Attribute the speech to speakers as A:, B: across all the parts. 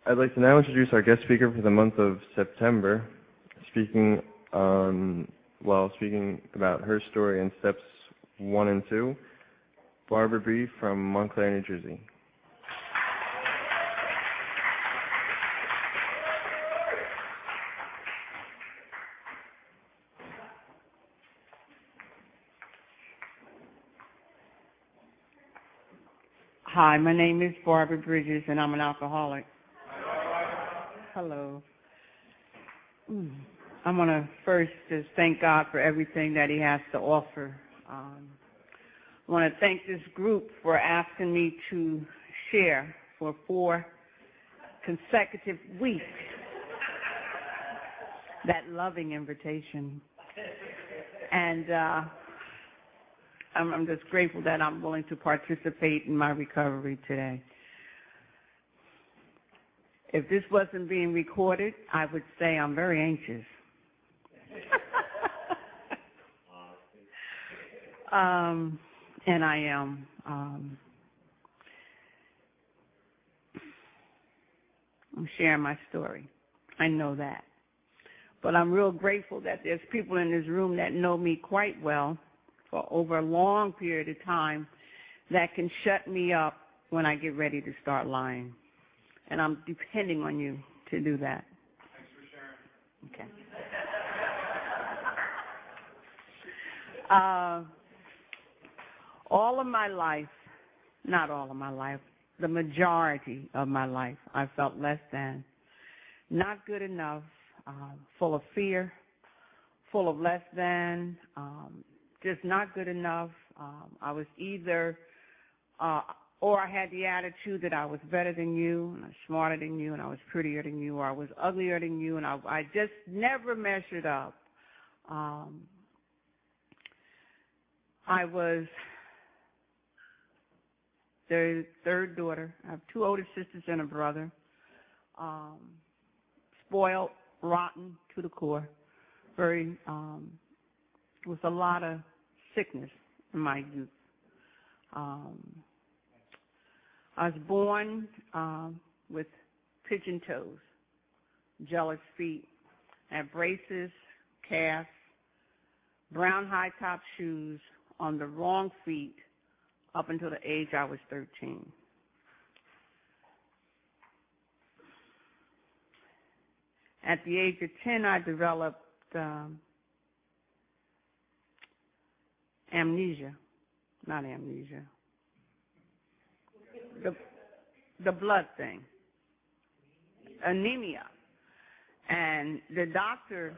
A: I'd like to now introduce our guest speaker for the month of September, speaking about her story in steps 1 and 2, Barbara Bree from Montclair, New Jersey.
B: Hi, my name is Barbara Bridges, and I'm an alcoholic. Hello. I want to first just thank God for everything that He has to offer. I want to thank this group for asking me to share for 4 consecutive weeks that loving invitation. And I'm just grateful that I'm willing to participate in my recovery today. If this wasn't being recorded, I would say I'm very anxious. And I am. I'm sharing my story. I know that. But I'm real grateful that there's people in this room that know me quite well for over a long period of time that can shut me up when I get ready to start lying. And I'm depending on you to do that.
C: Thanks for sharing.
B: Okay. All of my life, not all of my life, the majority of my life, I felt less than, not good enough, full of fear, full of less than, just not good enough. I was either, or I had the attitude that I was better than you, and I was smarter than you, and I was prettier than you, or I was uglier than you, and I just never measured up. I was the third daughter. I have 2 older sisters and a brother. Spoiled, rotten to the core. Very, with a lot of sickness in my youth. I was born with pigeon toes, jealous feet. I had braces, casts, brown high-top shoes on the wrong feet up until the age I was 13. At the age of 10, I developed amnesia, not amnesia, the blood thing, anemia. And the doctor,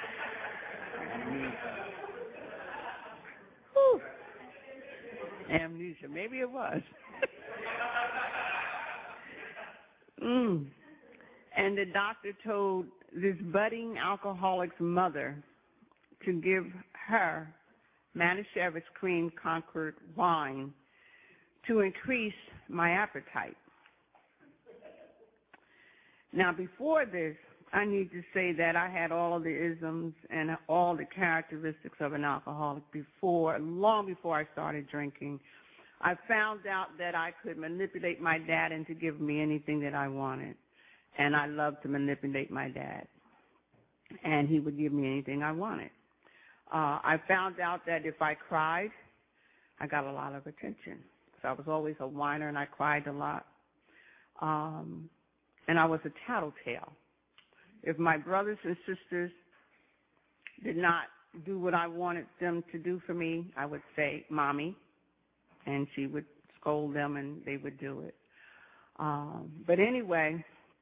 B: amnesia, maybe it was. And the doctor told this budding alcoholic's mother to give her Manischewitz cream Concord wine to increase my appetite. Now, before this, I need to say that I had all the isms and all the characteristics of an alcoholic long before I started drinking. I found out that I could manipulate my dad into giving me anything that I wanted. And I loved to manipulate my dad. And he would give me anything I wanted. I found out that if I cried, I got a lot of attention. So I was always a whiner, and I cried a lot. And I was a tattletale. If my brothers and sisters did not do what I wanted them to do for me, I would say, Mommy, and she would scold them, and they would do it. But anyway,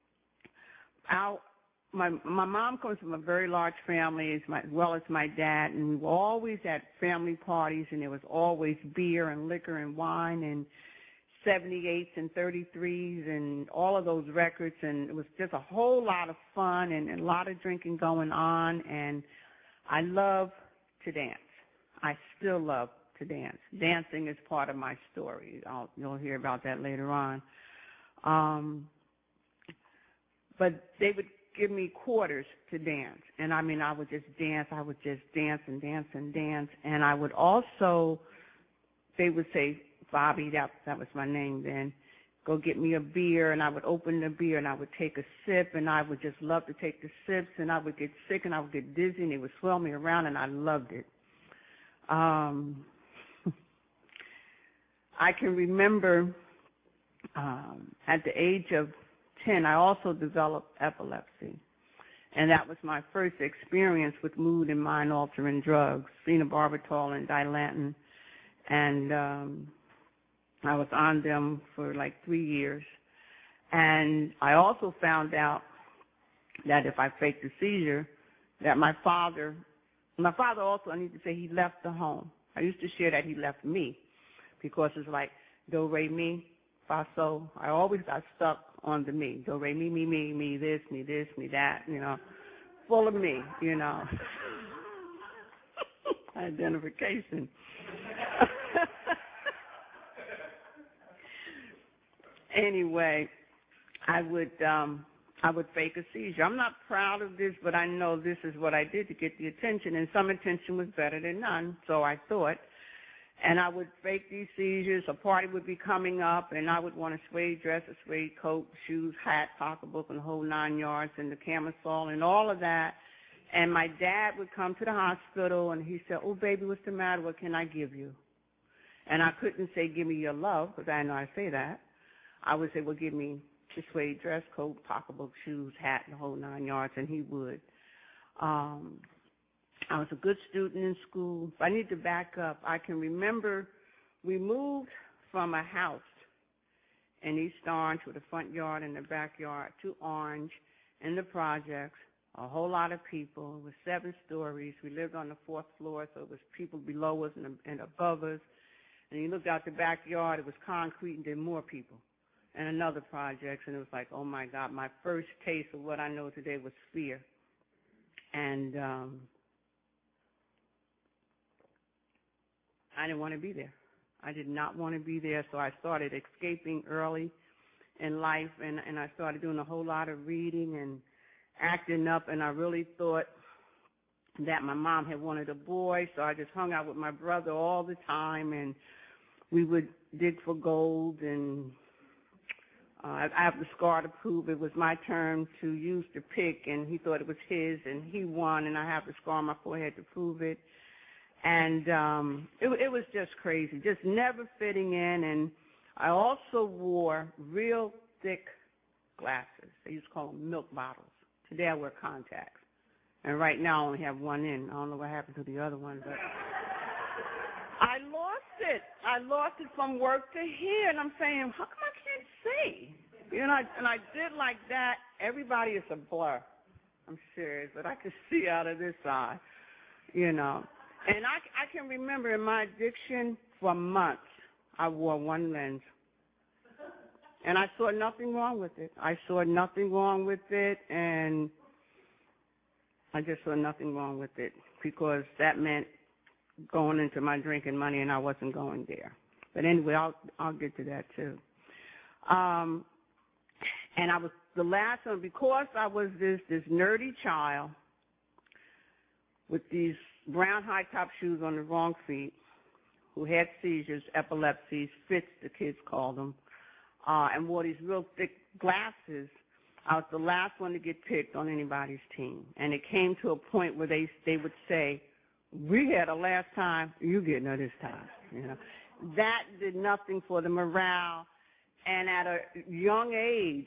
B: my mom comes from a very large family, as well as my dad, and we were always at family parties, and there was always beer and liquor and wine and 78s and 33s and all of those records, and it was just a whole lot of fun and a lot of drinking going on, and I love to dance. I still love to dance. Dancing is part of my story. You'll hear about that later on. But they would give me quarters to dance, and I mean, I would just dance. I would just dance and dance and dance, and I would also, they would say, Bobby, that was my name then, go get me a beer, and I would open the beer, and I would take a sip, and I would just love to take the sips, and I would get sick, and I would get dizzy, and it would swirl me around, and I loved it. I can remember at the age of 10, I also developed epilepsy. And that was my first experience with mood and mind-altering drugs, phenobarbital and Dilantin. And I was on them for like 3 years. And I also found out that if I faked a seizure, that my father also, I need to say, he left the home. I used to share that he left me because it's like do, re, mi, fa, so. I always got stuck on the me. Do, re, mi, me, this, me, that, you know, full of me, you know. Identification. Anyway, I would fake a seizure. I'm not proud of this, but I know this is what I did to get the attention, and some attention was better than none, so I thought. And I would fake these seizures. A party would be coming up, and I would want a suede dress, a suede coat, shoes, hat, pocketbook, and the whole 9 yards, and the camisole, and all of that. And my dad would come to the hospital, and he said, "Oh, baby, what's the matter? What can I give you?" And I couldn't say, "Give me your love," because I know I say that. I would say, "Well, give me the suede dress, coat, pocketbook, shoes, hat, and the whole 9 yards," and he would. I was a good student in school. I need to back up. I can remember we moved from a house in East Orange with a front yard and a backyard to Orange in the projects, a whole lot of people. It was 7 stories. We lived on the 4th floor, so it was people below us and above us. And you looked out the backyard, it was concrete and then more people and another projects. And it was like, oh, my God, my first taste of what I know today was fear. And I didn't want to be there. I did not want to be there, so I started escaping early in life, and I started doing a whole lot of reading and acting up, and I really thought that my mom had wanted a boy, so I just hung out with my brother all the time, and we would dig for gold, and I have the scar to prove it was my turn to use the pick, and he thought it was his, and he won, and I have the scar on my forehead to prove it. And it was just crazy, just never fitting in. And I also wore real thick glasses. They used to call them milk bottles. Today I wear contacts. And right now I only have one in. I don't know what happened to the other one, but I lost it. I lost it from work to here. And I'm saying, how come I can't see? You know, and I did like that. Everybody is a blur. I'm serious, but I could see out of this eye, you know. And I can remember in my addiction for months, I wore one lens. And I saw nothing wrong with it. I saw nothing wrong with it, and I just saw nothing wrong with it because that meant going into my drinking money, and I wasn't going there. But anyway, I'll get to that too. And I was the last one because I was this nerdy child with these brown high-top shoes on the wrong feet, who had seizures, epilepsies, fits, the kids called them, and wore these real thick glasses. I was the last one to get picked on anybody's team. And it came to a point where they would say, "We had a last time, you getting her this time." You know, that did nothing for the morale. And at a young age,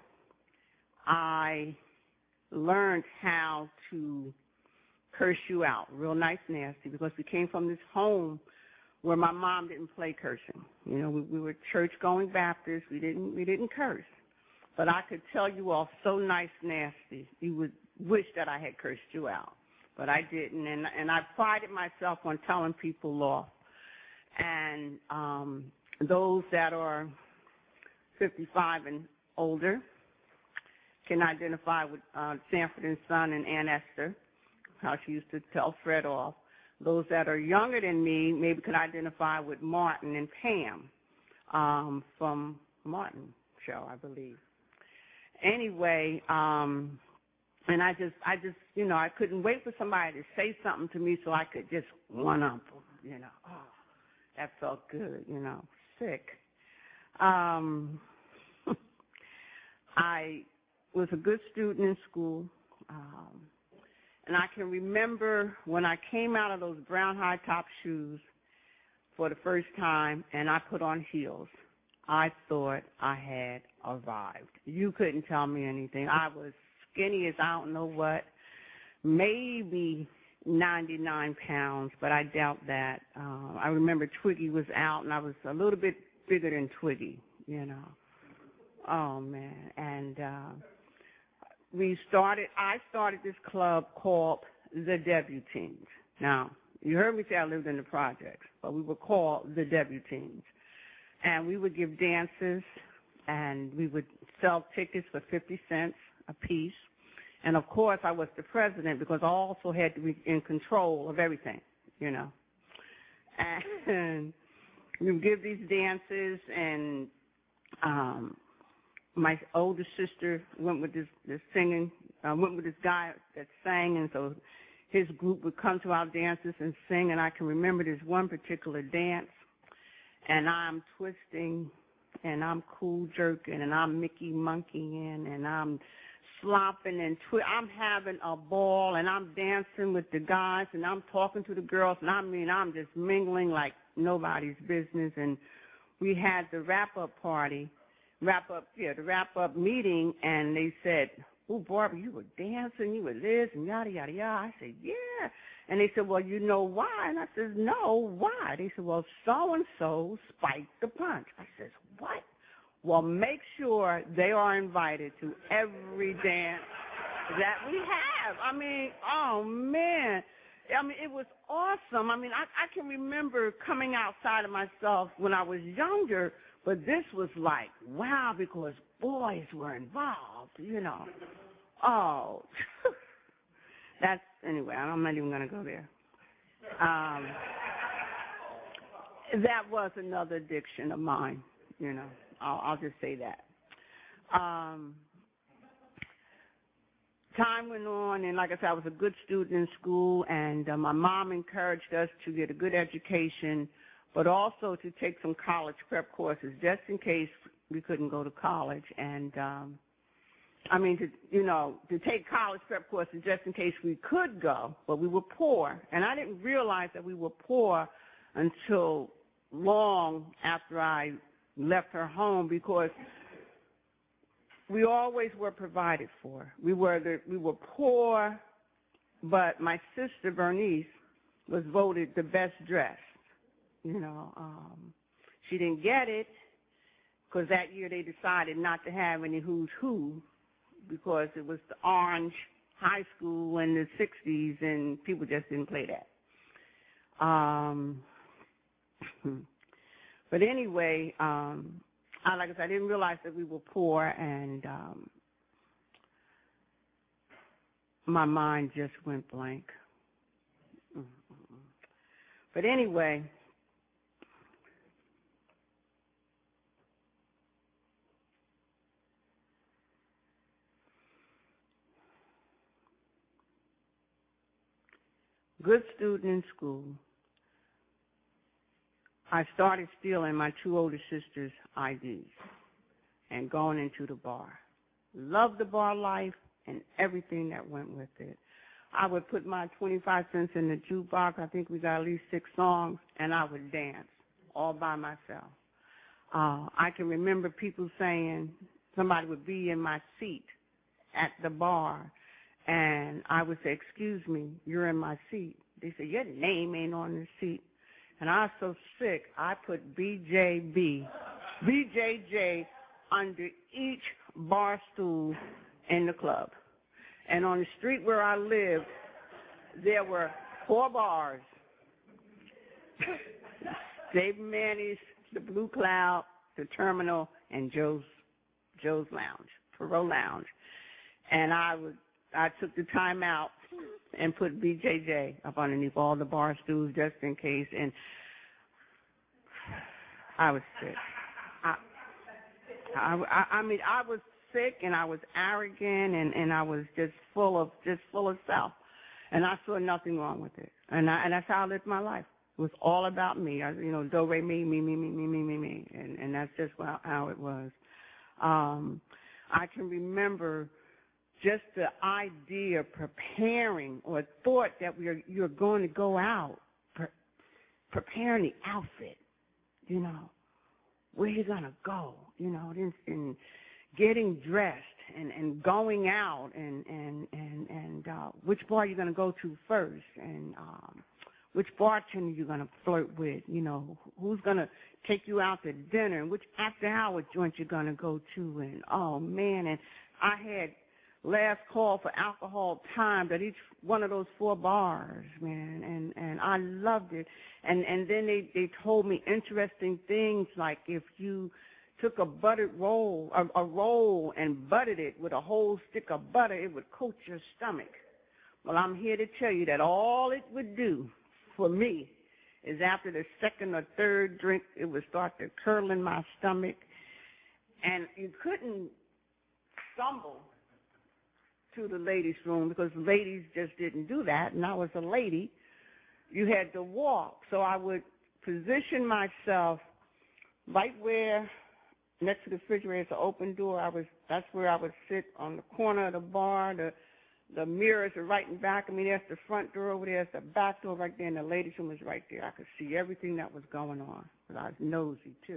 B: I learned how to curse you out, real nice, nasty, because we came from this home where my mom didn't play cursing. You know, we were church-going Baptists. We didn't curse. But I could tell you all so nice, nasty, you would wish that I had cursed you out. But I didn't, and I prided myself on telling people off. And those that are 55 and older can identify with Sanford and Son and Aunt Esther, how she used to tell Fred off. Those that are younger than me maybe could identify with Martin and Pam from Martin show, I believe. Anyway, and I just, you know, I couldn't wait for somebody to say something to me so I could just one-up them, you know. Oh, that felt good, you know, sick. I was a good student in school, and I can remember when I came out of those brown high-top shoes for the first time and I put on heels. I thought I had arrived. You couldn't tell me anything. I was skinny as I don't know what, maybe 99 pounds, but I doubt that. I remember Twiggy was out, and I was a little bit bigger than Twiggy, you know. Oh, man. And I started this club called the Debuteens. Now, you heard me say I lived in the projects, but we were called the Debuteens. And we would give dances, and we would sell tickets for 50 cents a piece. And, of course, I was the president because I also had to be in control of everything, you know. And we would give these dances, and my older sister went with this singing, went with this guy that sang, and so his group would come to our dances and sing, and I can remember this one particular dance, and I'm twisting, and I'm cool jerking, and I'm Mickey monkeying, and I'm slopping and I'm having a ball, and I'm dancing with the guys, and I'm talking to the girls, and I'm just mingling like nobody's business. And we had the wrap-up meeting, and they said, "Oh, Barbara, you were dancing, you were this, and yada, yada, yada." I said, "Yeah." And they said, "Well, you know why?" And I said, "No, why?" They said, "Well, so-and-so spiked the punch." I said, "What?" "Well, make sure they are invited to every dance that we have." I mean, oh, man. I mean, it was awesome. I mean, I can remember coming outside of myself when I was younger, but this was like, wow, because boys were involved, you know. Oh, anyway, I'm not even going to go there. That was another addiction of mine, you know. I'll just say that. Time went on, and like I said, I was a good student in school, and my mom encouraged us to get a good education, but also to take some college prep courses just in case we couldn't go to college. And, to take college prep courses just in case we could go, but we were poor. And I didn't realize that we were poor until long after I left her home, because we always were provided for. We were poor, but my sister Bernice was voted the best dressed. You know, she didn't get it because that year they decided not to have any who's who, because it was the Orange High School in the 60s, and people just didn't play that. But anyway, like I said, I didn't realize that we were poor, and my mind just went blank. But anyway, good student in school. I started stealing my two older sisters' IDs and going into the bar. Loved the bar life and everything that went with it. I would put my 25 cents in the jukebox. I think we got at least 6 songs, and I would dance all by myself. I can remember people saying somebody would be in my seat at the bar, and I would say, "Excuse me, you're in my seat." They said, "Your name ain't on the seat." And I was so sick, I put BJJ under each bar stool in the club. And on the street where I lived, there were 4 bars. Dave Manny's, the Blue Cloud, the Terminal, and Joe's Lounge, Perot Lounge. And I took the time out and put BJJ up underneath all the bar stools just in case. And I was sick. I was sick, and I was arrogant, and I was just full of self. And I saw nothing wrong with it. And that's how I lived my life. It was all about me. Do, re, me. And that's just how it was. I can remember just the idea of preparing or thought that you're going to go out, preparing the outfit, you know, where you're going to go, you know, and getting dressed and going out and which bar you're going to go to first and which bartender you're going to flirt with, you know, who's going to take you out to dinner and which after-hour joint you're going to go to. And, oh, man, and I had last call for alcohol timed at each one of those 4 bars, man, and I loved it. And then they told me interesting things like if you took a buttered roll, a roll and buttered it with a whole stick of butter, it would coat your stomach. Well, I'm here to tell you that all it would do for me is after the second or third drink, it would start to curl in my stomach, and you couldn't stumble to the ladies' room because ladies just didn't do that, and I was a lady. You had to walk, so I would position myself right where next to the refrigerator is an open door. That's where I would sit on the corner of the bar. The mirrors are right in back of me. There's the front door over there. There's the back door right there, and the ladies' room was right there. I could see everything that was going on, but I was nosy, too.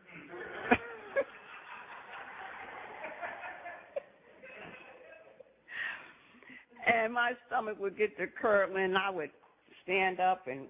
B: And my stomach would get to curdling. I would stand up and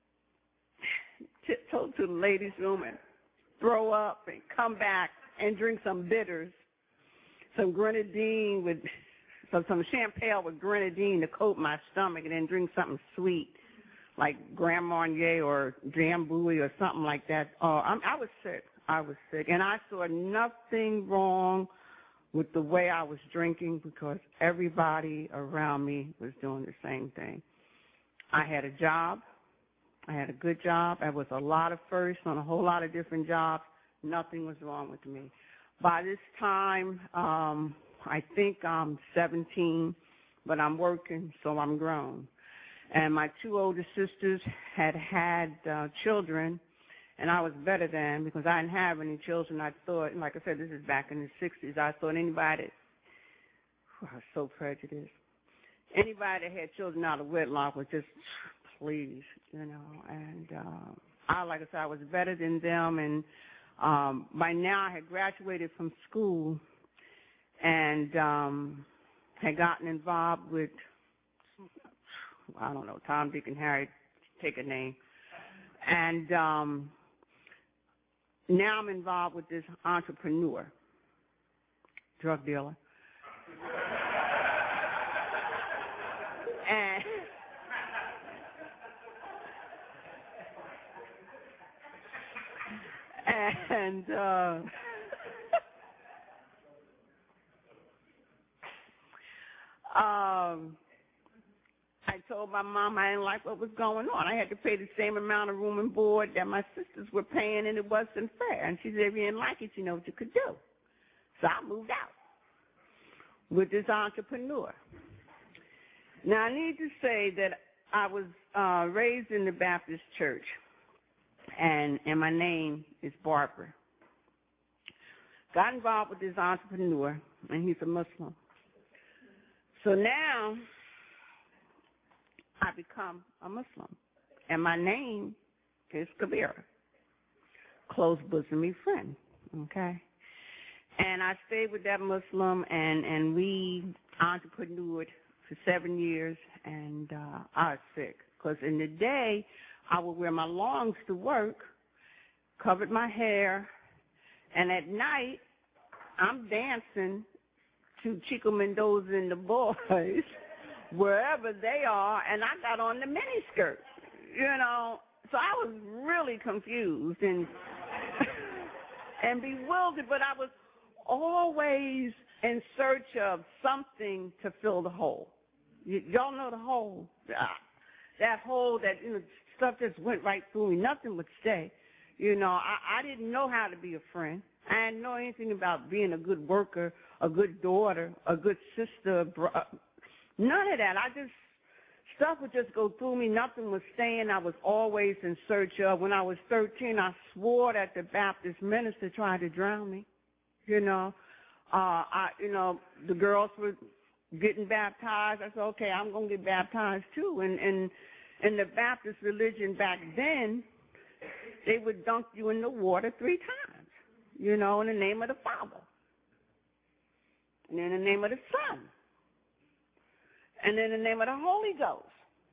B: tiptoe to the ladies' room and throw up and come back and drink some bitters, some grenadine with some champagne with grenadine to coat my stomach, and then drink something sweet like Grand Marnier or Jambuie or something like that. I was sick. And I saw nothing wrong with the way I was drinking because everybody around me was doing the same thing. I had a job. I had a good job. I was a lot of firsts on a whole lot of different jobs. Nothing was wrong with me. By this time, I think I'm 17, but I'm working, so I'm grown. And my 2 older sisters had children, and I was better than because I didn't have any children. I thought, like I said, this is back in the 60s. I thought anybody, I was so prejudiced. Anybody that had children out of wedlock was just, please, you know. And like I said, I was better than them. And by now I had graduated from school and had gotten involved with, I don't know, Tom, Dick, and Harry, take a name. And now I'm involved with this entrepreneur, drug dealer. And I told my mom I didn't like what was going on. I had to pay the same amount of room and board that my sisters were paying, and it wasn't fair. And she said, if you didn't like it, you know what you could do. So I moved out with this entrepreneur. Now, I need to say that I was raised in the Baptist church, and my name is Barbara. Got involved with this entrepreneur, and he's a Muslim. So now I become a Muslim, and my name is Kabira, close bosomy friend, okay? And I stayed with that Muslim, and we entrepreneured for 7 years, and I was sick. Because in the day, I would wear my longs to work, covered my hair, and at night, I'm dancing to Chico Mendoza and the Boys, wherever they are, and I got on the miniskirt, you know. So I was really confused and and bewildered, but I was always in search of something to fill the hole. Y'all know the hole, that hole that, you know, stuff just went right through me. Nothing would stay. You know, I didn't know how to be a friend. I didn't know anything about being a good worker, a good daughter, a good sister. None of that. Stuff would just go through me. Nothing was staying. I was always in search of. When I was 13, I swore that the Baptist minister tried to drown me. You know, The girls were getting baptized. I said, okay, I'm going to get baptized too. And in the Baptist religion back then, they would dunk you in the water 3 times, in the name of the Father, and in the name of the Son, and in the name of the Holy Ghost.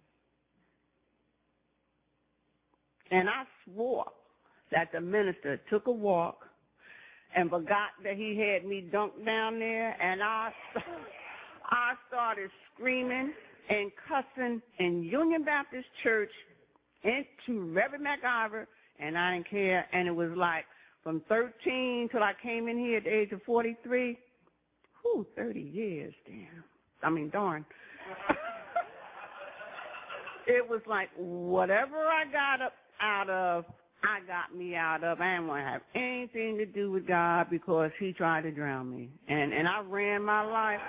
B: And I swore that the minister took a walk and forgot that he had me dunked down there, and I started screaming and cussing in Union Baptist Church into Reverend MacIver, and I didn't care. And it was like from 13 till I came in here at the age of 43. 30 years, darn. It was like whatever I got up out of, I got me out of. I didn't want to have anything to do with God because he tried to drown me. And I ran my life.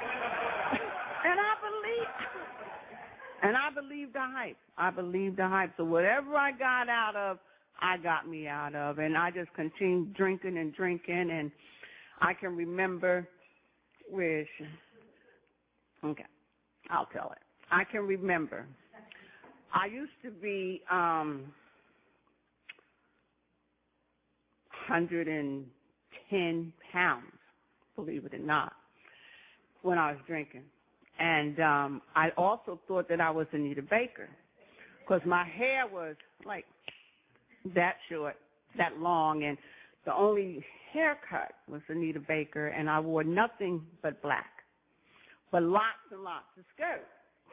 B: And I believed the hype. I believed the hype. So whatever I got out of, I got me out of. And I just continued drinking and drinking. And I can remember, where is she? Okay, I'll tell it. I can remember. I used to be 110 pounds, believe it or not, when I was drinking. And I also thought that I was Anita Baker because my hair was like that short, that long, and the only haircut was Anita Baker, and I wore nothing but black, but lots and lots of skirts,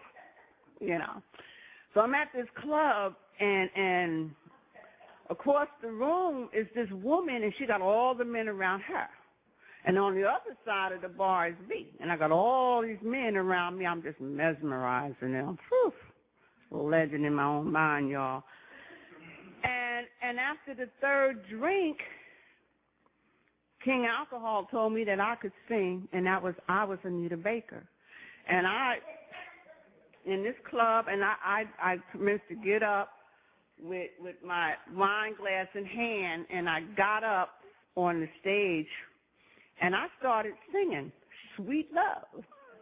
B: So I'm at this club, and across the room is this woman, and she got all the men around her. And on the other side of the bar is me, and I got all these men around me. I'm just mesmerizing them. Whew. A legend in my own mind, y'all. And after the 3rd drink, King Alcohol told me that I could sing, and I was Anita Baker. And in this club, and I commenced to get up with my wine glass in hand, and I got up on the stage, and I started singing Sweet Love.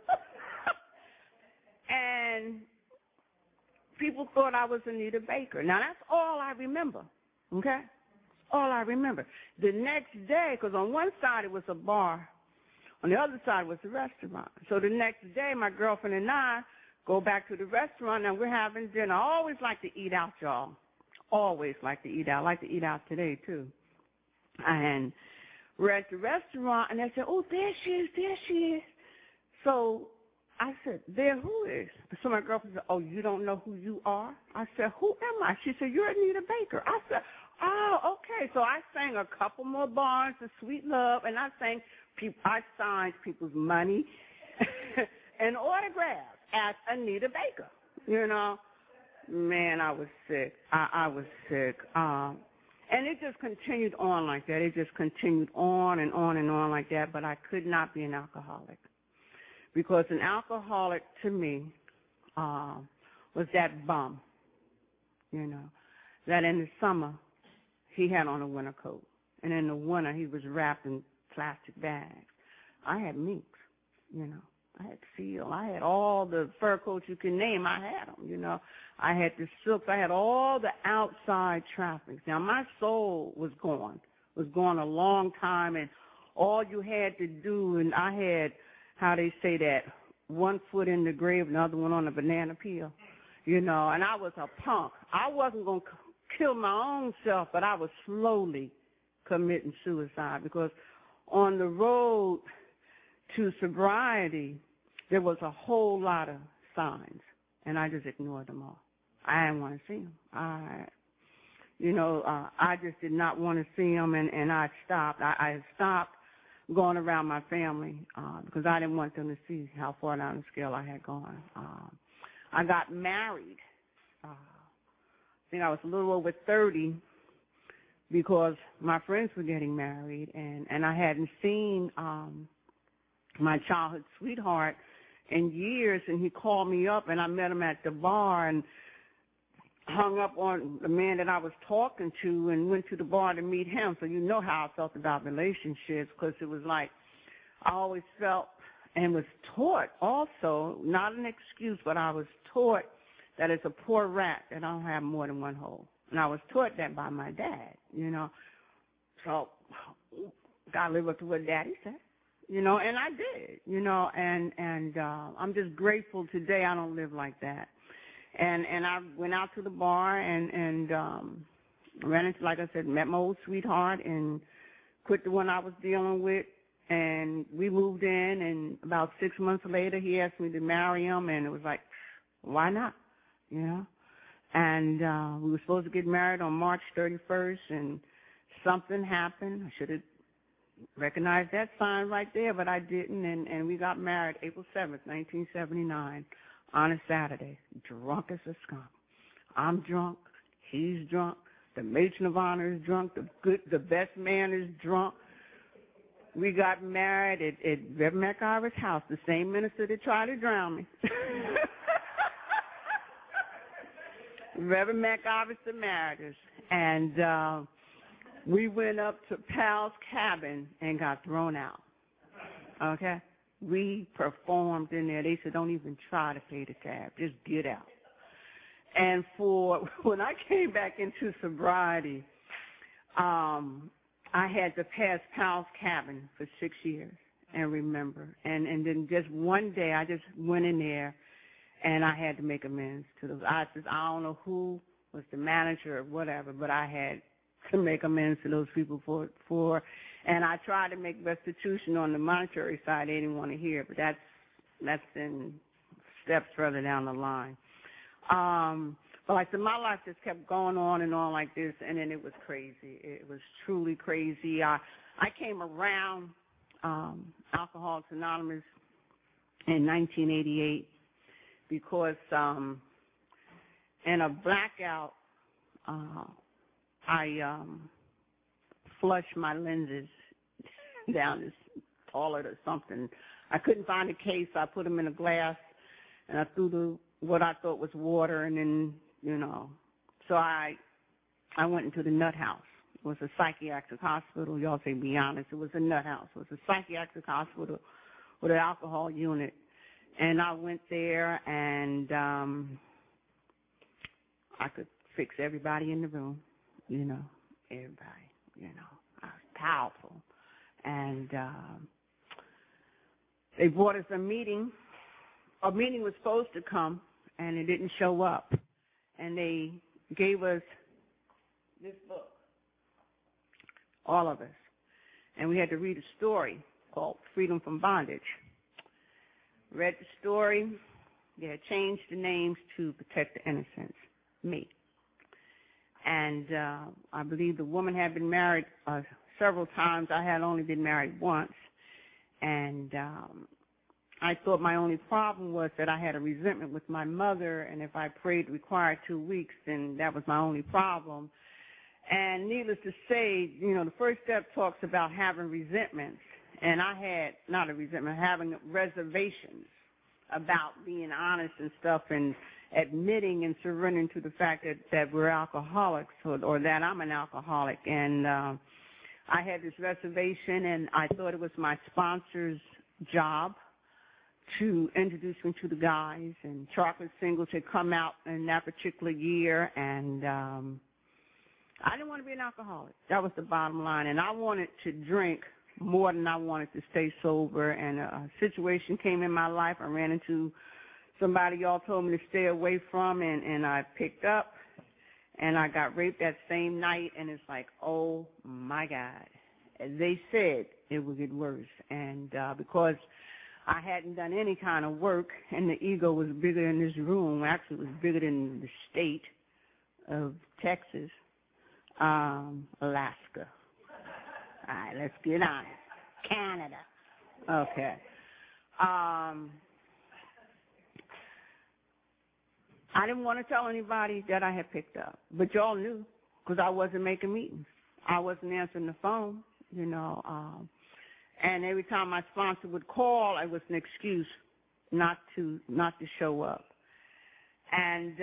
B: And people thought I was Anita Baker. Now, that's all I remember, okay? All I remember. The next day, because on one side it was a bar, on the other side was a restaurant. So the next day, my girlfriend and I go back to the restaurant, and we're having dinner. I always like to eat out, y'all. Always like to eat out. I like to eat out today, too. And we're at the restaurant, and they said, oh, there she is. So I said, there who is? So my girlfriend said, oh, you don't know who you are? I said, who am I? She said, you're Anita Baker. I said, oh, okay. So I sang a couple more bars of Sweet Love, and I signed people's money and autographs as Anita Baker. Man, I was sick. I was sick. And it just continued on like that. It just continued on and on and on like that, but I could not be an alcoholic. Because an alcoholic, to me, was that bum, that in the summer he had on a winter coat, and in the winter he was wrapped in plastic bags. I had minks, I had seal. I had all the fur coats you can name. I had them, I had the silks. I had all the outside traffics. Now, my soul was gone a long time, and all you had to do, and I had, how they say that, one foot in the grave, another one on a banana peel, and I was a punk. I wasn't going to kill my own self, but I was slowly committing suicide because on the road to sobriety, there was a whole lot of signs, and I just ignored them all. I didn't want to see them. I just did not want to see them, and I stopped. I stopped going around my family because I didn't want them to see how far down the scale I had gone. I got married. I think I was a little over 30 because my friends were getting married, and I hadn't seen my childhood sweetheart in years, and he called me up, and I met him at the bar and hung up on the man that I was talking to and went to the bar to meet him. So you know how I felt about relationships because it was like I always felt and was taught also, not an excuse, but I was taught that it's a poor rat that I don't have more than one hole. And I was taught that by my dad, you know. So, gotta live up to what Daddy said, you know, and I did, you know, and I'm just grateful today I don't live like that. And I went out to the bar and ran into, like I said, met my old sweetheart and quit the one I was dealing with, and we moved in, and about 6 months later he asked me to marry him, and it was like, why not, you know? And we were supposed to get married on March 31st, and something happened. I should have recognized that sign right there, but I didn't, and we got married April 7th, 1979, on a Saturday, drunk as a skunk. I'm drunk, he's drunk, the matron of honor is drunk, the best man is drunk. We got married at Reverend McIver's house, the same minister that tried to drown me. Reverend McIver Samaritas. And we went up to Pal's cabin and got thrown out. Okay? We performed in there. They said, don't even try to pay the tab. Just get out. And when I came back into sobriety, I had to pass Pal's cabin for 6 years and remember. And then just one day I just went in there and I had to make amends to those. I don't know who was the manager or whatever, but I had to make amends to those people for and I tried to make restitution on the monetary side. They didn't want to hear it, but that's in steps further down the line. But like I said, my life just kept going on and on like this, and then it was crazy. It was truly crazy. I came around Alcoholics Anonymous in 1988 because in a blackout, I flushed my lenses down this toilet or something. I couldn't find a case. I put them in a glass, and I threw what I thought was water, and then, you know. So I went into the nut house. It was a psychiatric hospital. Y'all say be honest. It was a nut house. It was a psychiatric hospital with an alcohol unit. And I went there, and I could fix everybody in the room, you know, everybody, you know. I was powerful. And they brought us a meeting. A meeting was supposed to come, and it didn't show up. And they gave us this book, all of us. And we had to read a story called Freedom from Bondage. Read the story. They had changed the names to protect the innocents, me. And I believe the woman had been married several times. I had only been married once. And I thought my only problem was that I had a resentment with my mother, and if I prayed required 2 weeks, then that was my only problem. And needless to say, you know, the first step talks about having resentments, and I had, not a resentment, having reservations about being honest and stuff and admitting and surrendering to the fact that we're alcoholics or that I'm an alcoholic. And I had this reservation, and I thought it was my sponsor's job to introduce me to the guys, and Chocolate Singles had come out in that particular year, and I didn't want to be an alcoholic. That was the bottom line, and I wanted to drink more than I wanted to stay sober, and a situation came in my life. I ran into somebody y'all told me to stay away from, and I picked up, and I got raped that same night, and it's like, oh, my God. They said it would get worse, and because I hadn't done any kind of work, and the ego was bigger in this room. Actually, it was bigger than the state of Texas, Alaska. All right, let's get honest. Canada. Okay. I didn't want to tell anybody that I had picked up, but y'all knew because I wasn't making meetings. I wasn't answering the phone, you know. And every time my sponsor would call, it was an excuse not to show up. And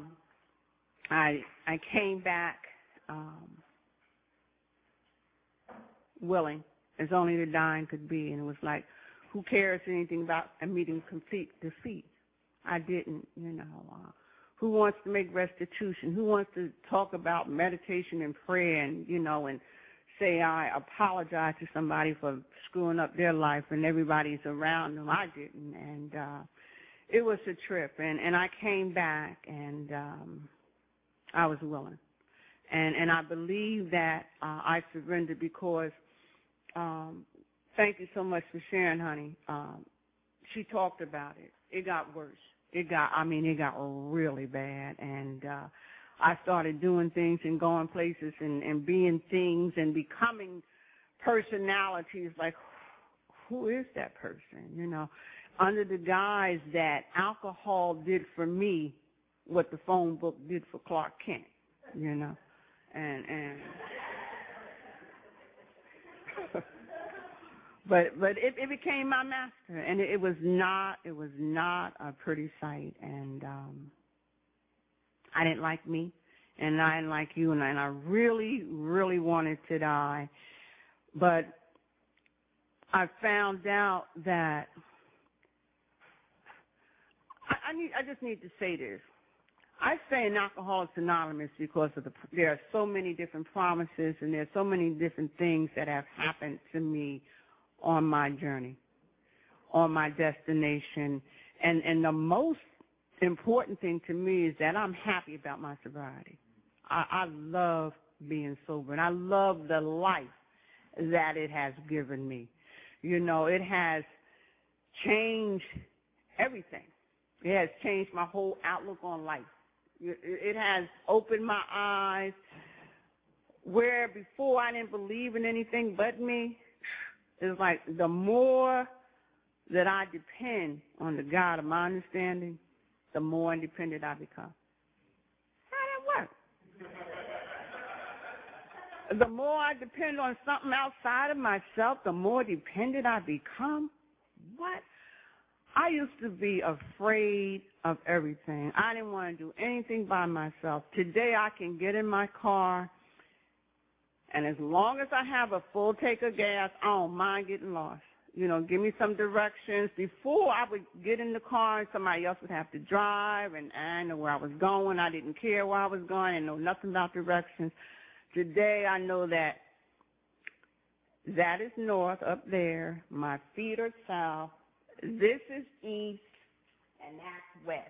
B: I came back willing as only the dying could be. And it was like, who cares anything about admitting complete defeat? I didn't, who wants to make restitution? Who wants to talk about meditation and prayer and, and say I apologize to somebody for screwing up their life and everybody's around them? I didn't. And it was a trip. And I came back and I was willing. And I believe that I surrendered because thank you so much for sharing, honey. She talked about it. It got worse. It got really bad. And I started doing things and going places and being things and becoming personalities like, who is that person, under the guise that alcohol did for me what the phone book did for Clark Kent, and but it became my master, and it was not a pretty sight, and I didn't like me, and I didn't like you, and I really, really wanted to die, but I found out that I just need to say this. I say in Alcoholics Anonymous because there are so many different promises and there are so many different things that have happened to me on my journey, on my destination. And the most important thing to me is that I'm happy about my sobriety. I love being sober, and I love the life that it has given me. It has changed everything. It has changed my whole outlook on life. It has opened my eyes where before I didn't believe in anything but me. It's like the more that I depend on the God of my understanding, the more independent I become. How that work? The more I depend on something outside of myself, the more dependent I become. What? I used to be afraid of everything. I didn't want to do anything by myself. Today I can get in my car, and as long as I have a full tank of gas, I don't mind getting lost. Give me some directions. Before I would get in the car and somebody else would have to drive, and I didn't know where I was going. I didn't care where I was going. I didn't know nothing about directions. Today I know that is north up there. My feet are south. This is east, and that's west.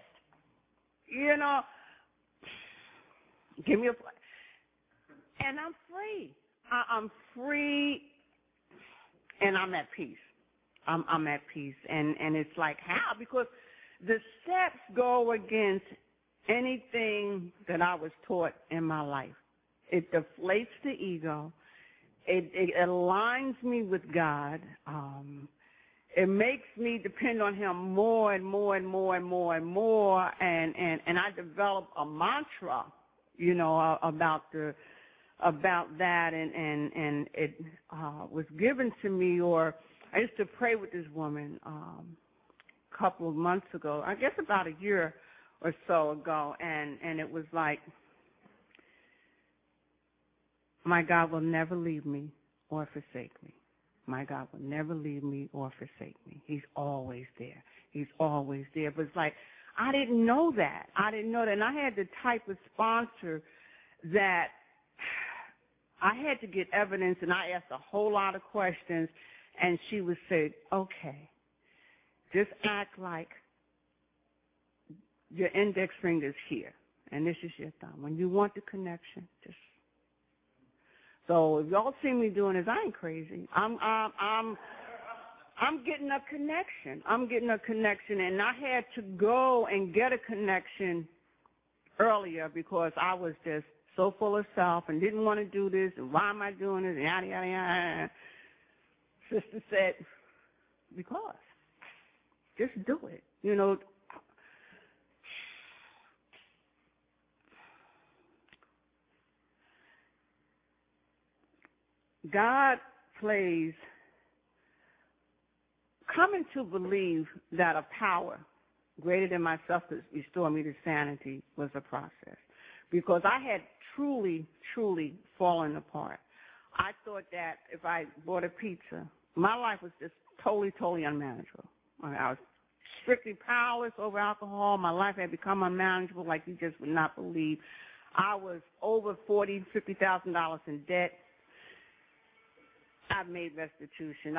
B: Give me and I'm free. I'm free, and I'm at peace. I'm at peace, and it's like, how? Because the steps go against anything that I was taught in my life. It deflates the ego. It aligns me with God. It makes me depend on Him more and more and more and more and more, and I developed a mantra, about that, and it was given to me. Or I used to pray with this woman a couple of months ago, I guess about a year or so ago, and it was like, my God will never leave me or forsake me. My God will never leave me or forsake me. He's always there. He's always there. But it's like, I didn't know that. And I had the type of sponsor that I had to get evidence, and I asked a whole lot of questions, and she would say, okay, just act like your index finger's here, and this is your thumb. When you want the connection, just... So if y'all see me doing this, I ain't crazy. I'm getting a connection. And I had to go and get a connection earlier because I was just so full of self and didn't want to do this. And why am I doing this? Yada yada yada. Sister said, because just do it. God plays, coming to believe that a power greater than myself to restore me to sanity was a process. Because I had truly, truly fallen apart. I thought that if I bought a pizza, my life was just totally unmanageable. I was strictly powerless over alcohol. My life had become unmanageable like you just would not believe. I was over $50,000 in debt. I've made restitution.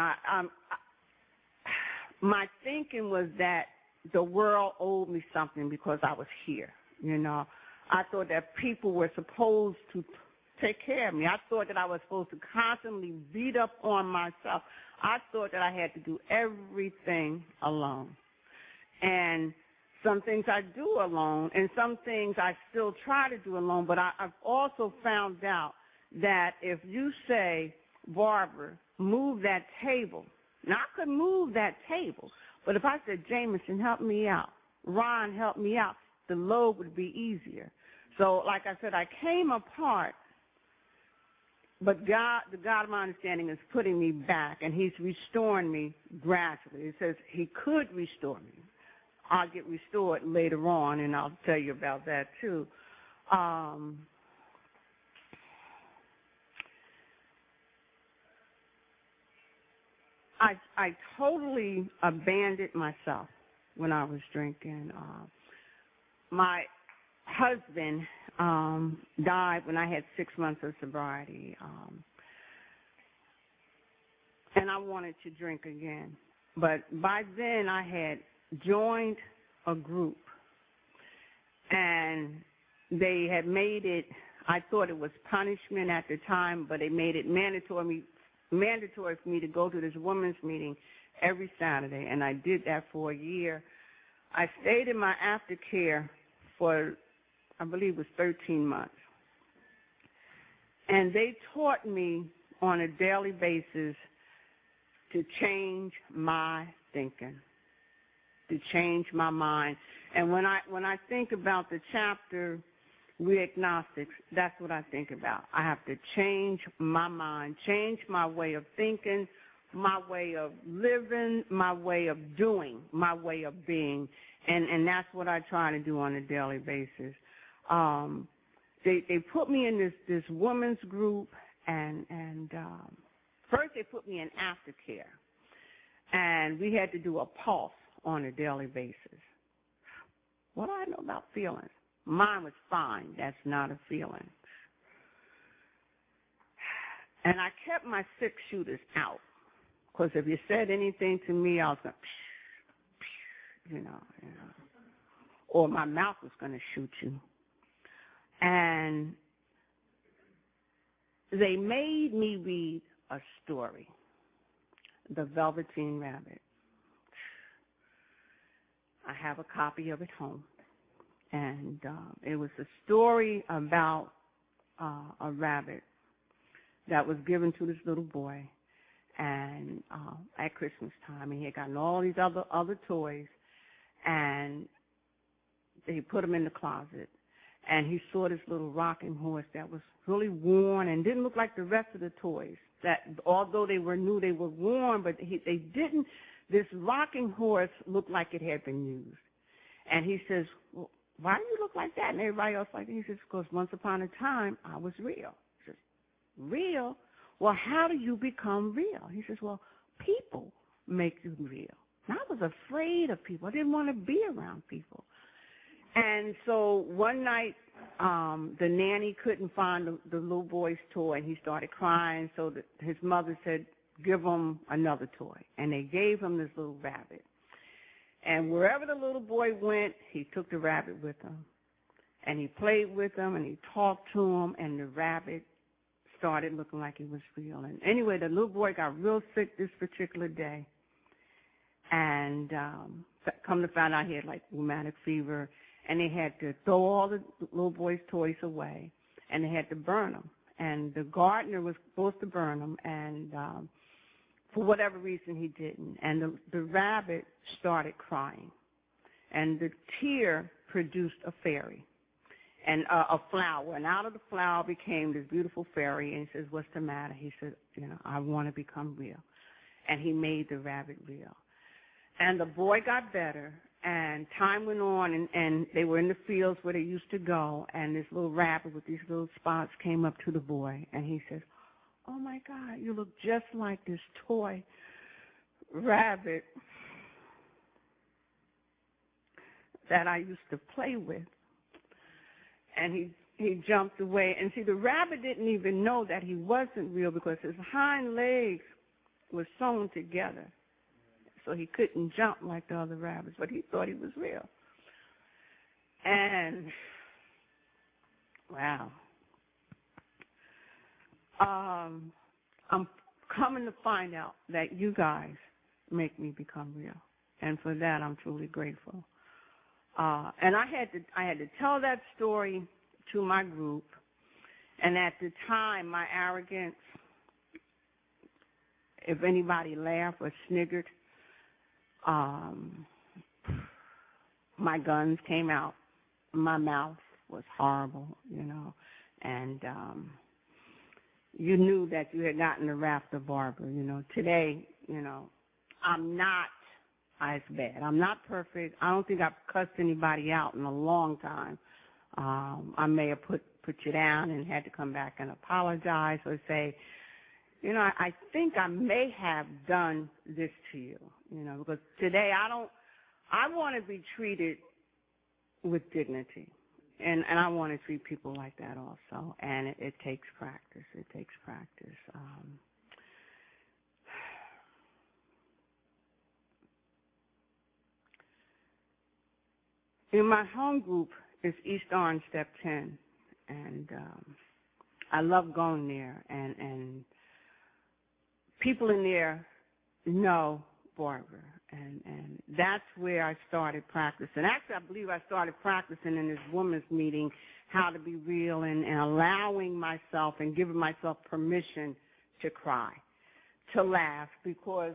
B: My thinking was that the world owed me something because I was here, you know. I thought that people were supposed to take care of me. I thought that I was supposed to constantly beat up on myself. I thought that I had to do everything alone. And some things I do alone, and some things I still try to do alone, but I've also found out that if you say, Barbara, move that table. Now, I could move that table, but if I said, Jameson, help me out, Ron, help me out, the load would be easier. So, like I said, I came apart, but God, the God of my understanding, is putting me back, and he's restoring me gradually. It says he could restore me. I'll get restored later on, and I'll tell you about that, too. I totally abandoned myself when I was drinking. My husband died when I had 6 months of sobriety, and I wanted to drink again. But by then I had joined a group, and they had made it, I thought it was punishment at the time, but they made it mandatory for me to go to this women's meeting every Saturday, and I did that for a year. I stayed in my aftercare for, I believe it was 13 months. And they taught me on a daily basis to change my thinking, to change my mind. And when I think about the chapter, We Agnostics, that's what I think about. I have to change my mind, change my way of thinking, my way of living, my way of doing, my way of being. And that's what I try to do on a daily basis. They put me in this women's group, and first they put me in aftercare. And we had to do a pulse on a daily basis. What do I know about feelings? Mine was fine. That's not a feeling. And I kept my 6 shooters out, because if you said anything to me, I was going to, you know, or my mouth was going to shoot you. And they made me read a story, The Velveteen Rabbit. I have a copy of it home. And it was a story about a rabbit that was given to this little boy, and at Christmas time, and he had gotten all these other toys, and they put him in the closet, and he saw this little rocking horse that was really worn and didn't look like the rest of the toys. That although they were new, they were worn, but they didn't. This rocking horse looked like it had been used, and he says, well, why do you look like that? And everybody else like that. He says, because once upon a time, I was real. He says, real? Well, how do you become real? He says, well, people make you real. And I was afraid of people. I didn't want to be around people. And so one night, the nanny couldn't find the little boy's toy, and he started crying. So his mother said, give him another toy. And they gave him this little rabbit. And wherever the little boy went, he took the rabbit with him. And he played with him, and he talked to him, and the rabbit started looking like he was real. And anyway, the little boy got real sick this particular day. And come to find out he had, like, rheumatic fever. And they had to throw all the little boy's toys away, and they had to burn them. And the gardener was supposed to burn them, and for whatever reason, he didn't. And the rabbit started crying. And the tear produced a fairy and a flower. And out of the flower became this beautiful fairy. And he says, what's the matter? He said, I want to become real. And he made the rabbit real. And the boy got better. And time went on, and they were in the fields where they used to go. And this little rabbit with these little spots came up to the boy. And he says, oh, my God, you look just like this toy rabbit that I used to play with. And he jumped away. And see, the rabbit didn't even know that he wasn't real because his hind legs were sewn together. So he couldn't jump like the other rabbits, but he thought he was real. And, wow. I'm coming to find out that you guys make me become real. And for that, I'm truly grateful. And I had to tell that story to my group. And at the time, my arrogance, if anybody laughed or sniggered, my guns came out. My mouth was horrible, you know. And you knew that you had gotten the rap of Barbara, you know. Today, you know, I'm not as bad. I'm not perfect. I don't think I've cussed anybody out in a long time. I may have put you down and had to come back and apologize or say, you know, I think I may have done this to you, you know, because today I want to be treated with dignity. And I want to treat people like that also. And it takes practice. It takes practice. In my home group is East Orange, Step 10. And I love going there. And people in there know Barbara. And that's where I started practicing. Actually, I believe I started practicing in this women's meeting how to be real and allowing myself and giving myself permission to cry, to laugh, because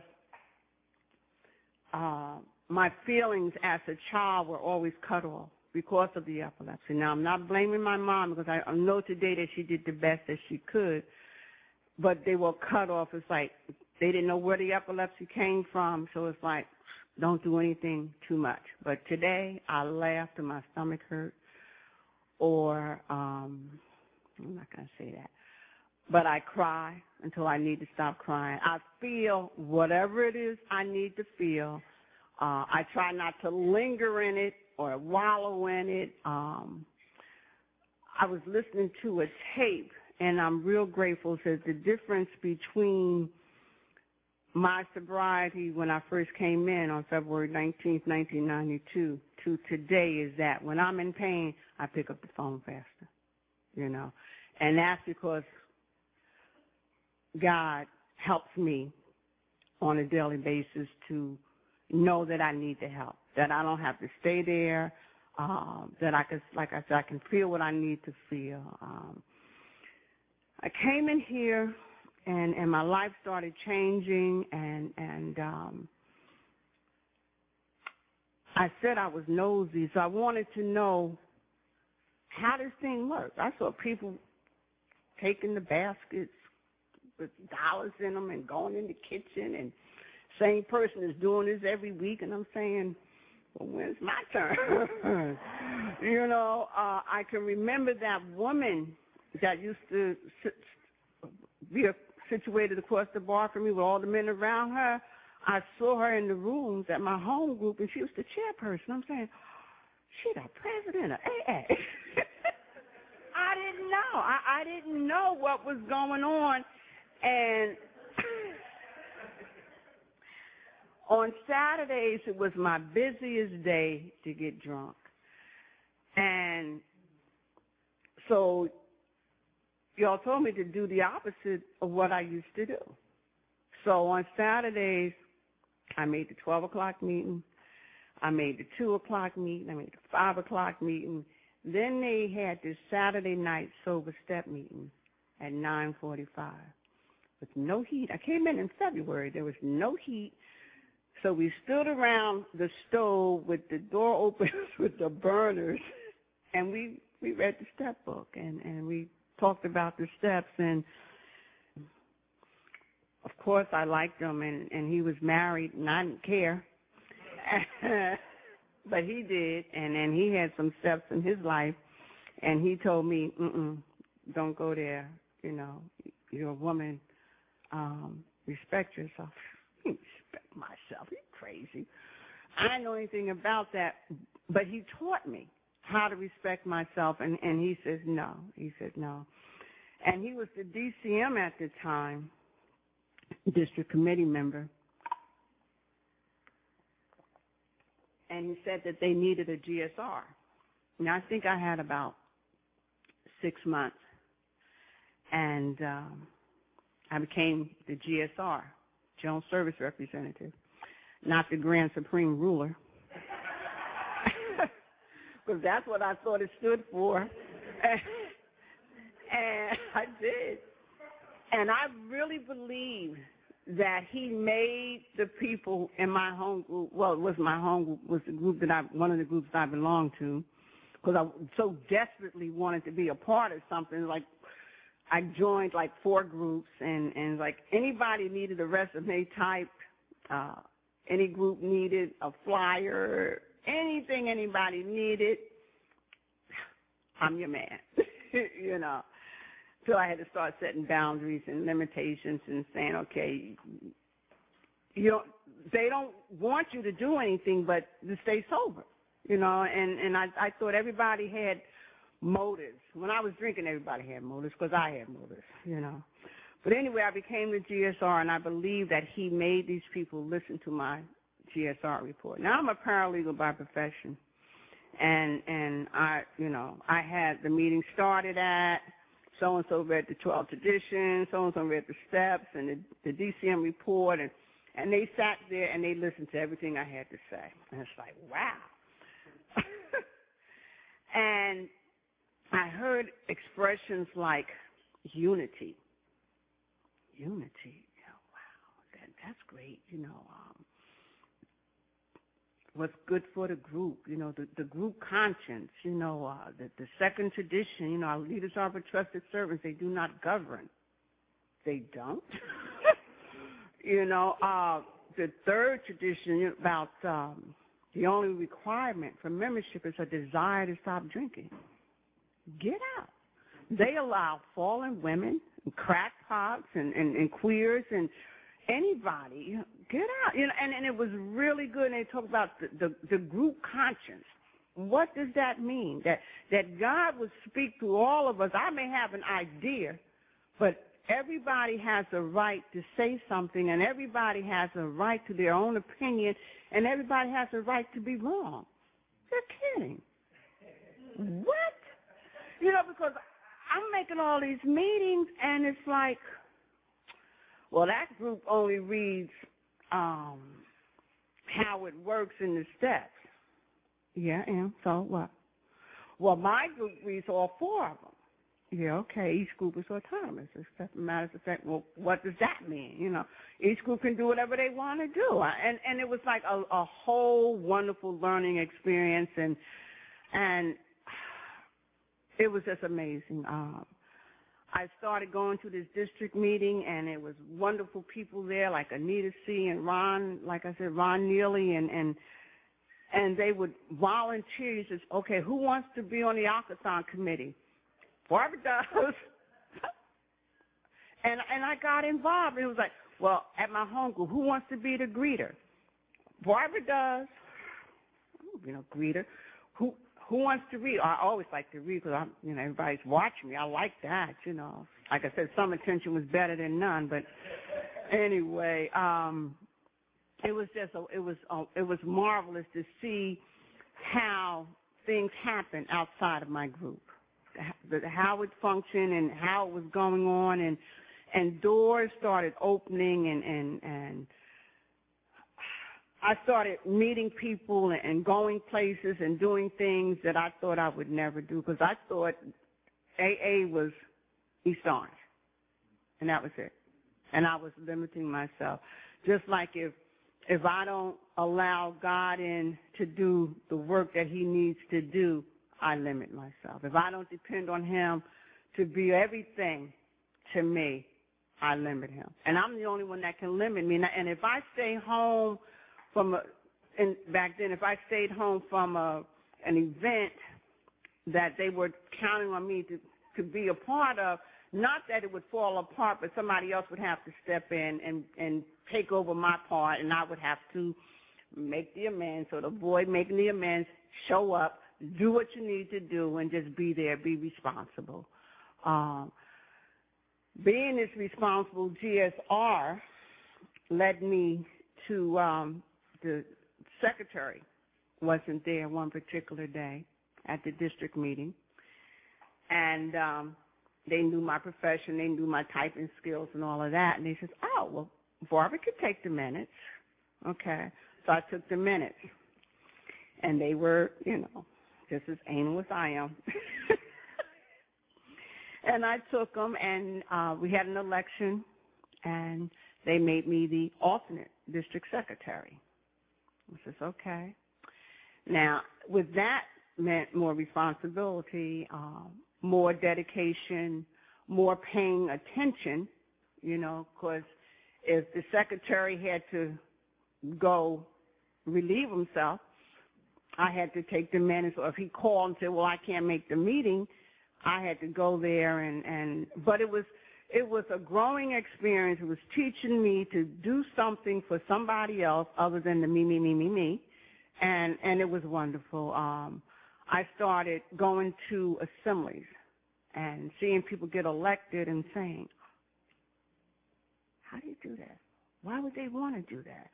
B: my feelings as a child were always cut off because of the epilepsy. Now, I'm not blaming my mom because I know today that she did the best that she could, but they were cut off. It's like they didn't know where the epilepsy came from, so it's like, don't do anything too much. But today, I laugh till my stomach hurt, or I'm not going to say that, but I cry until I need to stop crying. I feel whatever it is I need to feel. I try not to linger in it or wallow in it. I was listening to a tape, and I'm real grateful. It says the difference between my sobriety when I first came in on February 19th, 1992, to today is that when I'm in pain, I pick up the phone faster, you know. And that's because God helps me on a daily basis to know that I need the help, that I don't have to stay there, that I can, like I said, I can feel what I need to feel. I came in here, and my life started changing, and I said I was nosy, so I wanted to know how this thing works. I saw people taking the baskets with dollars in them and going in the kitchen, and same person is doing this every week, and I'm saying, well, when's my turn? You know, I can remember that woman that used to be situated across the bar from me with all the men around her. I saw her in the rooms at my home group, and she was the chairperson. I'm saying, she the president of AA. I didn't know. I didn't know what was going on. And on Saturdays, it was my busiest day to get drunk. And so y'all told me to do the opposite of what I used to do. So on Saturdays, I made the 12 o'clock meeting. I made the 2 o'clock meeting. I made the 5 o'clock meeting. Then they had this Saturday night sober step meeting at 9:45 with no heat. I came in February. There was no heat. So we stood around the stove with the door open with the burners, and we read the step book, and we talked about the steps. And, of course, I liked him, and he was married, and I didn't care. But he did, and then he had some steps in his life, and he told me, don't go there, you know. you're a woman, respect yourself. Respect myself. You're crazy. I didn't know anything about that, but he taught me how to respect myself, and he says no. He said no. And he was the DCM at the time, district committee member, and he said that they needed a GSR. Now, I think I had about 6 months, and I became the GSR, General Service Representative, not the Grand Supreme Ruler, because that's what I thought it stood for, and I did. And I really believe that he made the people in my home group, well, it was my home group, was the group that one of the groups I belonged to, because I so desperately wanted to be a part of something. Like, I joined like 4 groups, and like anybody needed a resume type, any group needed a flyer, anything anybody needed, I'm your man, you know. So I had to start setting boundaries and limitations and saying, okay, they don't want you to do anything but to stay sober, you know. And I thought everybody had motives. When I was drinking, everybody had motives because I had motives, you know. But anyway, I became the GSR, and I believe that he made these people listen to my GSR report. Now, I'm a paralegal by profession, and I had the meeting started at so-and-so read the 12th edition, so-and-so read the steps and the DCM report, and they sat there and they listened to everything I had to say. And it's like, wow. And I heard expressions like unity. Unity, wow, that's great, you know. What's good for the group, you know, the group conscience, you know, the second tradition, you know, our leaders are but trusted servants. They do not govern. They don't. You know, the third tradition about the only requirement for membership is a desire to stop drinking. Get out. They allow fallen women, and crackpots, and queers, and anybody, get out. You know, and it was really good. And they talked about the group conscience. What does that mean? That God would speak to all of us. I may have an idea, but everybody has a right to say something, and everybody has a right to their own opinion, and everybody has a right to be wrong. You're kidding. What? You know, because I'm making all these meetings, and it's like, well, that group only reads how it works in the steps. Yeah, and so what? Well, my group reads all 4 of them. Yeah, okay, each group is autonomous. As a matter of fact, well, what does that mean? You know, each group can do whatever they want to do. And it was like a whole wonderful learning experience, and it was just amazing. I started going to this district meeting, and it was wonderful people there, like Anita C. and Ron, like I said, Ron Neely, and they would volunteer. He says, okay, who wants to be on the Alcathon committee? Barbara does. and I got involved. It was like, well, at my home group, who wants to be the greeter? Barbara does. You know, greeter. Who wants to read? I always like to read because everybody's watching me. I like that, you know. Like I said, some attention was better than none. But anyway, it was just it was marvelous to see how things happen outside of my group, how it functioned and how it was going on, and doors started opening, and I started meeting people and going places and doing things that I thought I would never do, because I thought AA was East Orange, and that was it. And I was limiting myself. Just like if I don't allow God in to do the work that he needs to do, I limit myself. If I don't depend on him to be everything to me, I limit him. And I'm the only one that can limit me. And if I stay home back then, if I stayed home from an event that they were counting on me to be a part of, Not that it would fall apart, but somebody else would have to step in and take over my part, and I would have to make the amends, or avoid making the amends, show up, do what you need to do, and just be there, be responsible. Being this responsible GSR led me to the secretary wasn't there one particular day at the district meeting, and they knew my profession, they knew my typing skills and all of that, and they said, oh, well, Barbara could take the minutes. Okay, so I took the minutes, and they were, just as anal as I am. And I took them, and we had an election, and they made me the alternate district secretary. I says, okay. Now, with that meant more responsibility, more dedication, more paying attention, because if the secretary had to go relieve himself, I had to take the minutes, or if he called and said, well, I can't make the meeting, I had to go there, but it was a growing experience. It was teaching me to do something for somebody else other than the me, and it was wonderful. I started going to assemblies and seeing people get elected and saying, how do you do that? Why would they want to do that?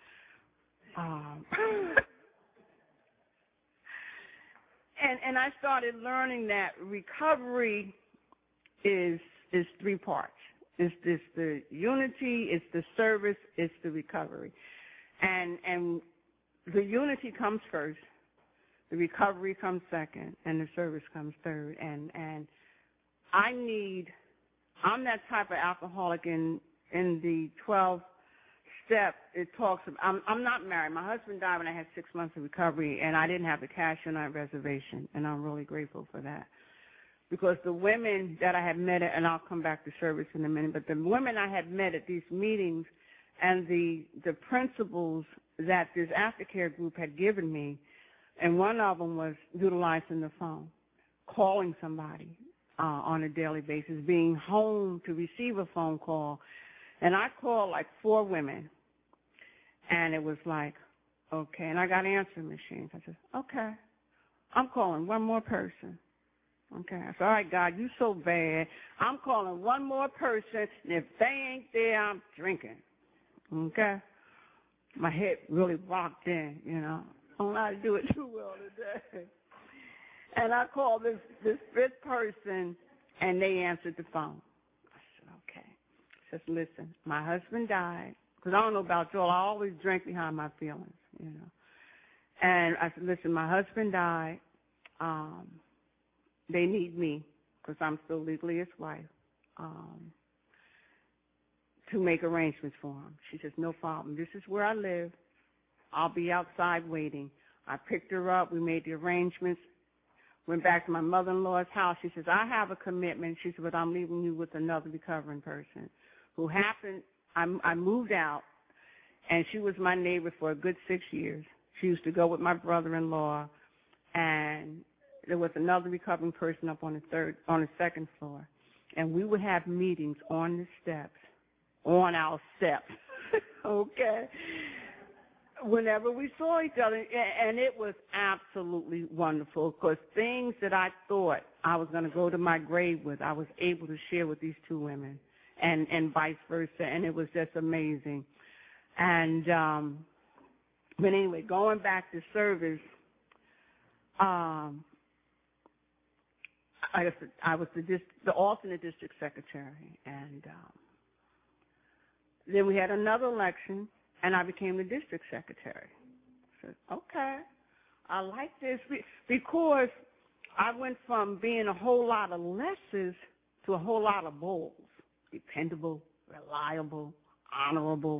B: And I started learning that recovery is three parts. It's the unity, it's the service, it's the recovery. And the unity comes first, the recovery comes second, and the service comes third. And I'm that type of alcoholic in the 12 step, it talks about, I'm not married. My husband died when I had 6 months of recovery, and I didn't have the cash on that reservation, and I'm really grateful for that. Because the women that I had met, and I'll come back to service in a minute, but the women I had met at these meetings and the principles that this aftercare group had given me, and one of them was utilizing the phone, calling somebody on a daily basis, being home to receive a phone call. And I called like 4 women, and it was like, okay, and I got answering machines. I said, okay, I'm calling one more person. Okay, I said, all right, God, you so bad. I'm calling one more person, and if they ain't there, I'm drinking. Okay? My head really rocked in, I don't know how to do it too well today. And I called this 5th person, and they answered the phone. I said, okay. Says, listen, my husband died, because I don't know about y'all, I always drink behind my feelings, And I said, listen, my husband died. They need me, because I'm still legally his wife, to make arrangements for him. She says, no problem. This is where I live. I'll be outside waiting. I picked her up. We made the arrangements. Went back to my mother-in-law's house. She says, I have a commitment. She said, but I'm leaving you with another recovering person who happened. I moved out, and she was my neighbor for a good 6 years. She used to go with my brother-in-law, and there was another recovering person up on the second floor, and we would have meetings on the steps, on our steps, okay, whenever we saw each other, and it was absolutely wonderful, because things that I thought I was going to go to my grave with, I was able to share with these 2 women, and vice versa, and it was just amazing. And but anyway, going back to service, I was the alternate district secretary, and then we had another election, and I became the district secretary. I said, okay, I like this, because I went from being a whole lot of lesses to a whole lot of bulls. Dependable, reliable, honorable,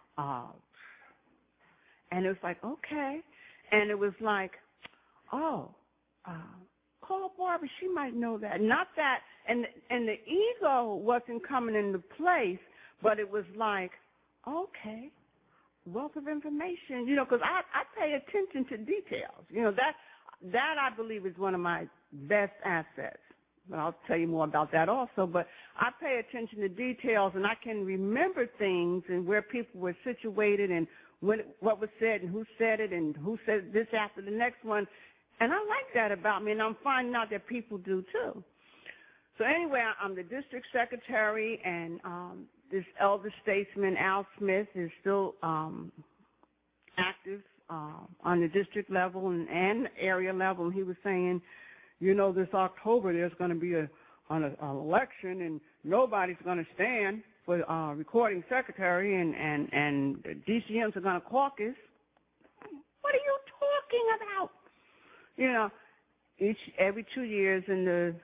B: and it was like, okay, and it was like, call Barbara, she might know that. Not that, and the ego wasn't coming into place, but it was like, okay, wealth of information, because I pay attention to details. That I believe is one of my best assets, But I'll tell you more about that also. But I pay attention to details, and I can remember things and where people were situated and what was said and who said it and who said this after the next one. And I like that about me, and I'm finding out that people do too. So anyway, I'm the district secretary, and this elder statesman, Al Smith, is still active on the district level and area level. And he was saying, you know, this October there's going to be an election, and nobody's going to stand for recording secretary, and DCMs are going to caucus. What are you talking about? You know, every 2 years in the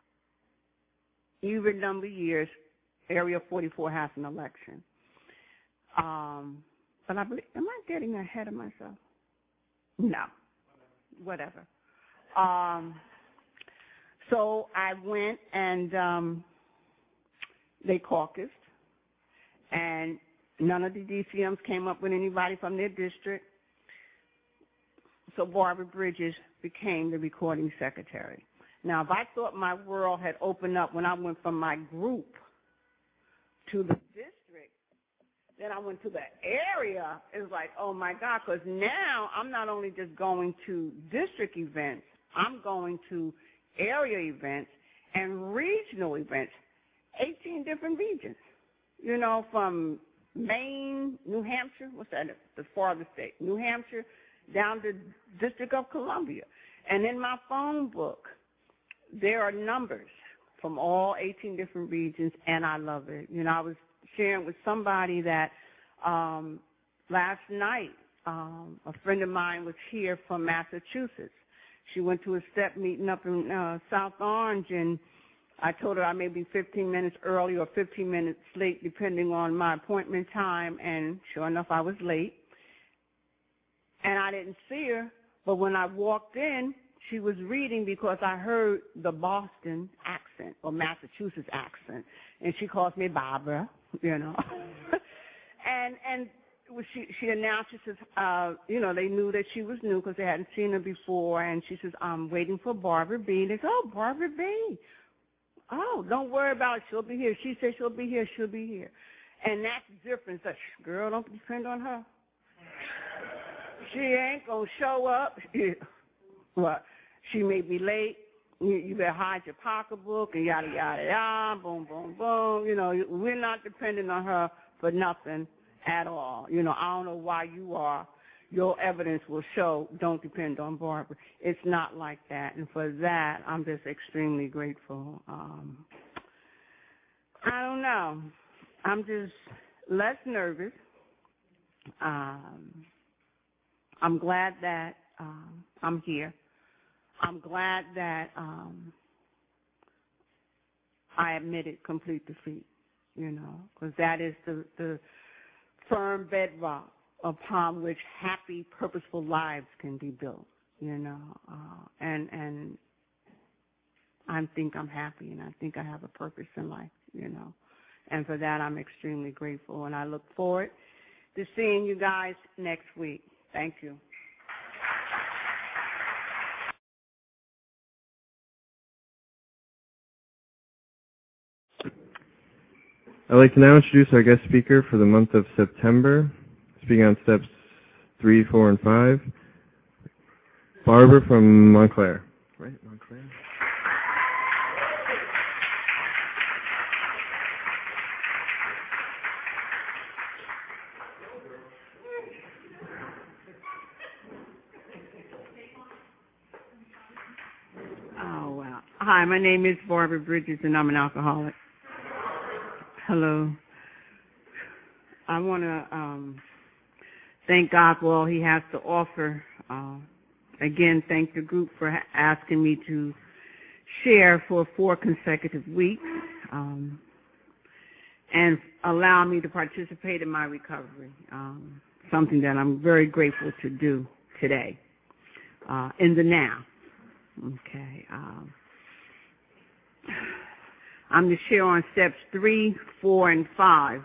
B: even number of years, Area 44 has an election. But I believe, am I getting ahead of myself? No, whatever. So I went and they caucused, and none of the DCMs came up with anybody from their district. So Barbara Bridges became the recording secretary. Now, if I thought my world had opened up when I went from my group to the district, then I went to the area, it was like, oh, my God, because now I'm not only just going to district events, I'm going to area events and regional events, 18 different regions, you know, from Maine, New Hampshire, what's that, the farthest state, New Hampshire, down to District of Columbia. And in my phone book, there are numbers from all 18 different regions, and I love it. You know, I was sharing with somebody that last night a friend of mine was here from Massachusetts. She went to a STEP meeting up in South Orange, and I told her I may be 15 minutes early or 15 minutes late, depending on my appointment time, and sure enough, I was late. And I didn't see her, but when I walked in, she was reading because I heard the Boston accent or Massachusetts accent, and she calls me Barbara, you know. and she announced, she says, you know, they knew that she was new because they hadn't seen her before, and she says, I'm waiting for Barbara B. They said, oh, Barbara B. Oh, don't worry about it. She'll be here. She said she'll be here. She'll be here. And that's the difference. Like, girl, don't depend on her. She ain't going to show up. What? She may be late. You better hide your pocketbook and yada, yada, yada, boom, boom, boom. You know, we're not dependent on her for nothing at all. You know, I don't know why you are. Your evidence will show don't depend on Barbara. It's not like that. And for that, I'm just extremely grateful. I don't know. I'm just less nervous. I'm glad that I'm here. I'm glad that I admitted complete defeat, you know, because that is the firm bedrock upon which happy, purposeful lives can be built, you know. And I think I'm happy, and I think I have a purpose in life, you know. And for that, I'm extremely grateful, and I look forward to seeing you guys next week. Thank you.
A: I'd like to now introduce our guest speaker for the month of September, speaking on steps 3, 4, and 5, Barbara from Montclair. Right, Montclair?
B: Oh, wow. Hi, my name is Barbara Bridges, and I'm an alcoholic. Hello. I want to thank God for all he has to offer. Again, thank the group for asking me to share for 4 consecutive weeks and allow me to participate in my recovery, something that I'm very grateful to do today, in the now. Okay. I'm to share on steps 3, 4, and 5.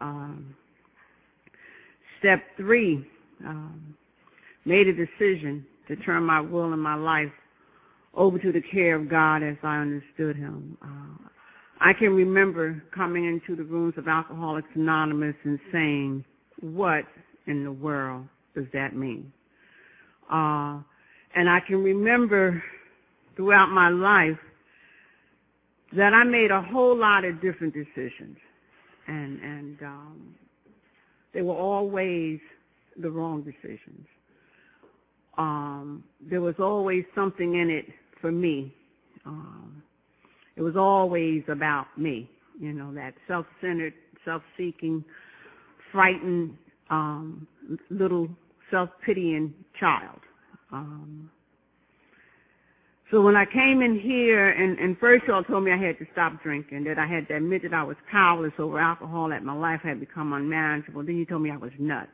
B: Step 3, made a decision to turn my will and my life over to the care of God as I understood him. I can remember coming into the rooms of Alcoholics Anonymous and saying, what in the world does that mean? And I can remember throughout my life that I made a whole lot of different decisions. And they were always the wrong decisions. There was always something in it for me. It was always about me, that self-centered, self-seeking, frightened, little self-pitying child. So when I came in here, and first y'all told me I had to stop drinking, that I had to admit that I was powerless over alcohol, that my life had become unmanageable. Then you told me I was nuts,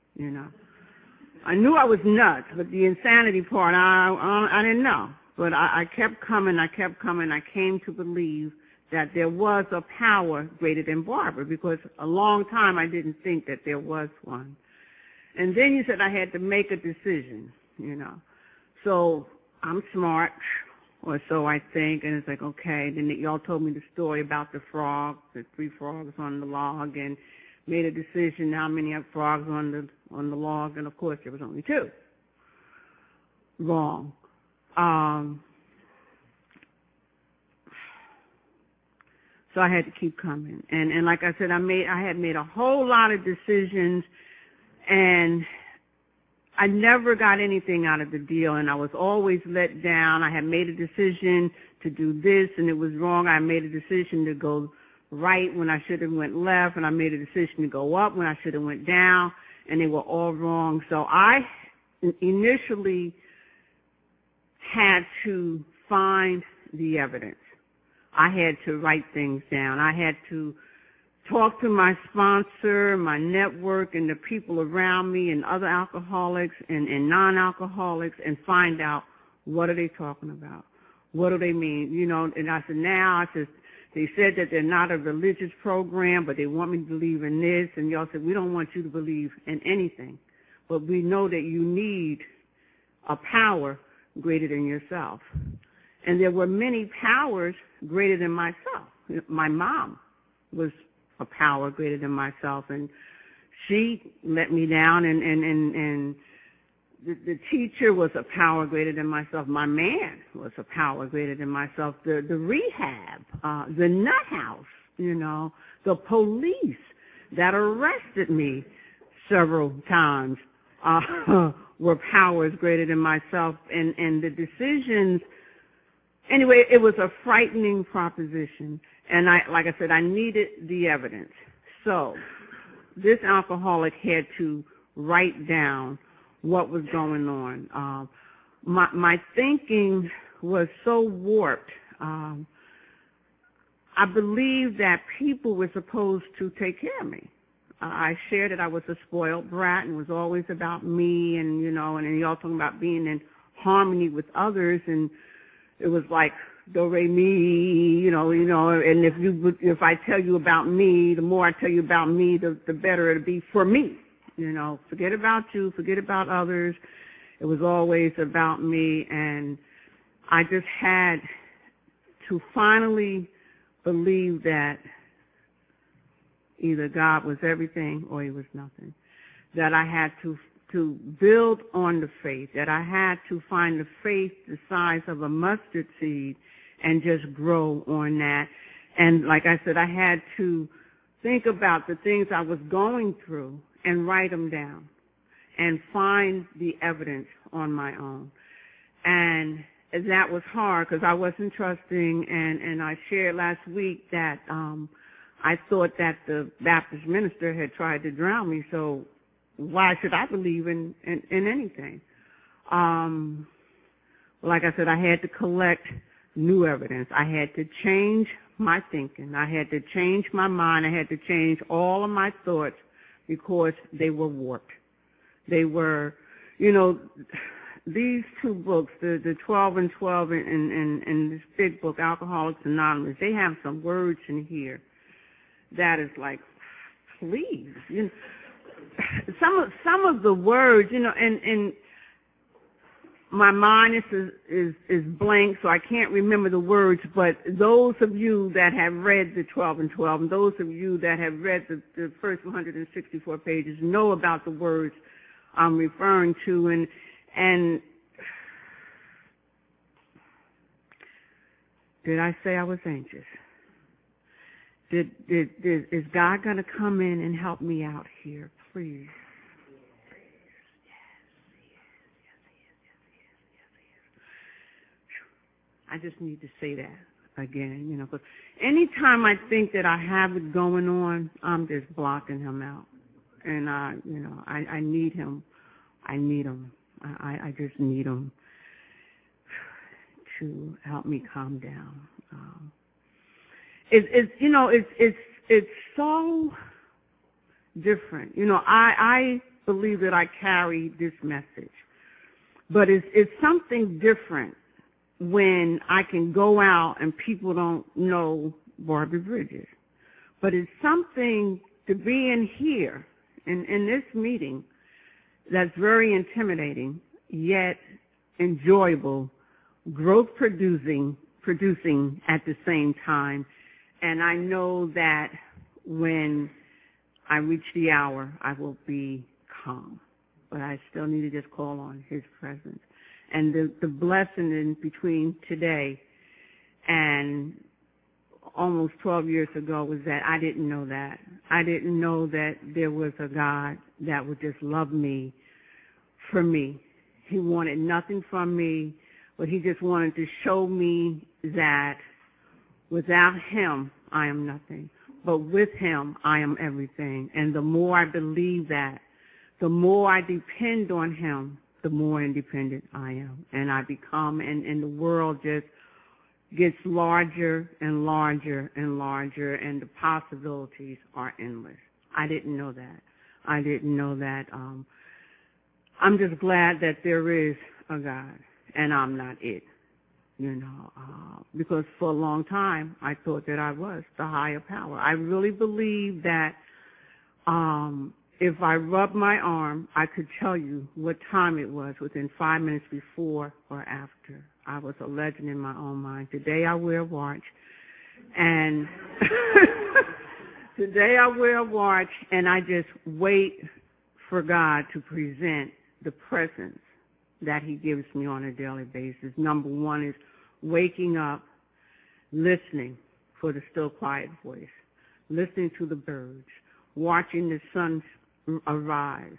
B: I knew I was nuts, but the insanity part, I didn't know. But I kept coming. I came to believe that there was a power greater than Barbara, because a long time I didn't think that there was one. And then you said I had to make a decision, So I'm smart, or so I think, and it's like, okay. Then y'all told me the story about the frog, the 3 frogs on the log, and made a decision how many frogs on the log, and of course there was only 2. Wrong. So I had to keep coming, and like I said, I had made a whole lot of decisions, and I never got anything out of the deal, and I was always let down. I had made a decision to do this, and it was wrong. I made a decision to go right when I should have went left, and I made a decision to go up when I should have went down, and they were all wrong. So I initially had to find the evidence. I had to write things down. I had to talk to my sponsor, my network, and the people around me, and other alcoholics and non-alcoholics, and find out, what are they talking about? What do they mean? And I said, they said that they're not a religious program, but they want me to believe in this. And y'all said, we don't want you to believe in anything, but we know that you need a power greater than yourself. And there were many powers greater than myself. My mom was a power greater than myself, and she let me down, and the teacher was a power greater than myself. My man was a power greater than myself. The rehab, the nut house, the police that arrested me several times were powers greater than myself, and the decisions. Anyway, it was a frightening proposition, and like I said, I needed the evidence. So this alcoholic had to write down what was going on. My thinking was so warped. I believed that people were supposed to take care of me. I shared that I was a spoiled brat and it was always about me, and and then y'all talking about being in harmony with others, and it was like do re mi, and if I tell you about me, the more I tell you about me, the better it'll be for me. Forget about you, forget about others. It was always about me, and I just had to finally believe that either God was everything or he was nothing. That I had to build on the faith, that I had to find the faith the size of a mustard seed and just grow on that. And like I said, I had to think about the things I was going through and write them down and find the evidence on my own. And that was hard because I wasn't trusting, and I shared last week that I thought that the Baptist minister had tried to drown me, so why should I believe in anything? Like I said, I had to collect new evidence. I had to change my thinking. I had to change my mind. I had to change all of my thoughts because they were warped. They were, these two books, the 12 and 12 and this big book, Alcoholics Anonymous, they have some words in here that is like, please, some of the words, and my mind is blank, so I can't remember the words, but those of you that have read the 12 and 12, and those of you that have read the first 164 pages know about the words I'm referring to, and did I say I was anxious? Is God going to come in and help me out here, please? I just need to say that again, because anytime I think that I have it going on, I'm just blocking him out. And I need him. I need him. I just need him to help me calm down. It's so different. I believe that I carry this message, but it's something different when I can go out and people don't know Barbara Bridges. But it's something to be in here, in this meeting, that's very intimidating, yet enjoyable, growth producing at the same time. And I know that when I reach the hour, I will be calm. But I still need to just call on his presence. And the blessing in between today and almost 12 years ago was that I didn't know that. I didn't know that there was a God that would just love me for me. He wanted nothing from me, but he just wanted to show me that without him, I am nothing. But with him, I am everything. And the more I believe that, the more I depend on him, the more independent I am. And I become, and the world just gets larger and larger and larger, and the possibilities are endless. I didn't know that. I didn't know that. I'm just glad that there is a God, and I'm not it, because for a long time I thought that I was the higher power. I really believe that if I rubbed my arm, I could tell you what time it was within 5 minutes before or after. I was a legend in my own mind. Today I wear a watch, and today I wear a watch, and I just wait for God to present the presence that he gives me on a daily basis. Number one is waking up, listening for the still quiet voice, listening to the birds, watching the sun arise,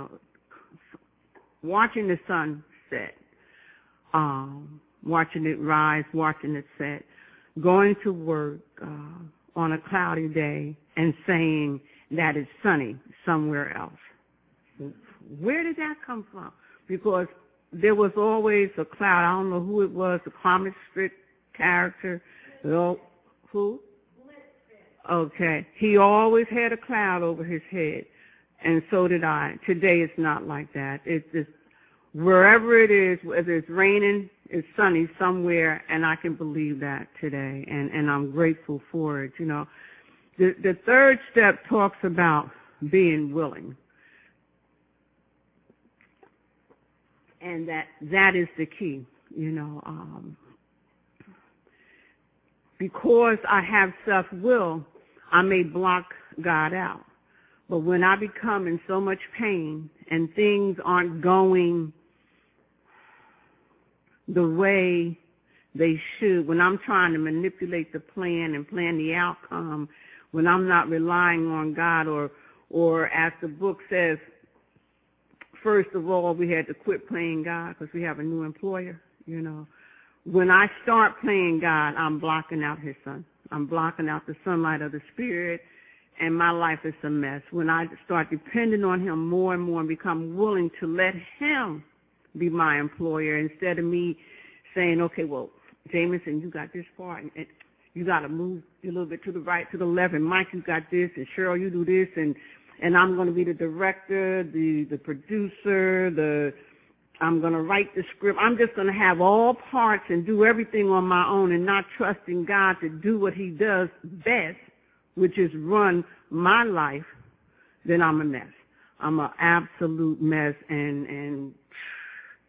B: watching the sun set, watching it rise, watching it set, going to work on a cloudy day and saying that it's sunny somewhere else. Where did that come from? Because there was always a cloud. I don't know who it was, the comic strip character. Who? Okay. He always had a cloud over his head, and so did I. Today it's not like that. It's just wherever it is, whether it's raining, it's sunny somewhere, and I can believe that today, and I'm grateful for it. The third step talks about being willing. And that is the key, because I have self-will, I may block God out. But when I become in so much pain and things aren't going the way they should, when I'm trying to manipulate the plan and plan the outcome, when I'm not relying on God, or as the book says, first of all, we had to quit playing God because we have a new employer, When I start playing God, I'm blocking out his son. I'm blocking out the sunlight of the Spirit, and my life is a mess. When I start depending on him more and more and become willing to let him be my employer instead of me saying, okay, well, Jameson, you got this part, and you got to move a little bit to the right, to the left, and Mike, you got this, and Cheryl, you do this, and I'm going to be the director, the producer, I'm going to write the script. I'm just going to have all parts and do everything on my own and not trusting God to do what he does best, which is run my life. Then I'm a mess. I'm an absolute mess, and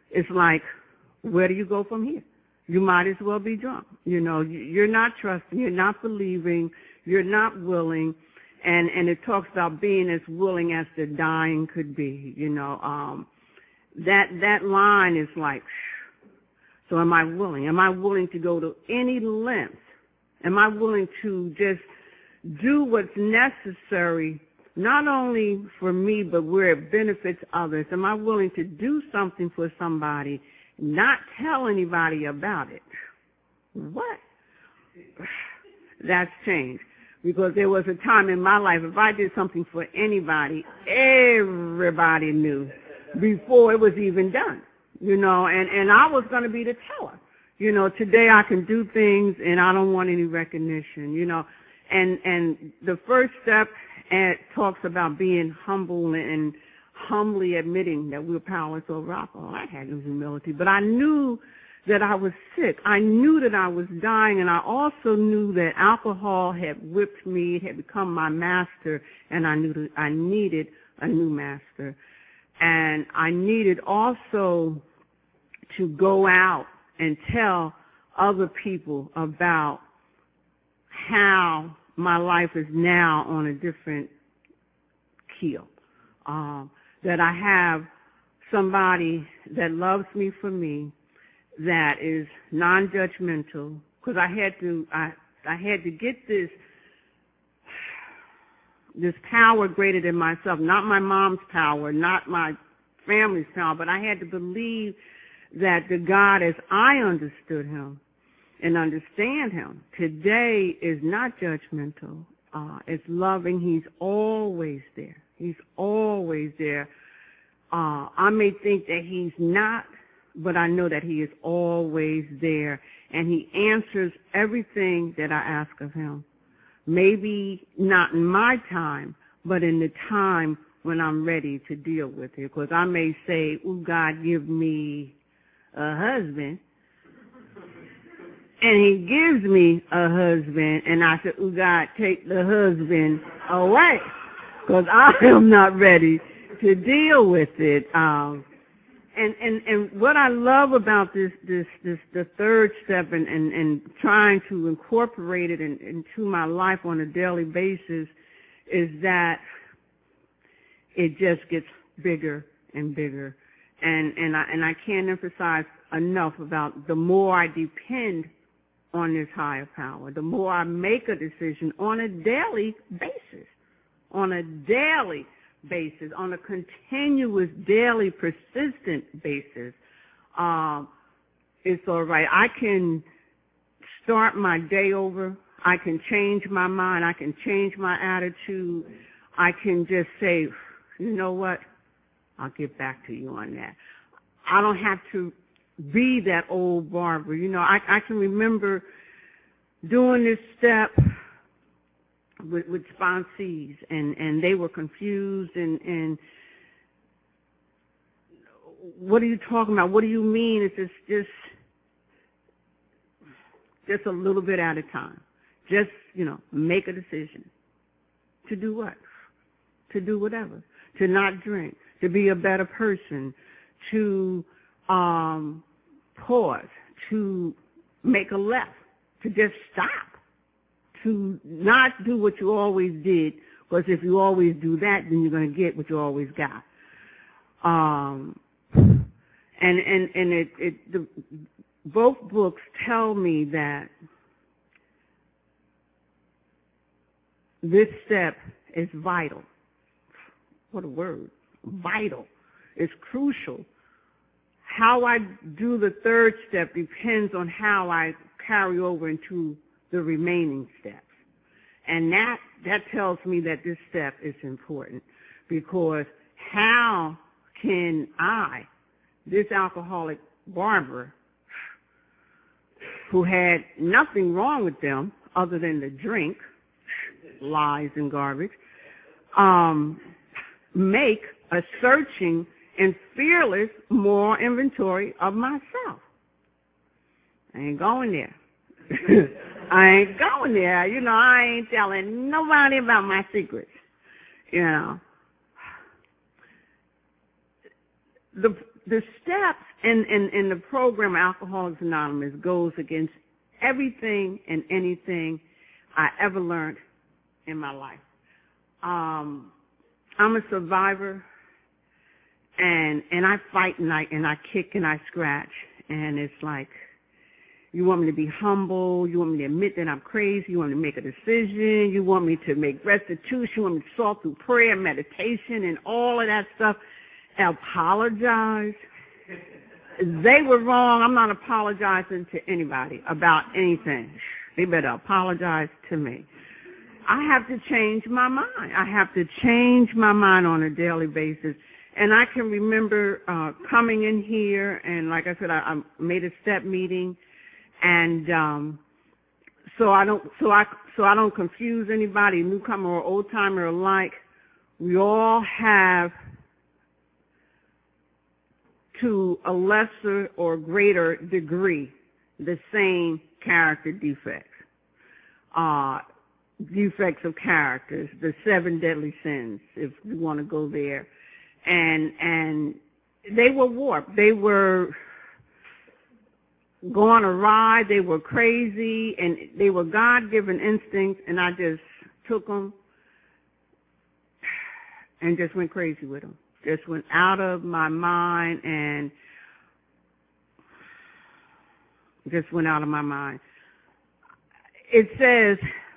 B: it's like, where do you go from here? You might as well be drunk. You know, you're not trusting, you're not believing, you're not willing, and it talks about being as willing as the dying could be. You know, that line is like, so am I willing? Am I willing to go to any length? Am I willing to just do what's necessary, not only for me, but where it benefits others? Am I willing to do something for somebody, not tell anybody about it? What? That's changed. Because there was a time in my life, if I did something for anybody, everybody knew before it was even done. You know, and I was going to be the teller. You know, today I can do things and I don't want any recognition, you know. And the first step talks about being humble and humbly admitting that we're powerless over alcohol. I had no humility, but I knew that I was sick. I knew that I was dying, and I also knew that alcohol had whipped me, it had become my master, and I knew that I needed a new master. And I needed also to go out and tell other people about how my life is now on a different keel. That I have somebody that loves me for me, that is non-judgmental, because I had to get this power greater than myself, not my mom's power, not my family's power, but I had to believe that the God as I understood him and understand him today is not judgmental. It's loving. He's always there. He's always there. I may think that he's not, but I know that he is always there, and he answers everything that I ask of him. Maybe not in my time, but in the time when I'm ready to deal with it. Because I may say, oh, God, give me a husband. And he gives me a husband, and I said, oh, God, take the husband away. Because I am not ready to deal with it. And what I love about the third step and trying to incorporate it into my life on a daily basis is that it just gets bigger and bigger. And I can't emphasize enough about the more I depend on this higher power, the more I make a decision on a daily basis, on a continuous, daily, persistent basis. It's all right. I can start my day over. I can change my mind. I can change my attitude. I can just say, you know what? I'll get back to you on that. I don't have to be that old Barbara. You know, I can remember doing this step with sponsees, and they were confused, and what are you talking about? What do you mean? It's just a little bit at a time. Just, you know, make a decision. To do what? To do whatever. To not drink. To be a better person. To pause. To make a left. To just stop. To not do what you always did, because if you always do that, then you're going to get what you always got. Both books tell me that this step is vital. What a word. Vital. It's crucial. How I do the third step depends on how I carry over into the remaining steps. And that tells me that this step is important, because how can I, this alcoholic Barbara, who had nothing wrong with them other than the drink, lies and garbage, make a searching and fearless moral inventory of myself? I ain't going there. I ain't going there. You know, I ain't telling nobody about my secrets. You know. the steps in the program Alcoholics Anonymous goes against everything and anything I ever learned in my life. I'm a survivor, and I fight and I kick and I scratch, and it's like, you want me to be humble, you want me to admit that I'm crazy, you want me to make a decision, you want me to make restitution, you want me to sort through prayer, meditation, and all of that stuff, apologize. They were wrong. I'm not apologizing to anybody about anything. They better apologize to me. I have to change my mind. I have to change my mind on a daily basis. And I can remember coming in here, and like I said, I made a step meeting, and so I don't confuse anybody, newcomer or old timer alike. We all have, to a lesser or greater degree, the same character defects. Defects of characters, the 7 deadly sins, if you want to go there. And they were warped. They were going awry. They were crazy, and they were God-given instincts, and I just took them and just went crazy with them. Just went out of my mind and just went out of my mind. It says,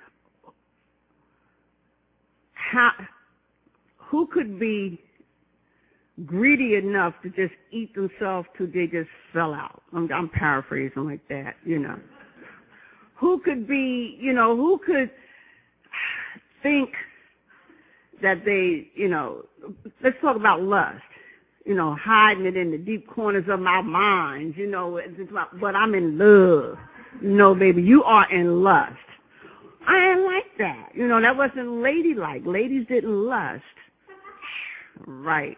B: who could be greedy enough to just eat themselves till they just fell out? I'm paraphrasing like that, you know. Who could be, you know, who could think that they, you know, let's talk about lust, you know, hiding it in the deep corners of my mind, you know, but I'm in love. No, baby, you are in lust. I ain't like that. You know, that wasn't ladylike. Ladies didn't lust. Right.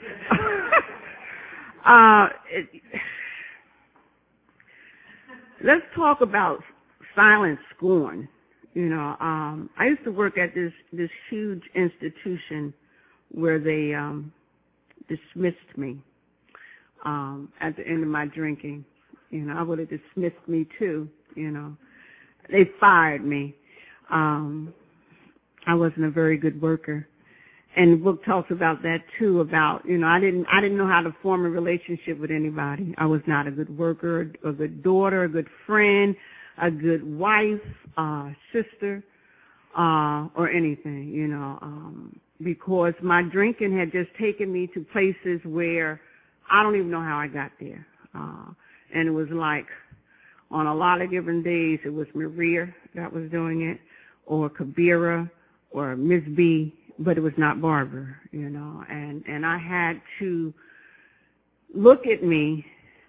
B: Let's talk about silent scorn. You know, I used to work at this huge institution where they dismissed me at the end of my drinking. You know, I would have dismissed me too. You know, they fired me. I wasn't a very good worker, and the book talks about that too. About, you know, I didn't know how to form a relationship with anybody. I was not a good worker, a good daughter, a good friend, a good wife, sister, or anything, you know, because my drinking had just taken me to places where I don't even know how I got there. And it was like, on a lot of given days, it was Maria that was doing it, or Kabira, or Miss B, but it was not Barbara, you know. And I had to look at me,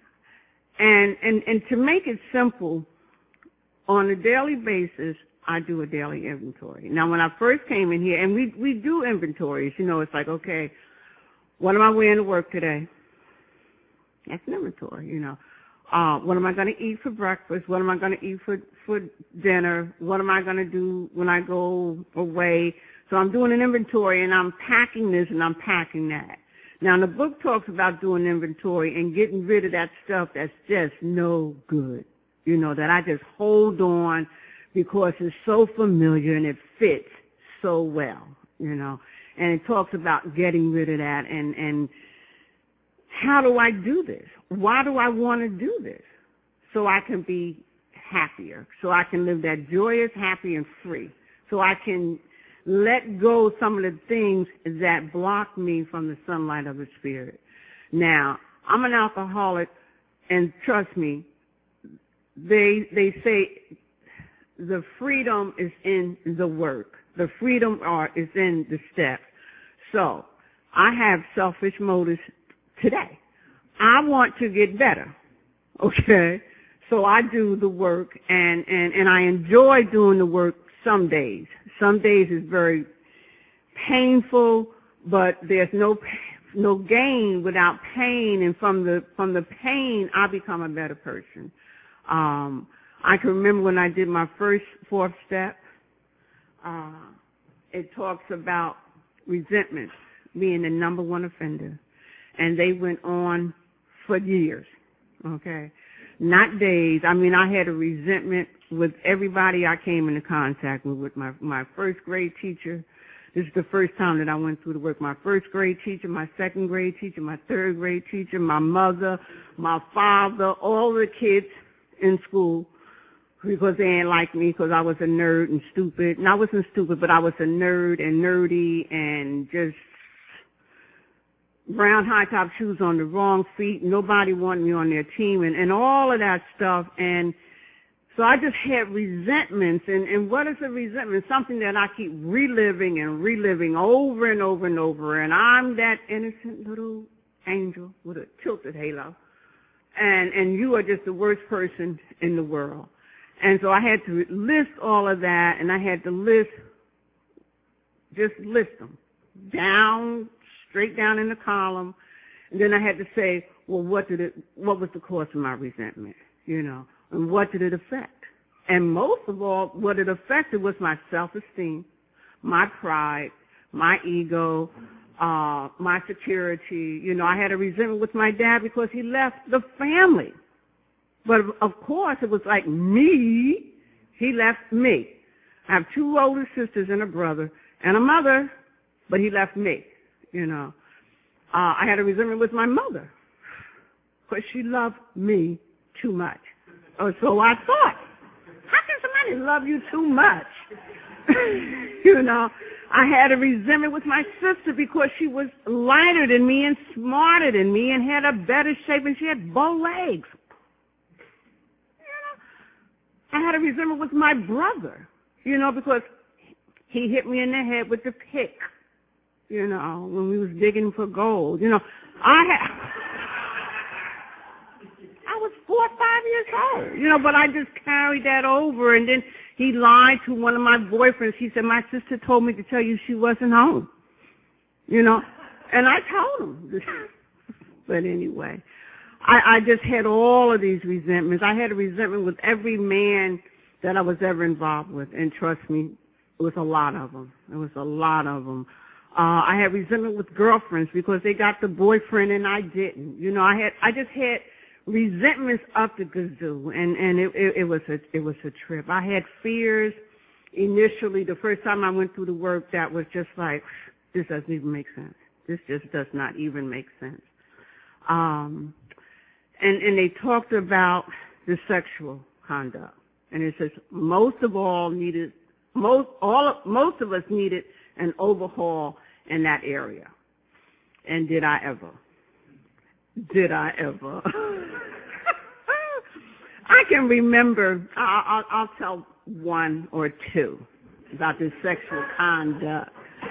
B: and to make it simple, on a daily basis, I do a daily inventory. Now, when I first came in here, and we do inventories, you know, it's like, okay, what am I wearing to work today? That's an inventory, you know. What am I going to eat for breakfast? What am I going to eat for dinner? What am I going to do when I go away? So I'm doing an inventory, and I'm packing this and I'm packing that. Now, the book talks about doing inventory and getting rid of that stuff that's just no good, you know, that I just hold on because it's so familiar and it fits so well, you know. And it talks about getting rid of that and how do I do this? Why do I want to do this? So I can be happier, so I can live that joyous, happy, and free, so I can let go some of the things that block me from the sunlight of the Spirit. Now, I'm an alcoholic, and trust me, they say the freedom is in the work. The freedom is in the steps. So I have selfish motives today. I want to get better, okay? So I do the work, and I enjoy doing the work some days. Some days is very painful, but there's no gain without pain, and from the pain, I become a better person. I can remember when I did my first 4th step, it talks about resentment being the number 1 offender. And they went on for years, okay? Not days. I mean, I had a resentment with everybody I came into contact with my first grade teacher. This is the first time that I went through the work. My first grade teacher, my second grade teacher, my third grade teacher, my mother, my father, all the kids in school, because they didn't like me because I was a nerd and stupid. And I wasn't stupid, but I was a nerd and nerdy and just brown high-top shoes on the wrong feet. Nobody wanted me on their team and all of that stuff. And so I just had resentments. And what is a resentment? Something that I keep reliving and reliving over and over and over. And I'm that innocent little angel with a tilted halo. And you are just the worst person in the world. And so I had to list all of that, and I had to list them down, straight down in the column. And then I had to say, well, what was the cause of my resentment, you know, and what did it affect? And most of all, what it affected was my self-esteem, my pride, my ego, my security. You know, I had a resentment with my dad because he left the family. But of course, it was like me. He left me. I have two older sisters and a brother and a mother, but he left me, you know. I had a resentment with my mother because she loved me too much. So I thought, how can somebody love you too much? You know, I had a resentment with my sister because she was lighter than me and smarter than me and had a better shape, and she had bow legs. I had a resentment with my brother, you know, because he hit me in the head with the pick, you know, when we was digging for gold. You know, I was 4 or 5 years old, you know, but I just carried that over. And then he lied to one of my boyfriends. He said, my sister told me to tell you she wasn't home, you know, and I told him. But anyway, I just had all of these resentments. I had a resentment with every man that I was ever involved with. And trust me, it was a lot of them. It was a lot of them. I had resentment with girlfriends because they got the boyfriend and I didn't. You know, I just had resentments up the kazoo, and it was a trip. I had fears initially. The first time I went through the work, that was just like, this doesn't even make sense. This just does not even make sense. And they talked about the sexual conduct, and it says most of us needed an overhaul in that area. And did I ever? I can remember. I'll tell one or two about this sexual conduct.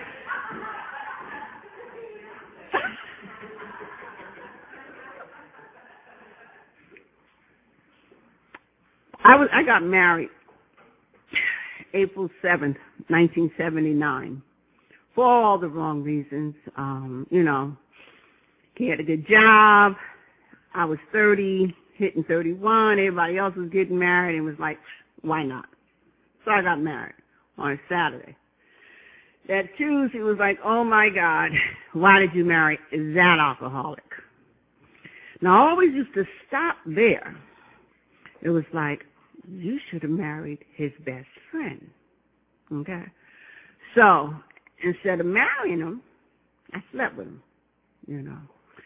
B: I got married April 7th, 1979, for all the wrong reasons. You know, he had a good job. I was 30, hitting 31. Everybody else was getting married, and was like, why not? So I got married on a Saturday. That Tuesday was like, oh my God, why did you marry that alcoholic? Now, I always used to stop there. It was like, you should have married his best friend. Okay? So, instead of marrying him, I slept with him, you know.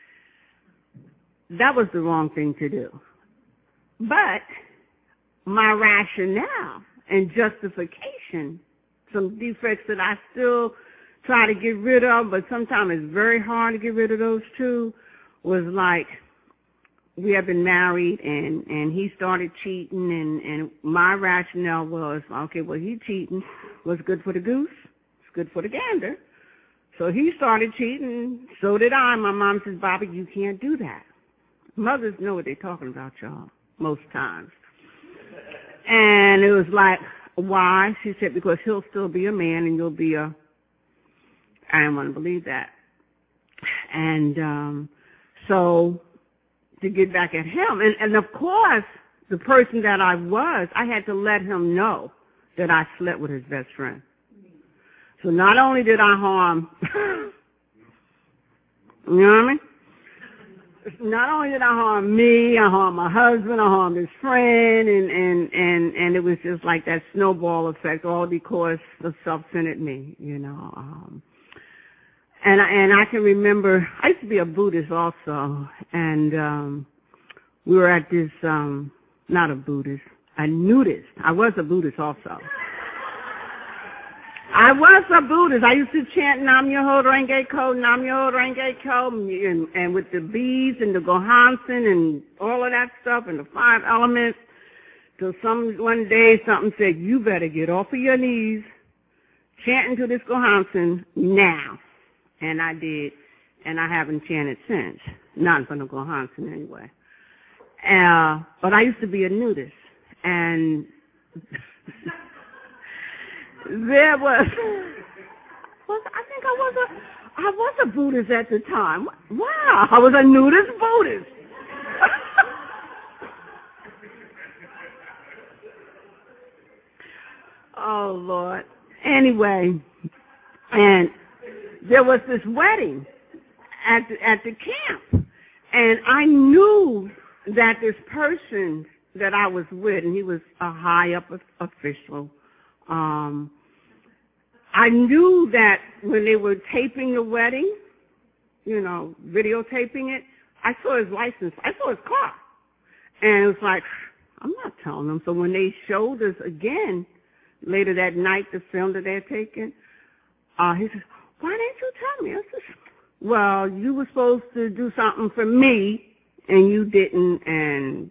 B: That was the wrong thing to do. But my rationale and justification, some defects that I still try to get rid of, but sometimes it's very hard to get rid of those too, was like, we have been married and he started cheating, and my rationale was, okay, well, he cheating. What's good for the goose? It's good for the gander. So he started cheating, so did I. My mom says, Bobby, you can't do that. Mothers know what they're talking about, y'all, most times. And it was like, why? She said, because he'll still be a man and you'll be a, I didn't want to believe that. And so to get back at him, and of course, the person that I was, I had to let him know that I slept with his best friend. So not only did I harm, you know what I mean? not only did I harm me, I harmed my husband, I harmed his friend, and it was just like that snowball effect, all because of self-centered me, you know. And I can remember, I used to be a Buddhist also, and we were at this, not a Buddhist, a nudist. I was a Buddhist also. I was a Buddhist. I used to chant Nam Myoho Renge Kyo, Nam Myoho Renge Kyo, and with the beads and the Gohansen and all of that stuff and the 5 elements. Till one day something said, you better get off of your knees, chanting to this Gohansen now. And I did, and I haven't chanted since. Not from the Gohansen anyway. But I used to be a nudist, and there was, I think I was a Buddhist at the time. Wow, I was a nudist Buddhist. Oh, Lord. Anyway, and there was this wedding at the camp, and I knew that this person that I was with, and he was a high-up official, I knew that when they were taping the wedding, you know, videotaping it, I saw his license. I saw his car. And it was like, I'm not telling them. So when they showed us again later that night, the film that they had taken, he says, why didn't you tell me? I said, well, you were supposed to do something for me, and you didn't, and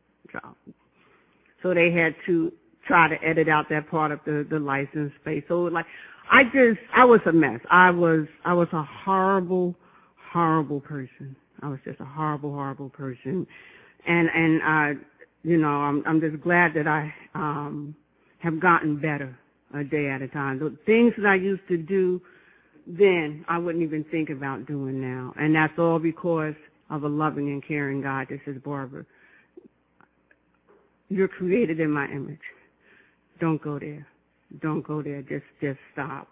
B: so they had to try to edit out that part of the license space. So like, I was a mess. I was a horrible, horrible person. I was just a horrible, horrible person. And I, you know, I'm just glad that I, have gotten better a day at a time. The things that I used to do then, I wouldn't even think about doing now. And that's all because of a loving and caring God. This is Barbara. You're created in my image. Don't go there. Don't go there. Just stop.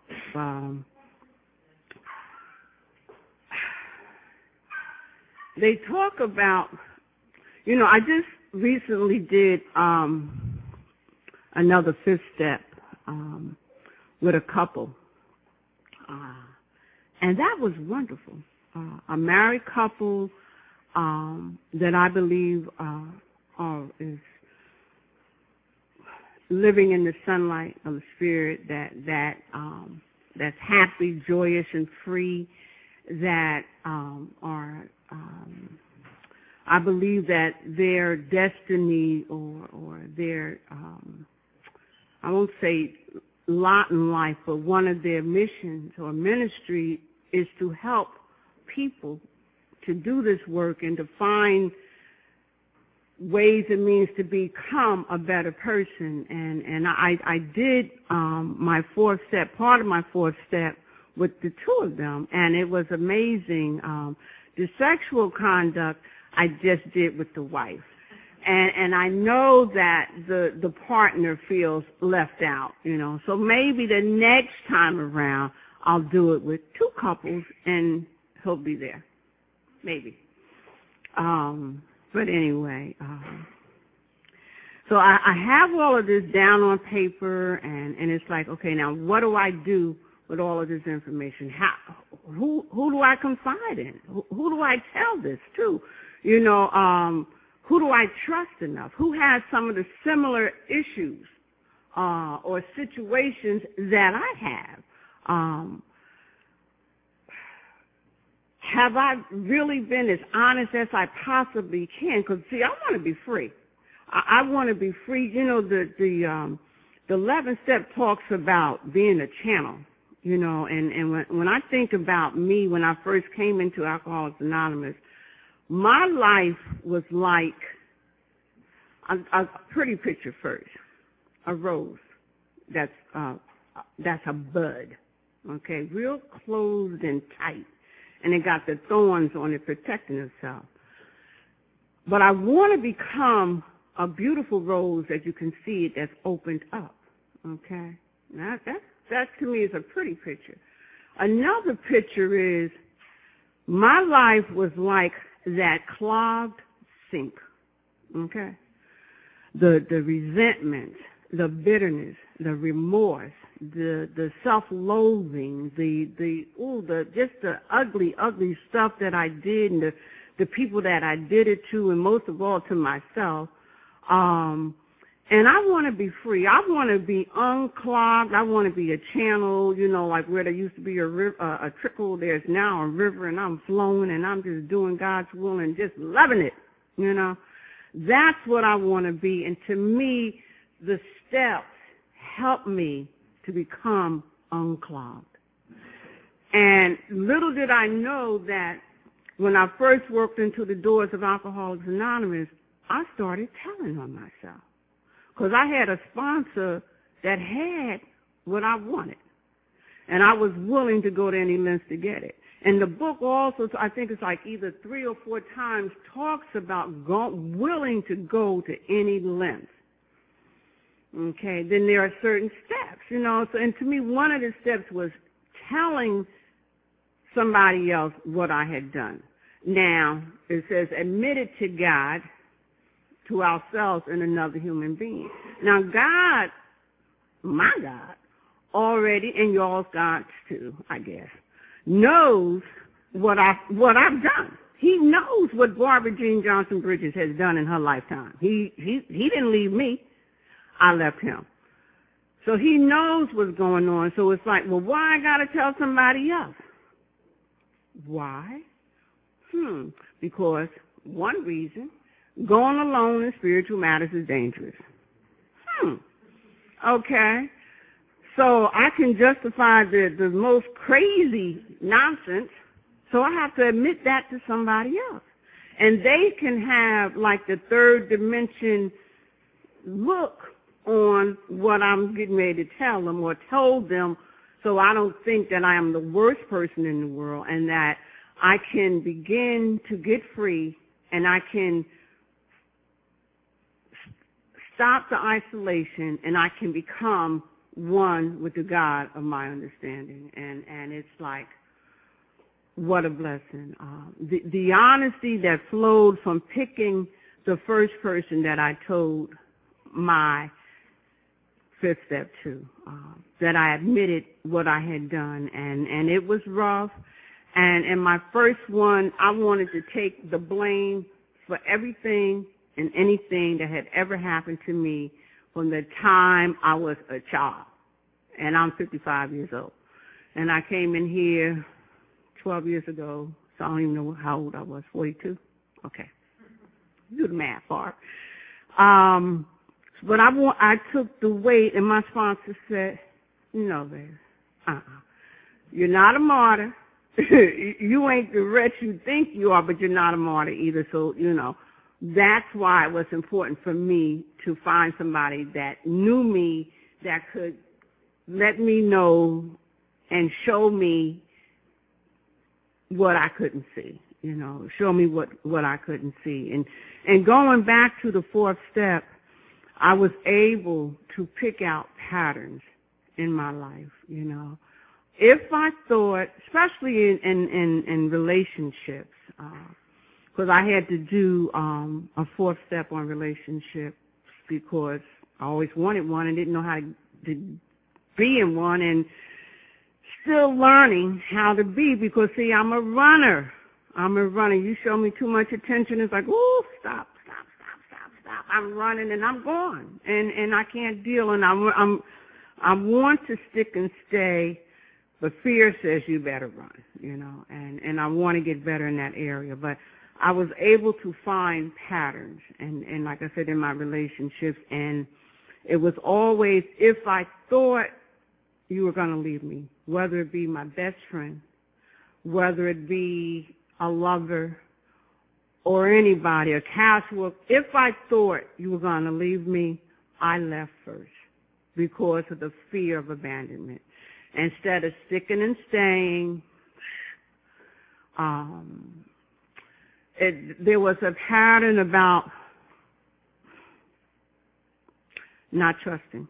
B: They talk about, you know, I just recently did another 5th step with a couple, and that was wonderful. A married couple that I believe is living in the sunlight of the spirit, that's happy, joyous, and free, that are I believe that their destiny or their I won't say lot in life, but one of their missions or ministry is to help people to do this work and to find ways and means to become a better person. And I did my 4th step, part of my 4th step with the 2 of them, and it was amazing. The sexual conduct I just did with the wife. And I know that the partner feels left out, you know. So maybe the next time around I'll do it with 2 couples and he'll be there. Maybe. But anyway, so I have all of this down on paper, and it's like, okay, now what do I do with all of this information? Who do I confide in? Who do I tell this to? You know, who do I trust enough? Who has some of the similar issues or situations that I have? Have I really been as honest as I possibly can? Because, see, I want to be free. I want to be free. You know, the 11th step talks about being a channel, you know, and when I think about me when I first came into Alcoholics Anonymous, my life was like a pretty picture first, a rose that's a bud, okay, real closed and tight. And it got the thorns on it protecting itself. But I want to become a beautiful rose that you can see it that's opened up. Okay? Now that to me is a pretty picture. Another picture is my life was like that clogged sink. Okay? The resentment, the bitterness, the remorse, the self-loathing, just the ugly stuff that I did, and the people that I did it to, and most of all to myself. And I want to be free. I want to be unclogged. I want to be a channel, like where there used to be a trickle, there's now a river, and I'm flowing, and I'm just doing God's will and just loving it, That's what I want to be. And to me, the steps help me to become unclogged. And little did I know that when I first walked into the doors of Alcoholics Anonymous, I started telling on myself. Because I had a sponsor that had what I wanted. And I was willing to go to any lengths to get it. And the book also, I think it's like either 3 or 4 times, talks about willing to go to any length. Okay, then there are certain steps, So, and to me, one of the steps was telling somebody else what I had done. Now, it says admit it to God, to ourselves, and another human being. Now, God, my God, already, and y'all's God too, I guess, knows what I've done. He knows what Barbara Jean Johnson Bridges has done in her lifetime. He didn't leave me. I left him. So he knows what's going on. So it's like, well, why I got to tell somebody else? Why? Because one reason, going alone in spiritual matters is dangerous. Okay. So I can justify the most crazy nonsense, so I have to admit that to somebody else. And they can have like the third dimension look on what I'm getting ready to tell them or told them, so I don't think that I am the worst person in the world, and that I can begin to get free, and I can stop the isolation, and I can become one with the God of my understanding. And it's like, what a blessing. The honesty that flowed from picking the first person that I told my 5th step to, that I admitted what I had done, and it was rough. And my first one, I wanted to take the blame for everything and anything that had ever happened to me from the time I was a child. And I'm 55 years old. And I came in here 12 years ago, so I don't even know how old I was, 42? Okay. Do the math, Barb. But I took the weight, and my sponsor said, no, baby, you're not a martyr. You ain't the wretch you think you are, but you're not a martyr either. So, that's why it was important for me to find somebody that knew me, that could let me know and show me what I couldn't see, show me what I couldn't see. And going back to the 4th step, I was able to pick out patterns in my life, If I thought, especially in relationships, because I had to do a 4th step on relationships because I always wanted one and didn't know how to be in one, and still learning how to be, because, see, I'm a runner. You show me too much attention, it's like, oh, stop. I'm running and I'm gone, and I can't deal, and I want to stick and stay, but fear says you better run, and I want to get better in that area. But I was able to find patterns, and like I said, in my relationships, and it was always, if I thought you were going to leave me, whether it be my best friend, whether it be a lover, or anybody, a casual, if I thought you were going to leave me, I left first because of the fear of abandonment. Instead of sticking and staying, there was a pattern about not trusting,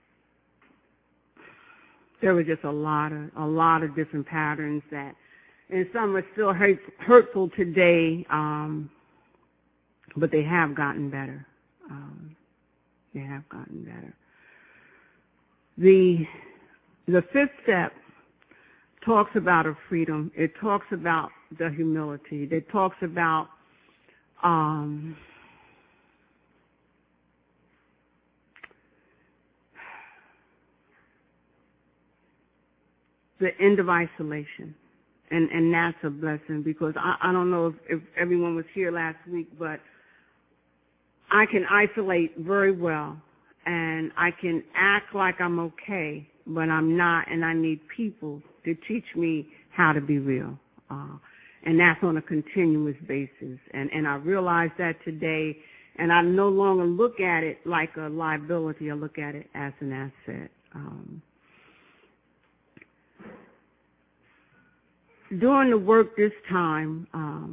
B: there were just a lot of different patterns that and some are still hurtful today, but they have gotten better. They have gotten better. The fifth step talks about a freedom. It talks about the humility. It talks about the end of isolation. And that's a blessing, because I don't know if everyone was here last week, but I can isolate very well, and I can act like I'm okay, but I'm not, and I need people to teach me how to be real. And that's on a continuous basis. And I realize that today, and I no longer look at it like a liability. I look at it as an asset. Doing the work this time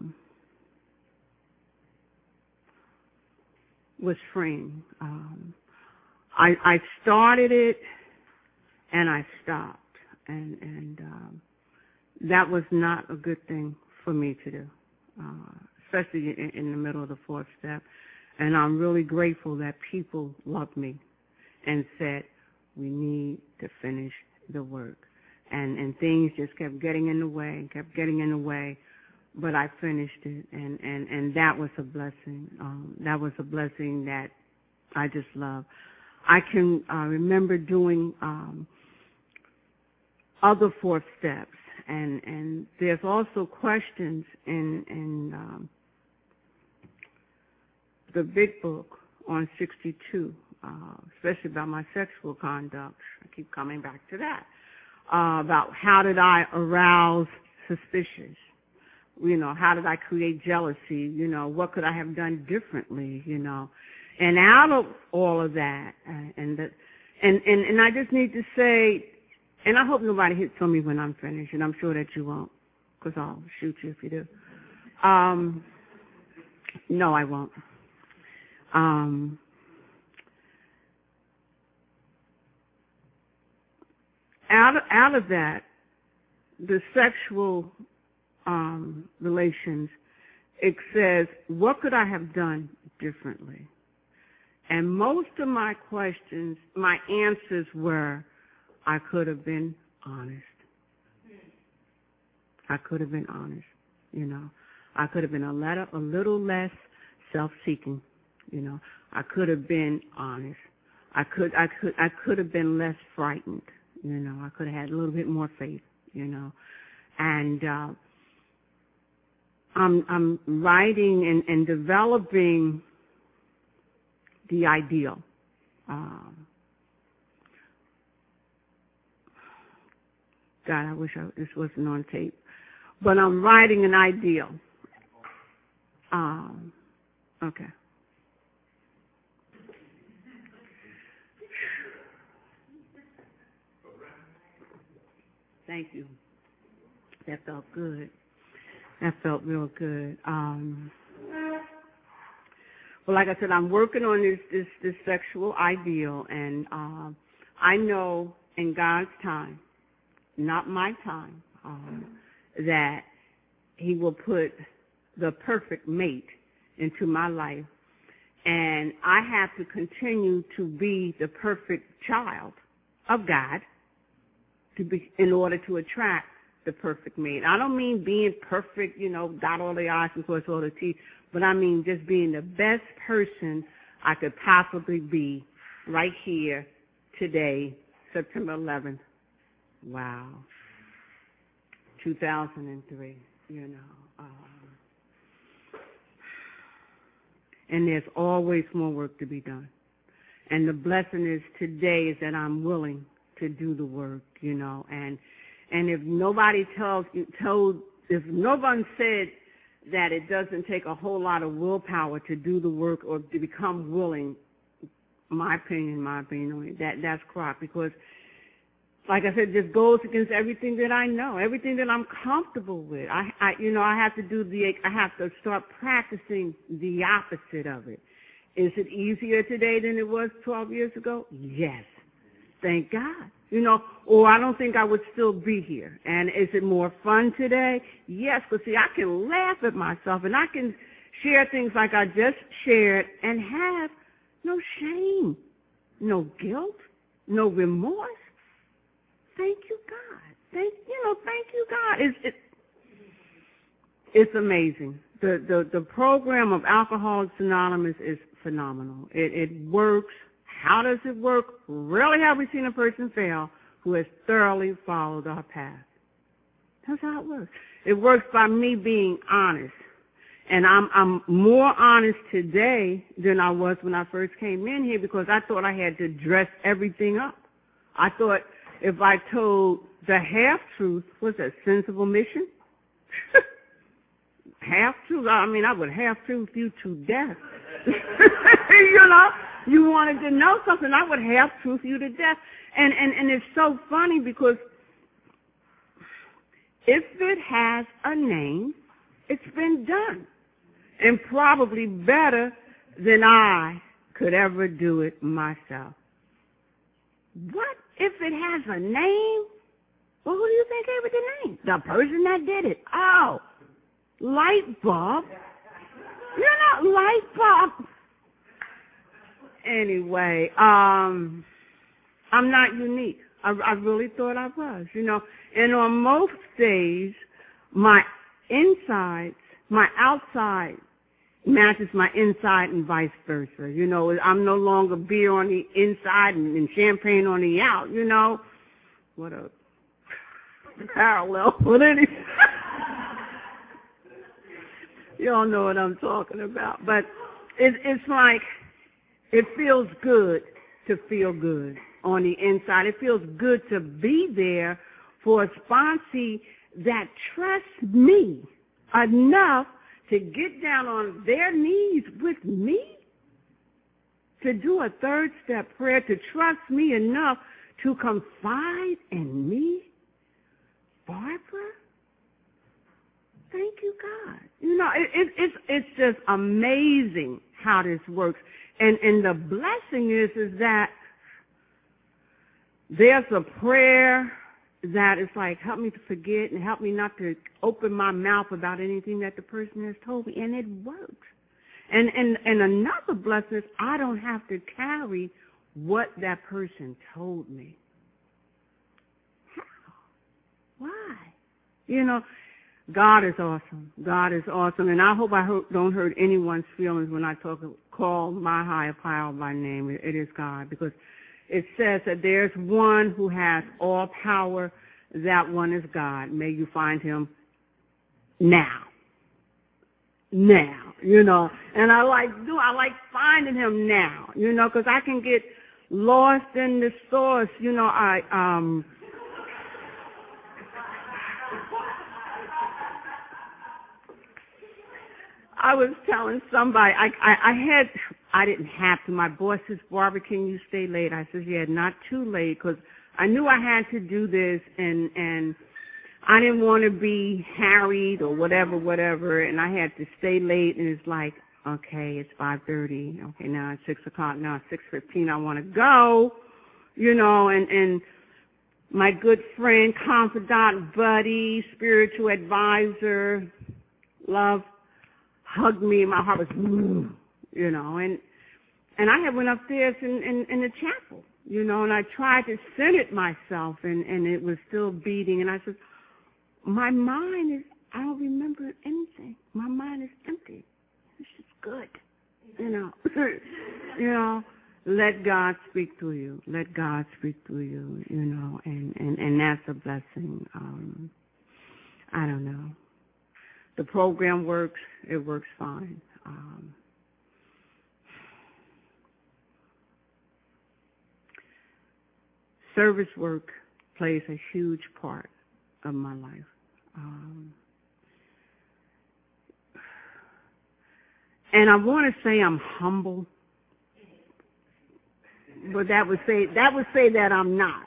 B: was freeing. I started it and I stopped, and that was not a good thing for me to do, especially in the middle of the fourth step. And I'm really grateful that people loved me and said, we need to finish the work. And things just kept getting in the way, but I finished it, and that was a blessing. That was a blessing that I just love. I can remember doing other fourth steps, and there's also questions in the big book on 62, especially about my sexual conduct. I keep coming back to that. About how did I arouse suspicions? How did I create jealousy? What could I have done differently? And out of all of that, and I just need to say, and I hope nobody hits on me when I'm finished, and I'm sure that you won't, because I'll shoot you if you do. No, I won't. Out of that, the sexual relations, it says, what could I have done differently? And most of my questions, my answers were, I could have been honest. I could have been honest, I could have been a little less self-seeking, I could have been honest. I could have been less frightened. I could have had a little bit more faith, and I'm writing and developing the ideal. God, I wish this wasn't on tape, but I'm writing an ideal. Okay. Thank you. That felt good. That felt real good. Well, like I said, I'm working on this sexual ideal, and I know in God's time, not my time, that He will put the perfect mate into my life, and I have to continue to be the perfect child of God in order to attract the perfect mate. I don't mean being perfect, dot all the I's and cross all the T's, but I mean just being the best person I could possibly be right here today, September 11th. Wow. 2003, and there's always more work to be done. And the blessing is today is that I'm willing to do the work, and if nobody if no one said that it doesn't take a whole lot of willpower to do the work or to become willing, my opinion on it, that's crap, because like I said, it just goes against everything that I know, everything that I'm comfortable with. I have to start practicing the opposite of it. Is it easier today than it was 12 years ago? Yes. Thank God. or I don't think I would still be here. And is it more fun today? Yes, because see, I can laugh at myself and I can share things like I just shared and have no shame, no guilt, no remorse. Thank you, God. Thank you, God. It's amazing. The program of Alcoholics Anonymous is phenomenal. It works. How does it work? Rarely have we seen a person fail who has thoroughly followed our path. That's how it works. It works by me being honest. And I'm more honest today than I was when I first came in here because I thought I had to dress everything up. I thought if I told the half-truth, what's that, sense of omission? Half-truth? I mean, I would half-truth you to death. You wanted to know something, I would half-truth you to death. And it's so funny because if it has a name, it's been done. And probably better than I could ever do it myself. What if it has a name? Well, who do you think gave it the name? The person that did it. Oh, light bulb. Light bulb. Anyway, I'm not unique. I really thought I was, And on most days, my insides, my outside matches my inside and vice versa. I'm no longer beer on the inside and champagne on the out, What a parallel. But anyway, you all know what I'm talking about. But it's like it feels good to feel good on the inside. It feels good to be there for a sponsee that trusts me enough to get down on their knees with me, to do a third step prayer, to trust me enough to confide in me. Barbara, thank you, God. It's just amazing how this works. And the blessing is that there's a prayer that is like, help me to forget and help me not to open my mouth about anything that the person has told me, and it works. And another blessing is I don't have to carry what that person told me. How? Why? God is awesome. God is awesome, and I hope don't hurt anyone's feelings when I call my higher power by name. It is God, because it says that there's one who has all power. That one is God. May you find him now. Now, And I like finding him now, because I can get lost in the source. I was telling somebody, I didn't have to. My boss says, Barbara, can you stay late? I said, yeah, not too late, because I knew I had to do this, and I didn't want to be harried or whatever, and I had to stay late, and it's like, okay, it's 5:30. Okay, now it's 6 o'clock. Now it's 6:15. I want to go, and my good friend, confidant, buddy, spiritual advisor, love, hugged me, and my heart was, and I had went upstairs in the chapel, and I tried to center myself, and it was still beating, and I said, my mind I don't remember anything. My mind is empty. This is good, let God speak through you. Let God speak through you, and that's a blessing. I don't know. The program works. It works fine. Service work plays a huge part of my life. And I want to say I'm humble, but that would say that I'm not.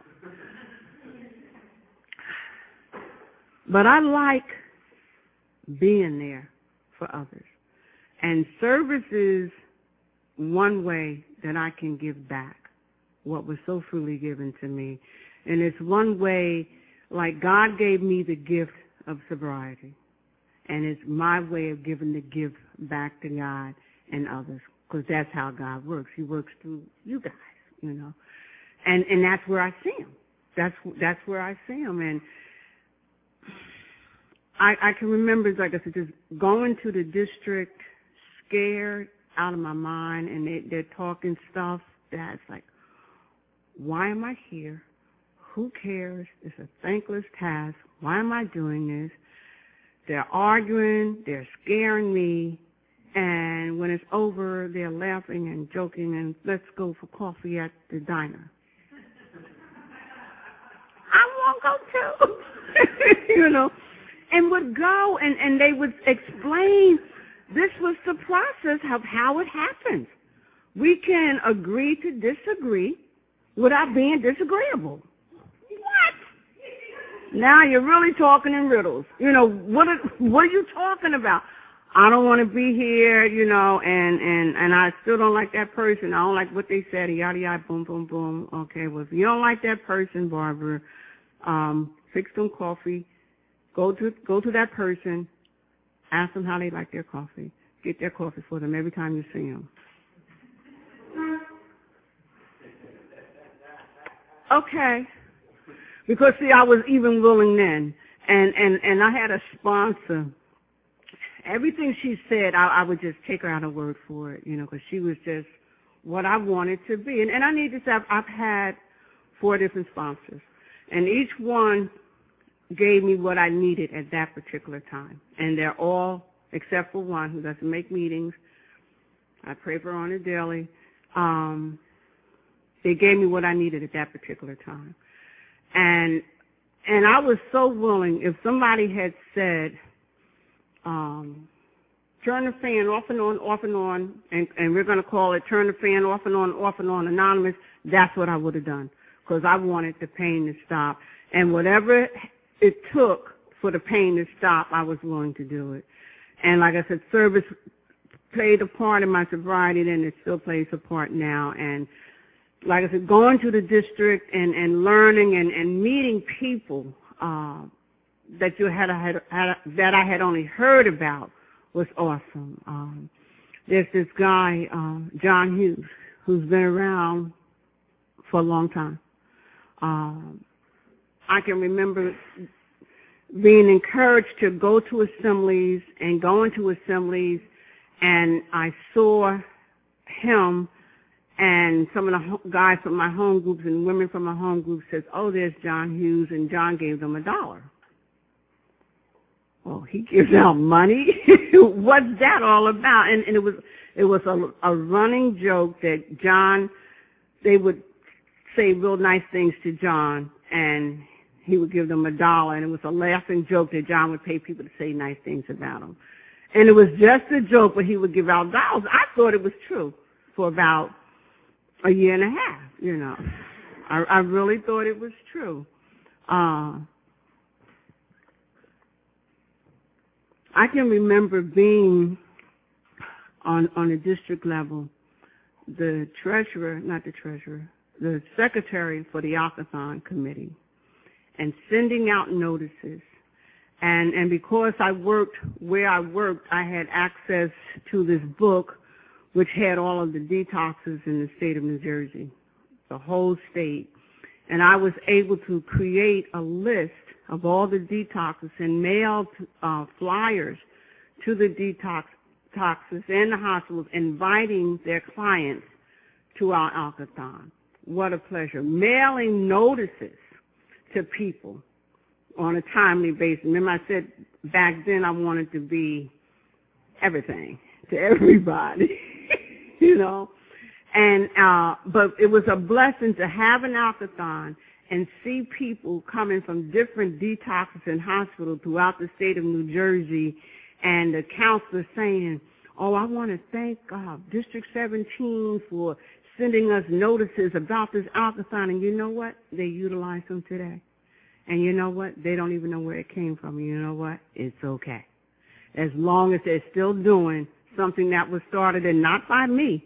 B: But I like being there for others. And service is one way that I can give back what was so freely given to me. And it's one way, like God gave me the gift of sobriety. And it's my way of giving the gift back to God and others, because that's how God works. He works through you guys, you know. And that's where I see him. That's where I see him. And I can remember, like I said, just going to the district scared out of my mind, and they're talking stuff that's like, why am I here? Who cares? It's a thankless task. Why am I doing this? They're arguing, they're scaring me, and when it's over, they're laughing and joking, and let's go for coffee at the diner. I won't go too, you know, and would go, and they would explain this was the process of how it happens. We can agree to disagree without being disagreeable. What? Now you're really talking in riddles. You know, what are you talking about? I don't want to be here, you know, and I still don't like that person. I don't like what they said, yada, yada, boom, boom, boom. Okay, well, if you don't like that person, Barbara, fix them coffee. Go to that person. Ask them how they like their coffee. Get their coffee for them every time you see them. Okay. Because, see, I was even willing then. And I had a sponsor. Everything she said, I would just take her at her word for it, you know, because she was just what I wanted to be. And I need to say, I've had 4 different sponsors. And each one gave me what I needed at that particular time. And they're all, except for one who doesn't make meetings. I pray for her on a daily. They gave me what I needed at that particular time. And I was so willing, if somebody had said, turn the fan off and on, and we're going to call it turn the fan off and on, anonymous, that's what I would have done, because I wanted the pain to stop. And whatever it took for the pain to stop, I was willing to do it. And like I said, service played a part in my sobriety, and it still plays a part now. And like I said, going to the district and learning and meeting people that that I had only heard about was awesome. There's this guy, John Hughes, who's been around for a long time. I can remember being encouraged to go to assemblies and going to assemblies, and I saw him and some of the guys from my home groups and women from my home group says, oh, there's John Hughes, and John gave them $1. Well, he gives out money? What's that all about? And it was a running joke that John, they would say real nice things to John, and he would give them $1, and it was a laughing joke that John would pay people to say nice things about him. And it was just a joke, but he would give out dollars. I thought it was true for about a year and a half, you know. I really thought it was true. I can remember being on a district level, the secretary for the Alcathon committee, and sending out notices. And because I worked where I worked, I had access to this book which had all of the detoxes in the state of New Jersey, the whole state. And I was able to create a list of all the detoxes and mail flyers to the detoxes and the hospitals, inviting their clients to our Alcathon. What a pleasure. Mailing notices to people on a timely basis. Remember I said back then I wanted to be everything to everybody, you know. And but it was a blessing to have an Alcathon and see people coming from different detoxes and hospitals throughout the state of New Jersey, and the counselor saying, oh, I want to thank District 17 for sending us notices about this Alcathon. And you know what? They utilize them today. And you know what? They don't even know where it came from. And you know what? It's okay. As long as they're still doing something that was started, and not by me.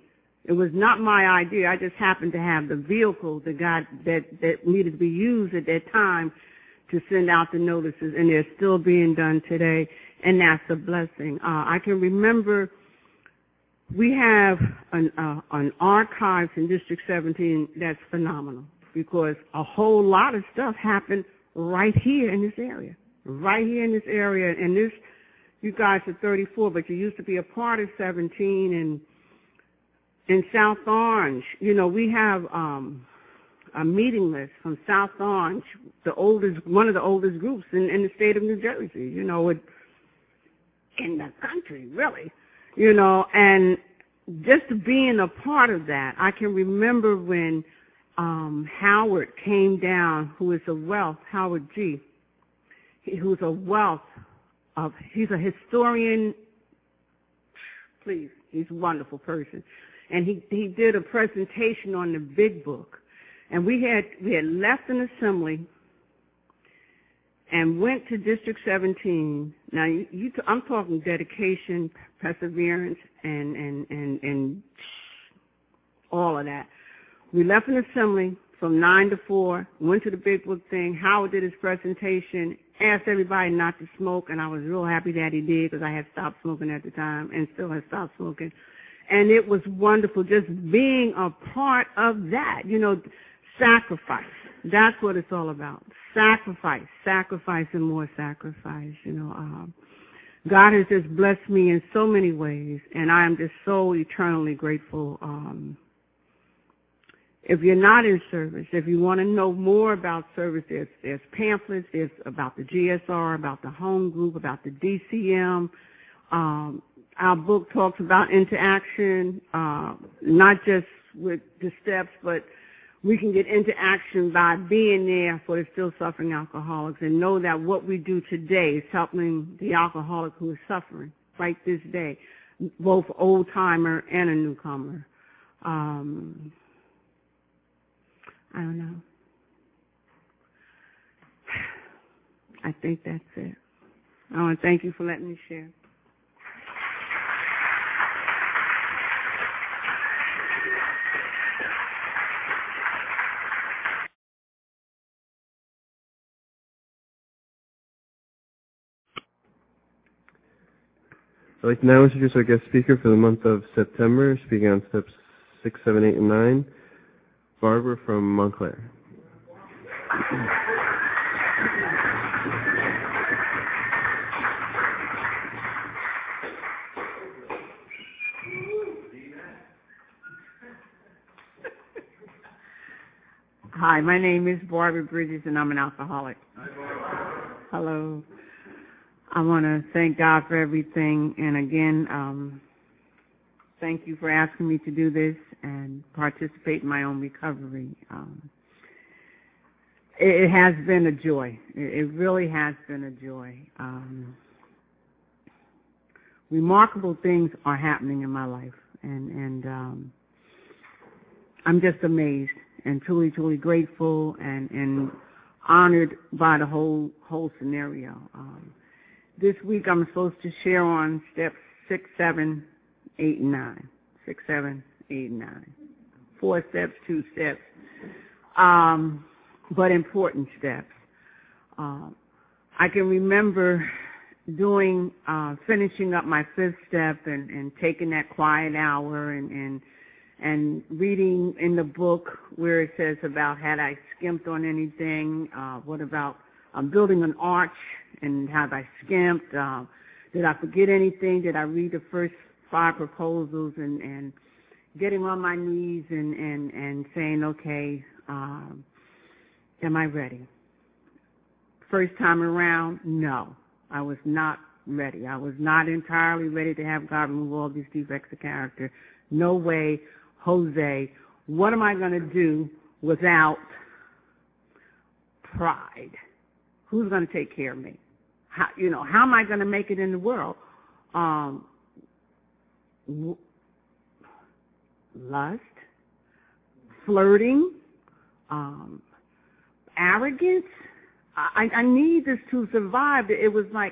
B: It was not my idea. I just happened to have the vehicle that needed to be used at that time to send out the notices, and they're still being done today, and that's a blessing. I can remember we have an archives in District 17 that's phenomenal because a whole lot of stuff happened right here in this area. Right here in this area, and this, you guys are 34, but you used to be a part of 17, and in South Orange, you know, we have a meeting list from South Orange, one of the oldest groups in the state of New Jersey, you know, in the country, really, you know, and just being a part of that, I can remember when Howard came down, who is a wealth, Howard G., who's a wealth of, he's a historian, please, he's a wonderful person. And he did a presentation on the Big Book. And we had left an assembly and went to District 17. Now, I'm talking dedication, perseverance, and all of that. We left an assembly from 9 to 4, went to the Big Book thing. Howard did his presentation, asked everybody not to smoke, and I was real happy that he did because I had stopped smoking at the time and still had stopped smoking. And it was wonderful just being a part of that, you know, sacrifice. That's what it's all about. Sacrifice and more sacrifice, you know. God has just blessed me in so many ways, and I am just so eternally grateful. If you're not in service, if you want to know more about service, there's pamphlets, there's about the GSR, about the home group, about the DCM. Our book talks about interaction, not just with the steps, but we can get into action by being there for the still suffering alcoholics and know that what we do today is helping the alcoholic who is suffering right this day, both old timer and a newcomer. I don't know. I think that's it. I want to thank you for letting me share.
A: I'd like to now introduce our guest speaker for the month of September, speaking on steps 6, 7, 8, and 9, Barbara from Montclair.
B: Hi, my name is Barbara Bridges, and I'm an alcoholic. Hi, Barbara. Hello. I want to thank God for everything, and again, thank you for asking me to do this and participate in my own recovery. It has been a joy. It really has been a joy. Remarkable things are happening in my life, and I'm just amazed and truly, truly grateful and honored by the whole scenario. This week I'm supposed to share on steps 6, 7, 8, and 9. 6, 7, 8, and 9. 4 steps, 2 steps, but important steps. I can remember finishing up my 5th step and taking that quiet hour and reading in the book where it says about had I skimped on anything, what about building an arch and have I skimped, did I forget anything, did I read the first 5 proposals and getting on my knees and saying, okay, am I ready? First time around, no, I was not ready. I was not entirely ready to have God remove all these defects of character. No way, Jose, what am I going to do without pride? Who's going to take care of me? How am I going to make it in the world? Lust, flirting, arrogance. I need this to survive. It was like,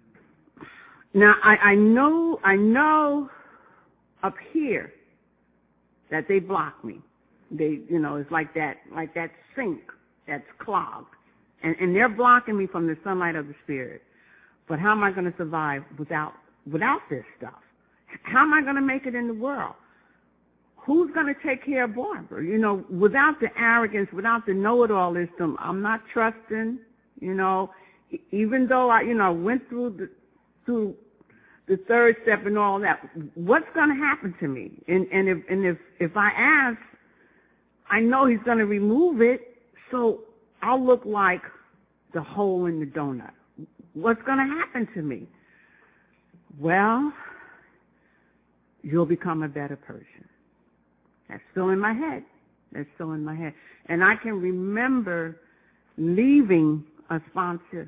B: now I know up here that they block me. They, it's like that sink that's clogged. And they're blocking me from the sunlight of the Spirit. But how am I going to survive without this stuff? How am I going to make it in the world? Who's going to take care of Barbara? Without the arrogance, without the know-it-allism, I'm not trusting, even though I went through the third step and all that, what's going to happen to me? And if I ask, I know he's going to remove it, so I'll look like the hole in the donut. What's going to happen to me? Well, you'll become a better person. That's still in my head. And I can remember leaving a sponsor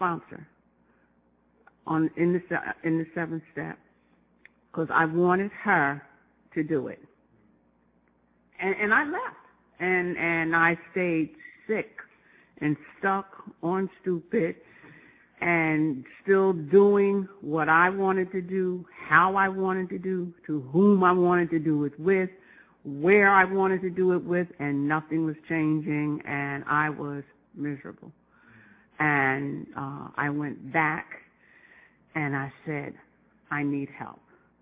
B: in the seventh step because I wanted her to do it. And I left. And I stayed sick and stuck on stupid and still doing what I wanted to do, how I wanted to do, to whom I wanted to do it with, where I wanted to do it with, and nothing was changing, and I was miserable. And I went back and I said, I need help.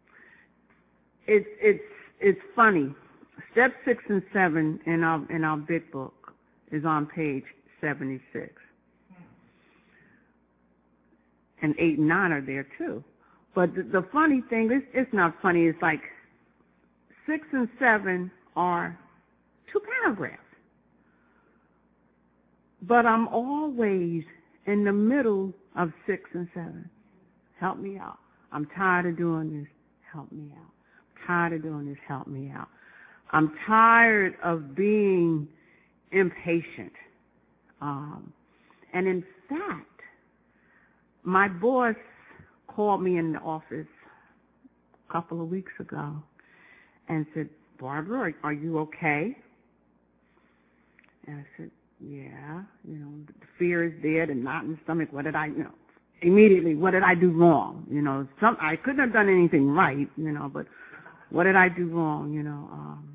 B: It's funny. Step 6 and 7 in our big book is on page 76. And 8 and 9 are there too. But the funny thing is, it's not funny, it's like 6 and 7 are 2 paragraphs. But I'm always in the middle of 6 and 7. Help me out. I'm tired of doing this. Help me out. I'm tired of doing this. Help me out. I'm tired of being impatient. And in fact, my boss called me in the office a couple of weeks ago and said, Barbara, are you okay? And I said, yeah, the fear is there, the knot in the stomach. What did I, immediately, what did I do wrong? I couldn't have done anything right, but what did I do wrong?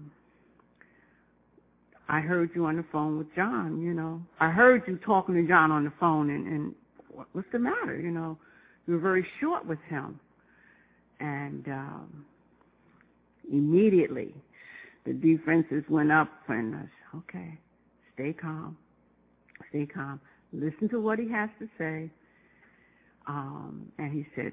B: I heard you on the phone with John, I heard you talking to John on the phone, and what's the matter? You were very short with him. And immediately the defenses went up, and I said, okay, stay calm, listen to what he has to say. And he said,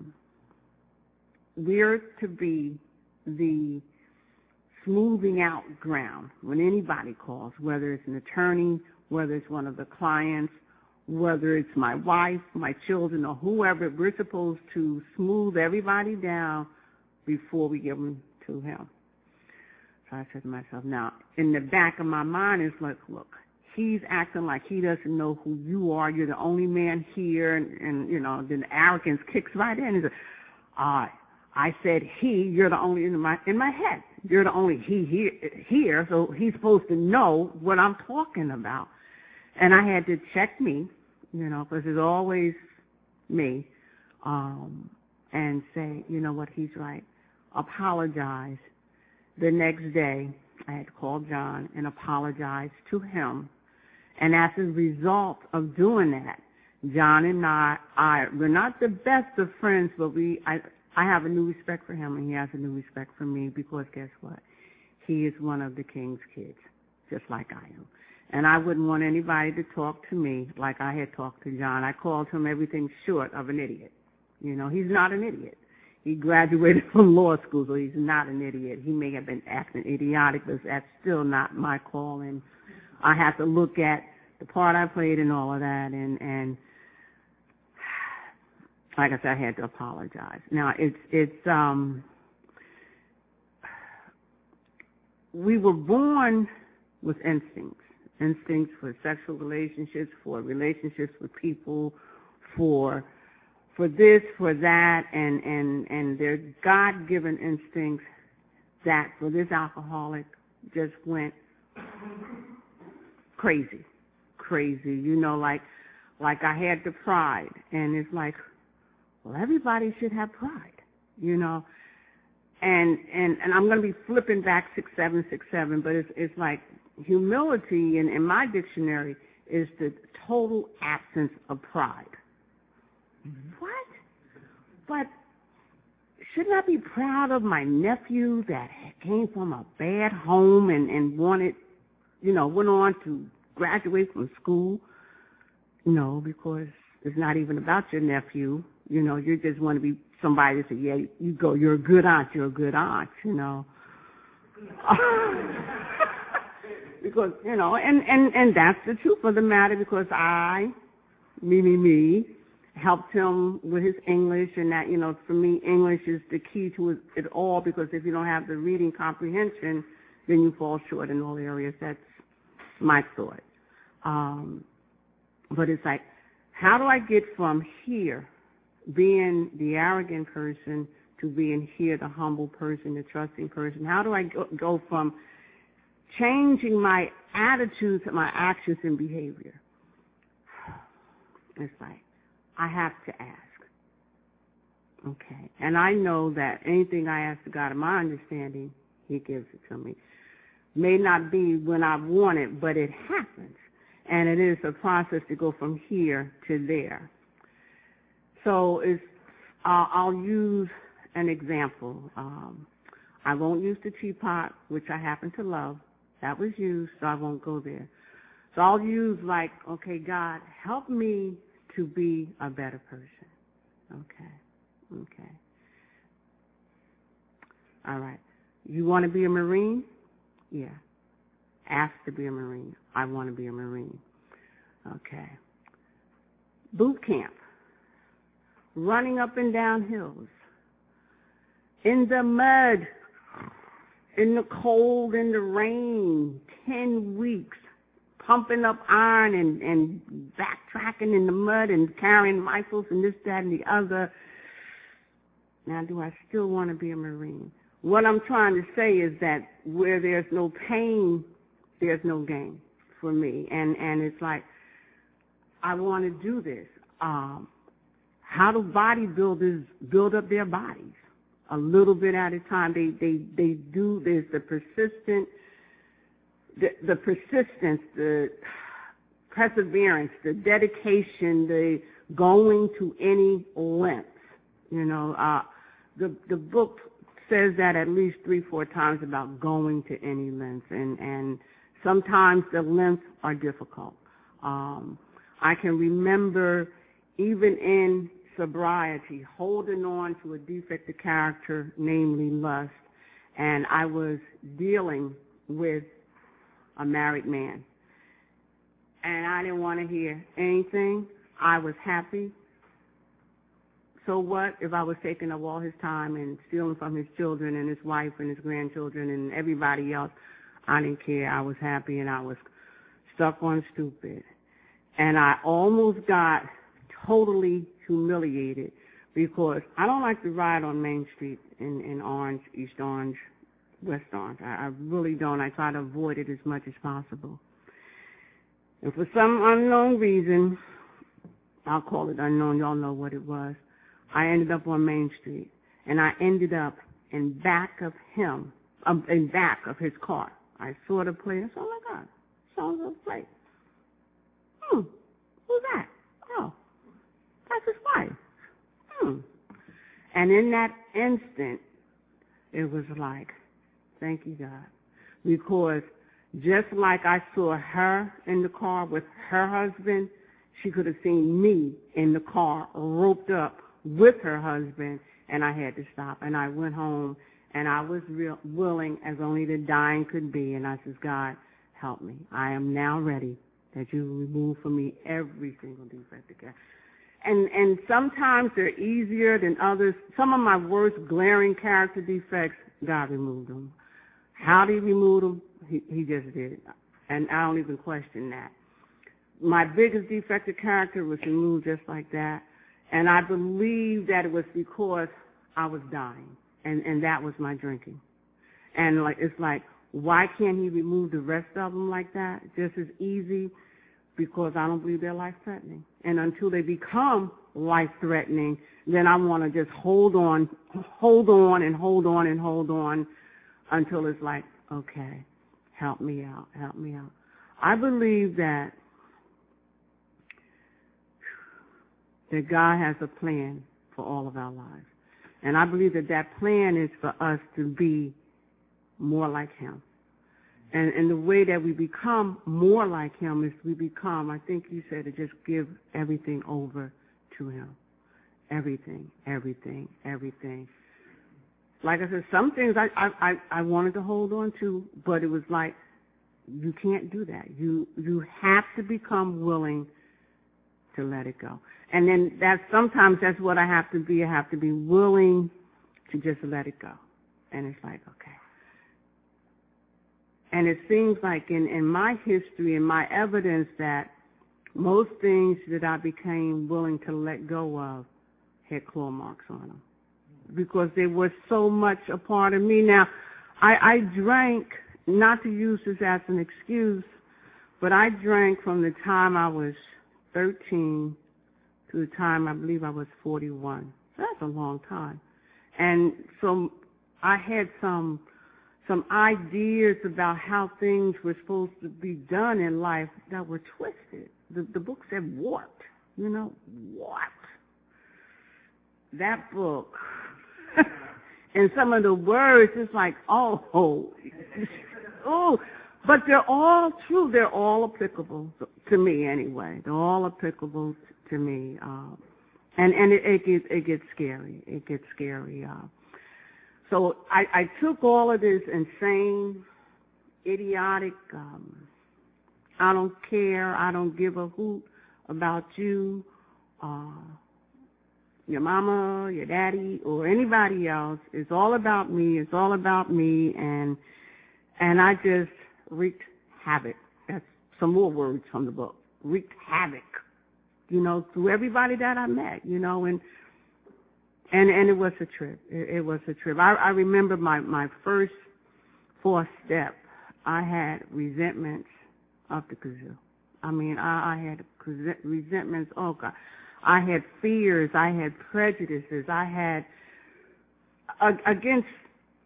B: we're to be the smoothing out ground when anybody calls, whether it's an attorney, whether it's one of the clients, whether it's my wife, my children, or whoever. We're supposed to smooth everybody down before we give them to him. So I said to myself, now, in the back of my mind is like, look, he's acting like he doesn't know who you are. You're the only man here. And then the arrogance kicks right in. He said, I said he, you're the only, in my head, you're the only he here, so he's supposed to know what I'm talking about. And I had to check me, because it's always me, and say, you know what, he's right. Apologize. The next day, I had to call John and apologize to him. And as a result of doing that, John and we're not the best of friends, but I have a new respect for him, and he has a new respect for me, because guess what? He is one of the king's kids, just like I am. And I wouldn't want anybody to talk to me like I had talked to John. I called him everything short of an idiot. He's not an idiot. He graduated from law school, so he's not an idiot. He may have been acting idiotic, but that's still not my call. And I have to look at the part I played in all of that, and like I said, I had to apologize. Now, we were born with instincts for sexual relationships, for relationships with people, for this, for that, and they're God-given instincts that for this alcoholic just went crazy. Like I had the pride, and it's like, well, everybody should have pride, and I'm going to be flipping back 6767, but it's like humility in my dictionary is the total absence of pride. What? But shouldn't I be proud of my nephew that came from a bad home and wanted, went on to graduate from school? No, because it's not even about your nephew. You just want to be somebody to say, yeah, you're a good aunt, Because, and that's the truth of the matter, because me, helped him with his English, and that, for me, English is the key to it all, because if you don't have the reading comprehension, then you fall short in all areas. That's my thought. But it's like, how do I get from here, being the arrogant person, to being here, the humble person, the trusting person? How do I go from changing my attitudes, my actions, and behavior? It's like, I have to ask. Okay. And I know that anything I ask to God in my understanding, He gives it to me. May not be when I want it, but it happens. And it is a process to go from here to there. So I'll use an example. I won't use the teapot, which I happen to love. That was used, so I won't go there. So I'll use okay, God, help me to be a better person. Okay. All right. You want to be a Marine? Yeah. Ask to be a Marine. I want to be a Marine. Okay. Boot camp. Running up and down hills. In the mud. In the cold, in the rain. 10 weeks. Pumping up iron and backtracking in the mud and carrying rifles and this, that, and the other. Now, do I still want to be a Marine? What I'm trying to say is that where there's no pain, there's no gain for me. And it's like, I want to do this. How do bodybuilders build up their bodies? A little bit at a time. They do this, the persistence, the perseverance, the dedication, the going to any length. The book says that at least 3-4 times about going to any length, and sometimes the lengths are difficult. I can remember even in sobriety holding on to a defect of character, namely lust, and I was dealing with a married man. And I didn't want to hear anything. I was happy. So what if I was taking up all his time and stealing from his children and his wife and his grandchildren and everybody else? I didn't care. I was happy, and I was stuck on stupid. And I almost got totally humiliated because I don't like to ride on Main Street in Orange, East Orange, West Orange. I really don't. I try to avoid it as much as possible. And for some unknown reason, I'll call it unknown, y'all know what it was, I ended up on Main Street, and I ended up in back of his car. I saw the plate. I said, oh, my God, saw the plate. Who's that? Oh, that's his wife. And in that instant, it was like, thank you, God. Because just like I saw her in the car with her husband, she could have seen me in the car roped up with her husband, and I had to stop. And I went home, and I was willing as only the dying could be. And I said, God, help me. I am now ready that you remove from me every single defect again. And sometimes they're easier than others. Some of my worst glaring character defects, God removed them. How did he remove them? He just did. And I don't even question that. My biggest defect of character was removed just like that. And I believe that it was because I was dying. And that was my drinking. And it's like, why can't he remove the rest of them like that? Just as easy, because I don't believe they're life-threatening. And until they become life-threatening, then I want to just hold on and hold on and hold on until it's like, okay, help me out, help me out. I believe that God has a plan for all of our lives. And I believe that that plan is for us to be more like him. And the way that we become more like him is we become, I think you said, to just give everything over to him. Everything, everything, everything. Like I said, some things I wanted to hold on to, but it was like, you can't do that. You have to become willing to let it go. And then sometimes that's what I have to be. I have to be willing to just let it go. And it's like, okay. And it seems like in my history and my evidence that most things that I became willing to let go of had claw marks on them because they were so much a part of me. Now, I drank, not to use this as an excuse, but I drank from the time I was 13 to the time I believe I was 41. So that's a long time. And so I had some ideas about how things were supposed to be done in life that were twisted. The book said warped, warped. That book. And some of the words, it's like, oh, but they're all true. They're all applicable to me anyway. They're all applicable to me. And it gets scary. It gets scary. So I took all of this insane, idiotic, I don't care, I don't give a hoot about you, your mama, your daddy, or anybody else. It's all about me. It's all about me. And I just wreaked havoc. That's some more words from the book. Wreaked havoc, through everybody that I met, and it was a trip. It was a trip. I remember my first fourth step. I had resentments of the kazoo. I mean, I had resentments. Oh, God. I had fears. I had prejudices. I had against,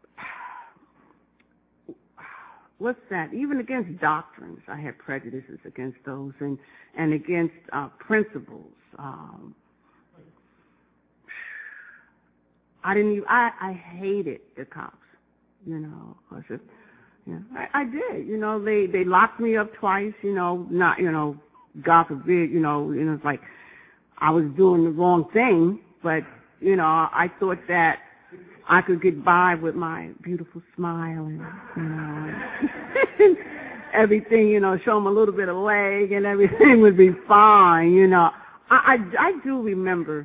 B: what's that? Even against doctrines, I had prejudices against those and against principles. I hated the cops, cause I did, they locked me up twice, not, God forbid, it's like I was doing the wrong thing, but, I thought that I could get by with my beautiful smile and, and everything, show them a little bit of leg and everything would be fine, I do remember,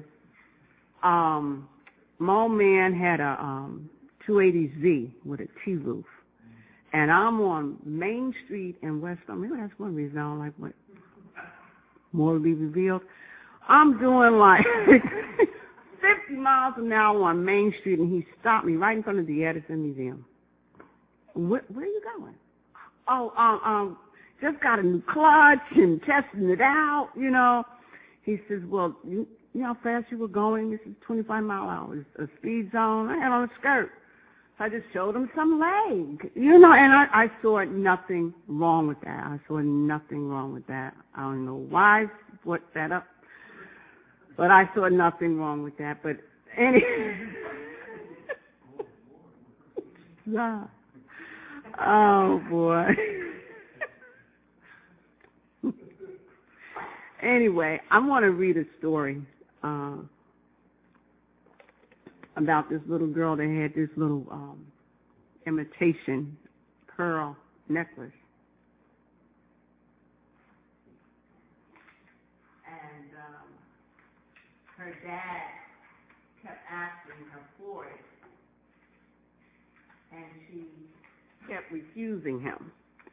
B: my old man had a 280Z with a T-roof, and I'm on Main Street in West. Maybe that's one reason I don't like what more will be revealed. I'm doing like 50 miles an hour on Main Street, and he stopped me right in front of the Edison Museum. Where are you going? Oh, just got a new clutch and testing it out, He says, well, you know how fast you were going? This is 25 mile hours, a speed zone. I had on a skirt. So I just showed him some leg, and I saw nothing wrong with that. I saw nothing wrong with that. I don't know why I brought that up, but I saw nothing wrong with that. But anyway, yeah. Oh, boy. Anyway, I want to read a story about this little girl that had this little imitation pearl necklace. And her dad kept asking her for it, and she kept refusing him.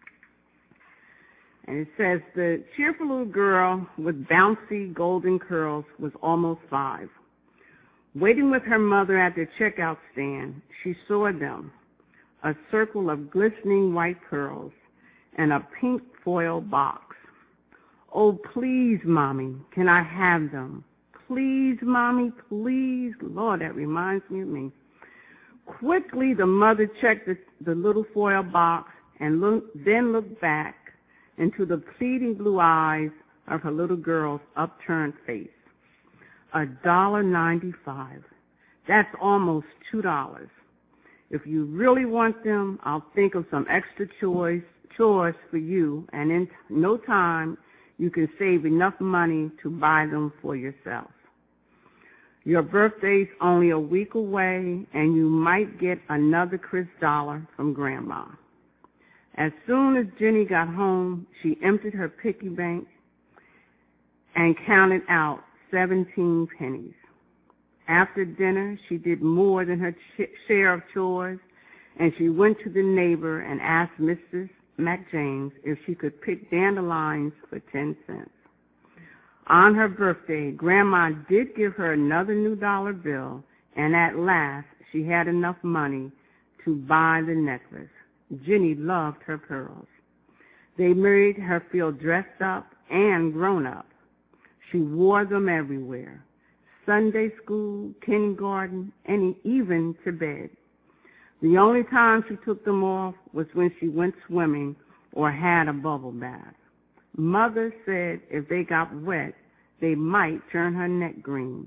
B: And it says, the cheerful little girl with bouncy golden curls was almost 5. Waiting with her mother at the checkout stand, she saw them, a circle of glistening white pearls and a pink foil box. Oh, please, Mommy, can I have them? please, Mommy, please. Lord, that reminds me of me. Quickly, the mother checked the little foil box and then looked back into the pleading blue eyes of her little girl's upturned face. $1.95. That's almost $2. If you really want them, I'll think of some extra chores for you, and in no time, you can save enough money to buy them for yourself. Your birthday's only a week away, and you might get another crisp dollar from Grandma. As soon as Jenny got home, she emptied her piggy bank and counted out 17 pennies. After dinner, she did more than her share of chores, and she went to the neighbor and asked Mrs. McJames if she could pick dandelions for 10 cents. On her birthday, Grandma did give her another new dollar bill, and at last she had enough money to buy the necklace. Jenny loved her pearls. They made her feel dressed up and grown up. She wore them everywhere. Sunday school, kindergarten, and even to bed. The only time she took them off was when she went swimming or had a bubble bath. Mother said if they got wet, they might turn her neck green.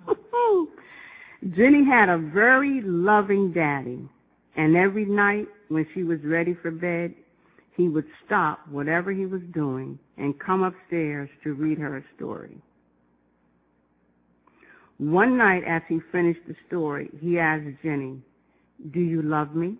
B: Jenny had a very loving daddy, and every night when she was ready for bed, he would stop whatever he was doing and come upstairs to read her a story. One night as he finished the story, he asked Jenny, "Do you love me?"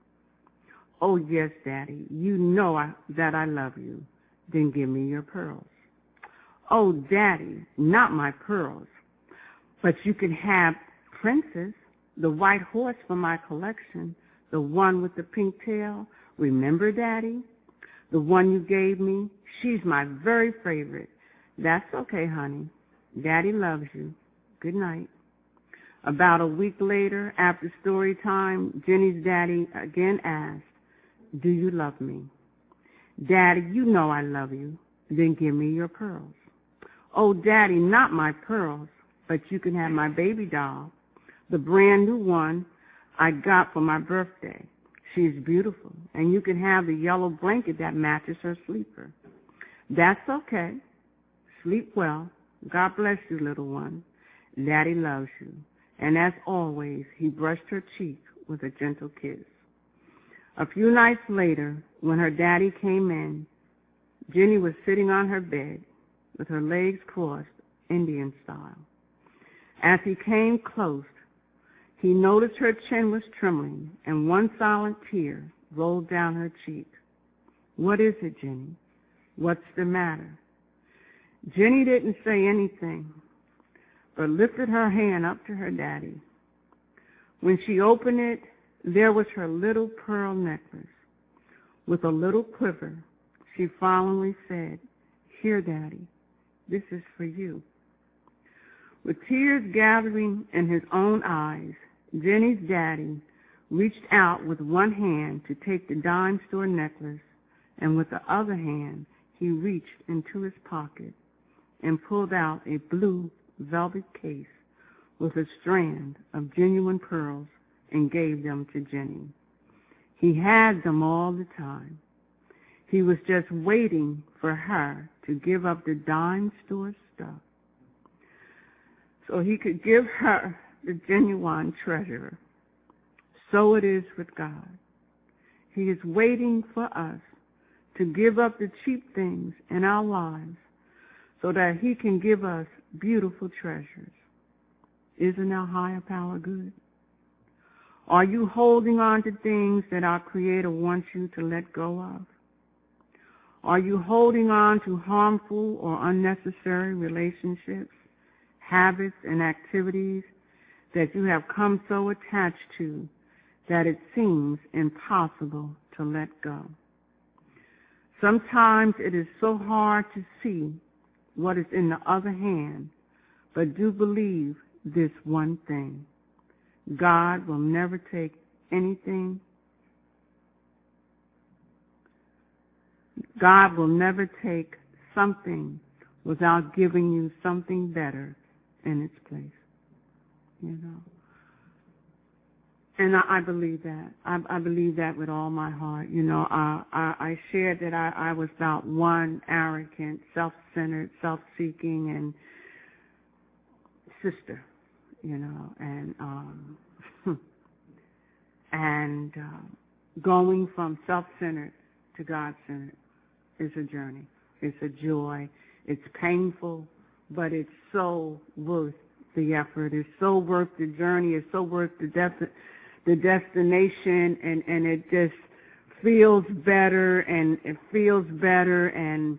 B: "Oh, yes, Daddy. You know that I love you." "Then give me your pearls." "Oh, Daddy, not my pearls. But you can have Princess, the white horse from my collection, the one with the pink tail. Remember, Daddy? The one you gave me? She's my very favorite." "That's okay, honey. Daddy loves you. Good night." About a week later, after story time, Jenny's daddy again asked, "Do you love me?" "Daddy, you know I love you." "Then give me your pearls." "Oh, Daddy, not my pearls, but you can have my baby doll, the brand new one I got for my birthday. She's beautiful, and you can have the yellow blanket that matches her sleeper." "That's okay. Sleep well. God bless you, little one. Daddy loves you." And as always, he brushed her cheek with a gentle kiss. A few nights later, when her daddy came in, Jenny was sitting on her bed with her legs crossed, Indian style. As he came close, he noticed her chin was trembling and one silent tear rolled down her cheek. "What is it, Jenny? What's the matter?" Jenny didn't say anything, but lifted her hand up to her daddy. When she opened it, there was her little pearl necklace. With a little quiver, she fondly said, "Here, Daddy, this is for you." With tears gathering in his own eyes, Jenny's daddy reached out with one hand to take the dime store necklace, and with the other hand, he reached into his pocket and pulled out a blue velvet case with a strand of genuine pearls and gave them to Jenny. He had them all the time. He was just waiting for her to give up the dime store stuff so he could give her the genuine treasure. So it is with God. He is waiting for us to give up the cheap things in our lives so that he can give us beautiful treasures. Isn't our higher power good? Are you holding on to things that our Creator wants you to let go of? Are you holding on to harmful or unnecessary relationships, habits, and activities that you have come so attached to that it seems impossible to let go? Sometimes it is so hard to see what is in the other hand, but do believe this one thing: God will never take anything. God will never take something without giving you something better in its place, And I believe that. I believe that with all my heart. I shared that I was about one, arrogant, self-centered, self-seeking, and sister, and going from self-centered to God-centered is a journey. It's a joy. It's painful, but it's so worth the effort. It's so worth the journey. It's so worth the destination, and it just feels better, and it feels better. And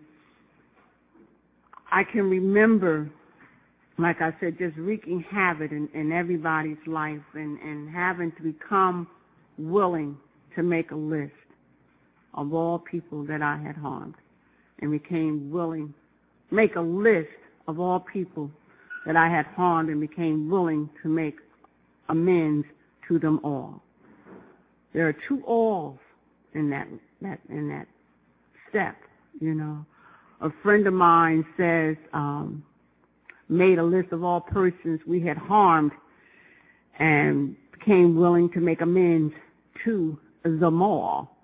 B: I can remember, like I said, just wreaking havoc in everybody's life, and having to become willing to make a list of all people that I had harmed, and became willing make a list of all people that I had harmed, and became willing to make amends to them all. There are two alls in that step. A friend of mine says, made a list of all persons we had harmed, and became willing to make amends to them all.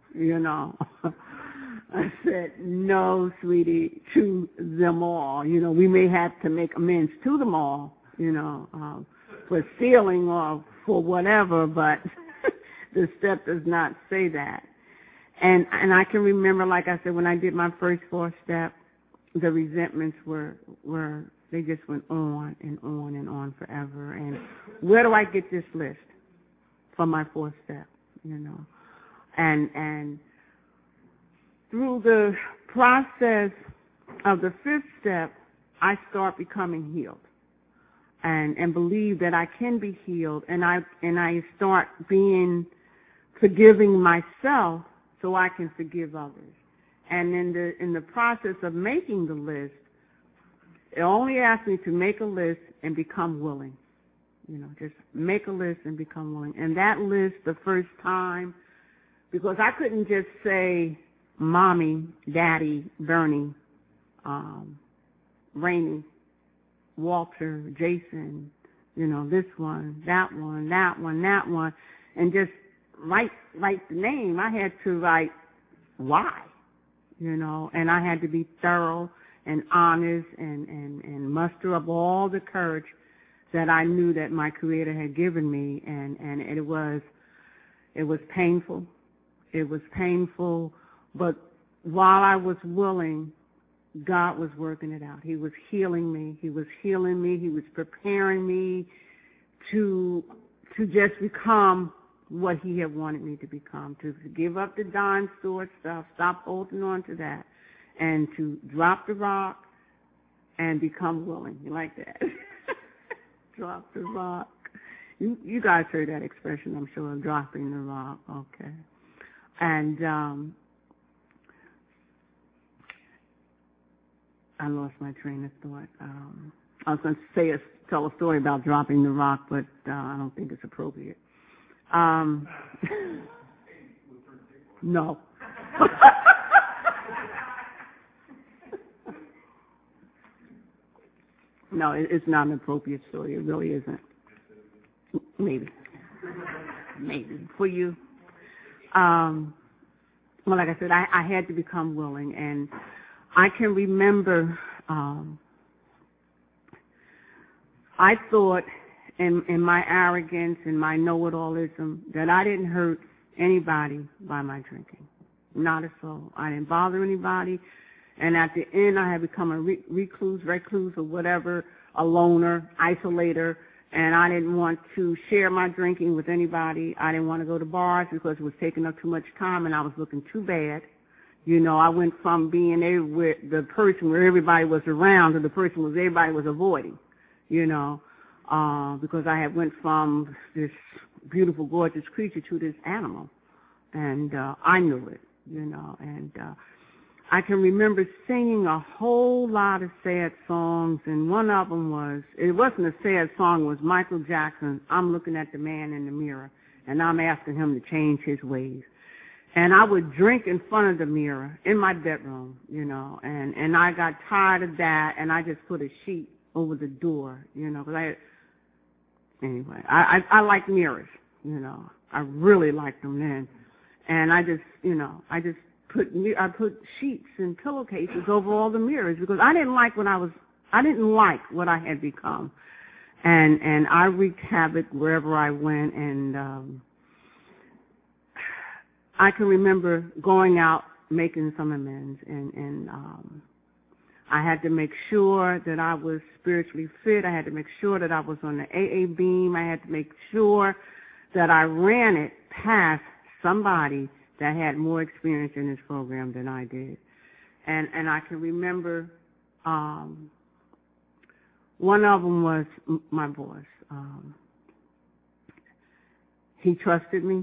B: I said, no, sweetie, to them all. We may have to make amends to them all, for stealing or for whatever, but the step does not say that. And I can remember, like I said, when I did my first 4-step, the resentments were they just went on and on and on forever. And where do I get this list for my 4-step, And through the process of the 5th step, I start becoming healed, and believe that I can be healed, and I start being forgiving myself so I can forgive others. And in the process of making the list, it only asked me to make a list and become willing. Just make a list and become willing. And that list, the first time, because I couldn't just say Mommy, Daddy, Bernie, Rainey, Walter, Jason, this one, that one, that one, that one, and just write the name. I had to write why, and I had to be thorough and honest and muster up all the courage that I knew that my Creator had given me, and it was painful. It was painful, but while I was willing, God was working it out. He was healing me. He was healing me. He was preparing me to just become what He had wanted me to become, to give up the Don Stewart stuff, stop holding on to that, and to drop the rock and become willing. You like that? Drop the rock. You guys heard that expression, I'm sure, dropping the rock. Okay. And I lost my train of thought. I was going to tell a story about dropping the rock, but I don't think it's appropriate. No. No, it's not an appropriate story. It really isn't. Maybe for you. Well, like I said, I had to become willing, and I can remember I thought in my arrogance and my know-it-allism that I didn't hurt anybody by my drinking. Not a soul. I didn't bother anybody. And at the end, I had become a recluse, or whatever, a loner, isolator, and I didn't want to share my drinking with anybody. I didn't want to go to bars because it was taking up too much time, and I was looking too bad. I went from being the person where everybody was around to the person where everybody was avoiding, because I had went from this beautiful, gorgeous creature to this animal, and I knew it, and I can remember singing a whole lot of sad songs, and one of them it wasn't a sad song, it was Michael Jackson, I'm looking at the man in the mirror, and I'm asking him to change his ways. And I would drink in front of the mirror in my bedroom, and I got tired of that, and I just put a sheet over the door, because I like mirrors, I really liked them then. And I just put sheets and pillowcases over all the mirrors because I didn't like what I had become. And I wreaked havoc wherever I went, and I can remember going out making some amends, and I had to make sure that I was spiritually fit. I had to make sure that I was on the AA beam. I had to make sure that I ran it past somebody that had more experience in this program than I did. And I can remember one of them was my boss. He trusted me.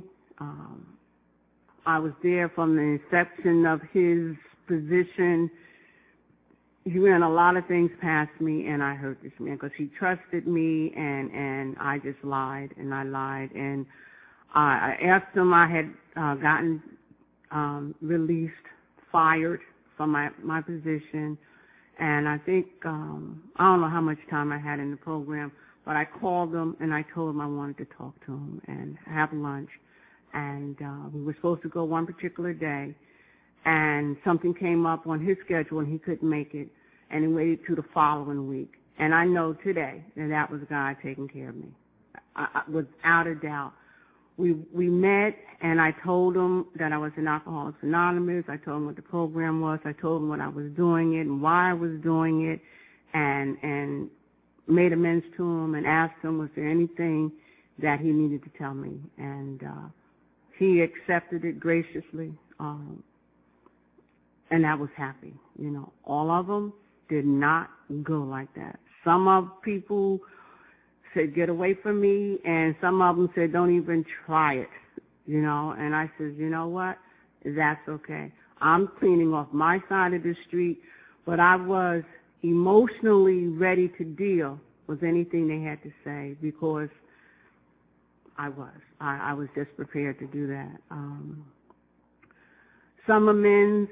B: I was there from the inception of his position. He ran a lot of things past me, and I hurt this man because he trusted me, and I just lied, and I lied. And I asked him, I had gotten released, fired from my position, and I think, I don't know how much time I had in the program, but I called him, and I told him I wanted to talk to him and have lunch. And we were supposed to go one particular day, and something came up on his schedule, and he couldn't make it, and he waited to the following week. And I know today that was God taking care of me, without a doubt. We met, and I told him that I was in Alcoholics Anonymous. I told him what the program was. I told him what I was doing it and why I was doing it, and made amends to him and asked him, was there anything that he needed to tell me? And he accepted it graciously, and I was happy. All of them did not go like that. Some of people said, get away from me, and some of them said, don't even try it, and I said, you know what, that's okay. I'm cleaning off my side of the street, but I was emotionally ready to deal with anything they had to say because I was just prepared to do that. Some amends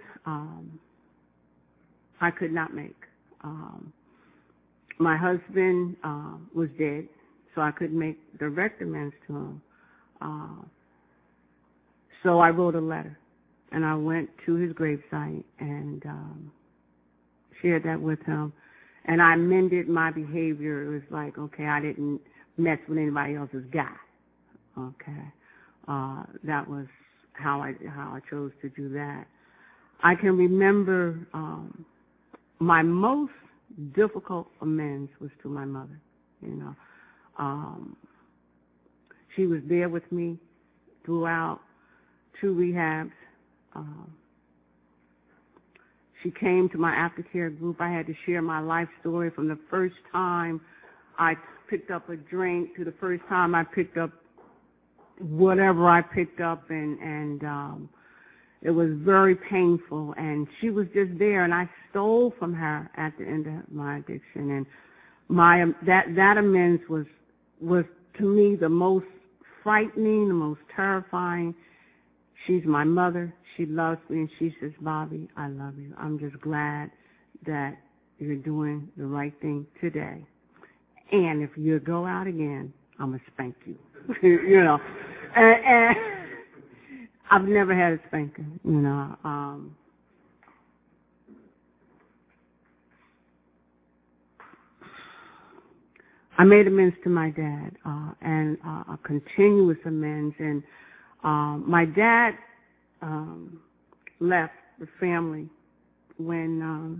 B: I could not make. My husband was dead, so I couldn't make direct amends to him. So I wrote a letter, and I went to his gravesite and shared that with him. And I amended my behavior. It was like, okay, I didn't mess with anybody else's guy. Okay, that was how I chose to do that. I can remember my most difficult amends was to my mother. She was there with me throughout 2 rehabs. She came to my aftercare group. I had to share my life story from the first time I picked up a drink to the first time I picked up whatever I picked up, and it was very painful, and she was just there, and I stole from her at the end of my addiction, and that amends was to me the most frightening, the most terrifying. She's my mother. She loves me, and she says, Bobby, I love you. I'm just glad that you're doing the right thing today. And if you go out again, I'm going to spank you. And I've never had a spanking, I made amends to my dad, and a continuous amends. And my dad left the family when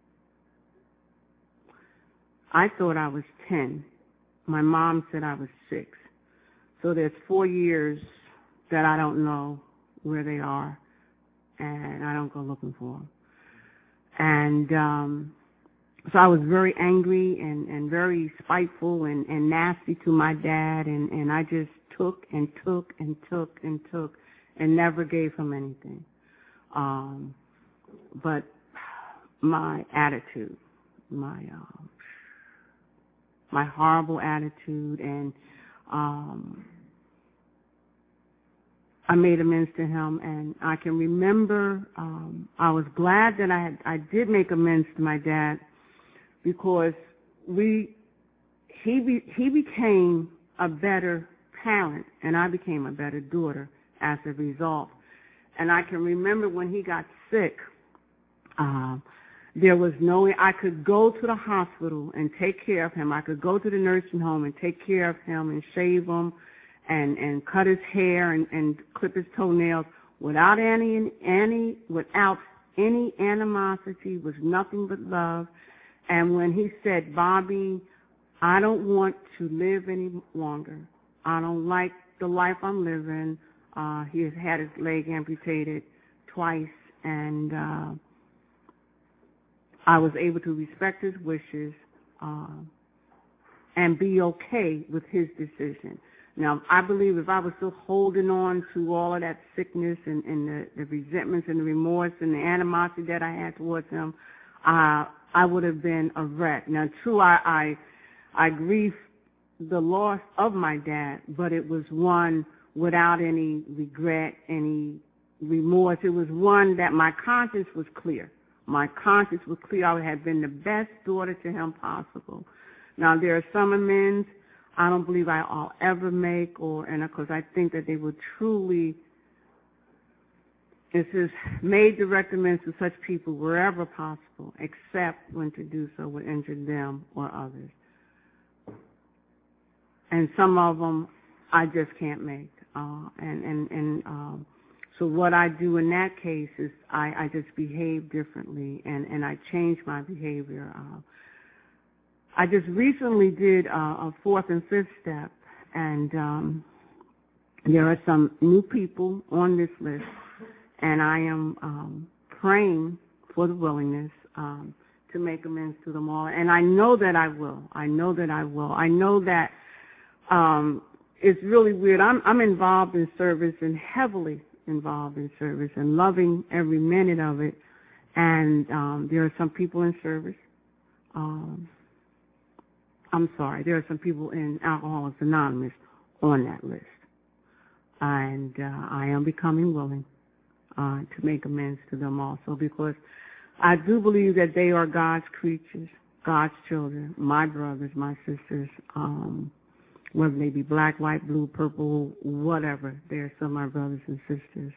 B: I thought I was 10. My mom said I was 6. So there's 4 years that I don't know where they are, and I don't go looking for them. And so I was very angry and very spiteful and nasty to my dad, and I just took and took and took and took and never gave him anything. But my attitude, my horrible attitude, and I made amends to him, and I can remember I was glad that I did make amends to my dad, because he became a better parent, and I became a better daughter as a result. And I can remember when he got sick, there was no way I could go to the hospital and take care of him. I could go to the nursing home and take care of him and shave him and cut his hair and clip his toenails without any animosity, was nothing but love. And when he said, Bobby, I don't want to live any longer. I don't like the life I'm living. He has had his leg amputated twice, and I was able to respect his wishes and be okay with his decision. Now, I believe if I was still holding on to all of that sickness and the resentments and the remorse and the animosity that I had towards him, I would have been a wreck. Now, true, I grieve the loss of my dad, but it was one without any regret, any remorse. It was one that my conscience was clear. My conscience was clear. I had been the best daughter to him possible. Now, there are some amends I don't believe I'll ever make, because I think that they will truly, it says, made direct amends to such people wherever possible, except when to do so would injure them or others. And some of them I just can't make. So what I do in that case is I just behave differently, and I change my behavior. I just recently did a fourth and fifth step, and there are some new people on this list, and I am praying for the willingness to make amends to them all. And I know that I will. I know that I will. I know that it's really weird. I'm involved in service and heavily involved in service and loving every minute of it. And there are some people in service. There are some people in Alcoholics Anonymous on that list. And I am becoming willing to make amends to them also, because I do believe that they are God's creatures, God's children, my brothers, my sisters, whether they be black, white, blue, purple, whatever. They're still my brothers and sisters.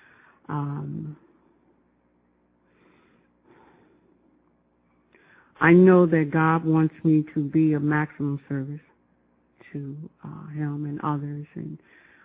B: I know that God wants me to be of maximum service to him and others, and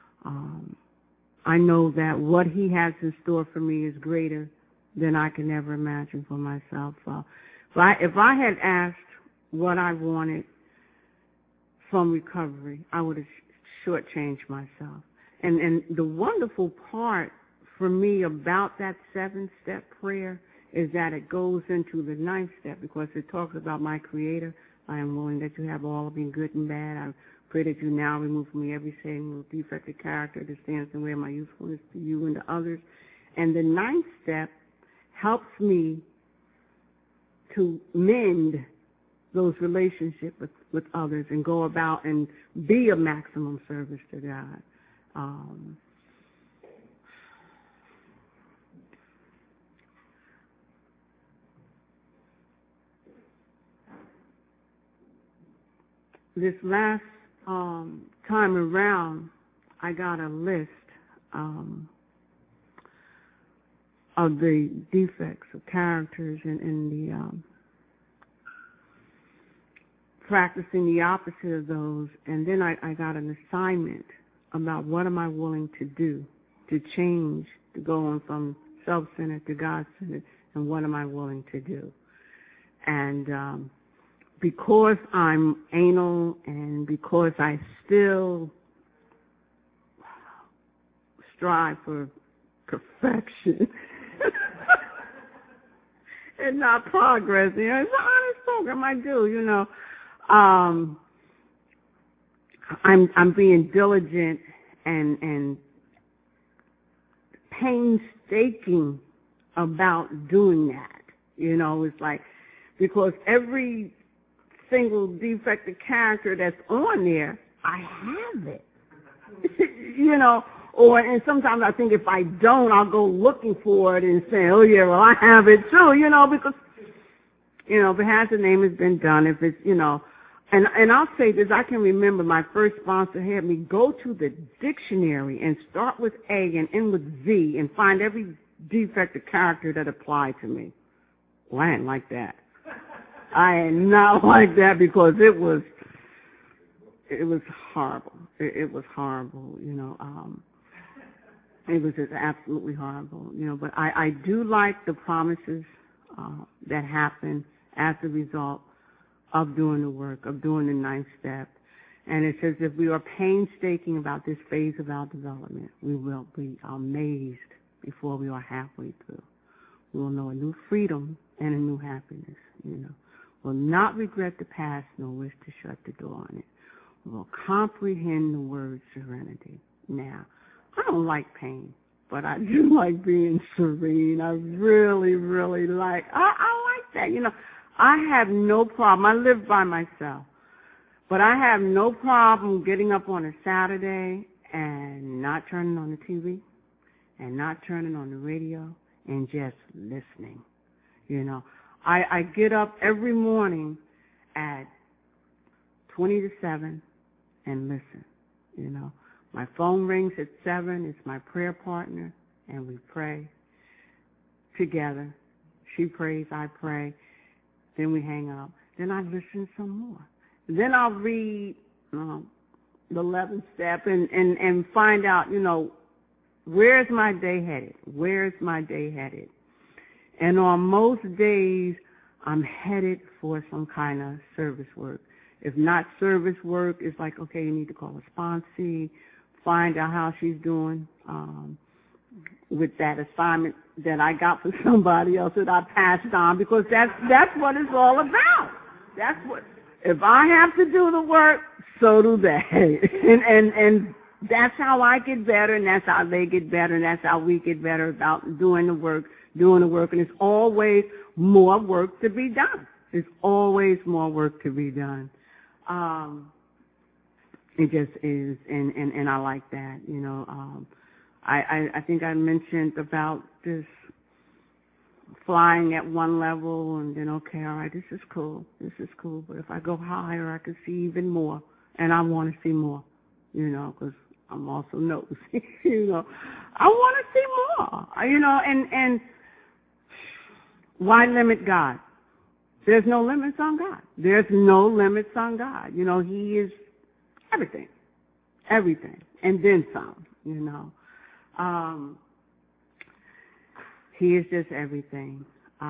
B: I know that what he has in store for me is greater than I can ever imagine for myself. If I had asked what I wanted from recovery, I would have shortchanged myself. And the wonderful part for me about that 7-step prayer is that it goes into the 9th step, because it talks about my Creator. I am willing that you have all of me, good and bad. I pray that you now remove from me every single defective character that stands in the way of my usefulness to you and to others. And the 9th step helps me to mend those relationships with others and go about and be a maximum service to God. This last time around, I got a list of the defects of characters and the practicing the opposite of those, and then I got an assignment about what am I willing to do to change, to go on from self-centered to God-centered, and what am I willing to do. And because I'm anal and because I still strive for perfection and not progress, it's an honest program I do, I'm being diligent and painstaking about doing that. It's like, because every single defective character that's on there, I have it. And sometimes I think if I don't, I'll go looking for it and say, oh yeah, well I have it too, because if it has a name, it's been done. If it's, and I'll say this, I can remember my first sponsor had me go to the dictionary and start with A and end with Z and find every defect of character that applied to me. Well, I ain't like that. I ain't not like that because it was horrible. It was horrible, it was just absolutely horrible, but I do like the promises that happen as a result of doing the work, of doing the 9th step. And it says if we are painstaking about this phase of our development, we will be amazed before we are halfway through. We will know a new freedom and a new happiness, We'll not regret the past nor wish to shut the door on it. We will comprehend the word serenity. Now, I don't like pain, but I do like being serene. I really, really like, I like that. I have no problem. I live by myself, but I have no problem getting up on a Saturday and not turning on the TV and not turning on the radio and just listening. I get up every morning at 20 to 7 and listen. My phone rings at 7. It's my prayer partner, and we pray together. She prays, I pray. Then we hang up. Then I listen some more. Then I'll read the 11th step and find out, where's my day headed? Where's my day headed? And on most days, I'm headed for some kind of service work. If not service work, it's like, okay, you need to call a sponsee, find out how she's doing with that assignment that I got for somebody else that I passed on, because that's what it's all about. That's what, if I have to do the work, so do they. and that's how I get better, and that's how they get better, and that's how we get better about doing the work, and it's always more work to be done. There's always more work to be done. It just is, and I like that, I think I mentioned about this flying at one level and then, okay, all right, this is cool, but if I go higher, I can see even more, and I want to see more, because I'm also nosy, I want to see more, and why limit God? There's no limits on God. There's no limits on God. He is everything, and then some, He is just everything.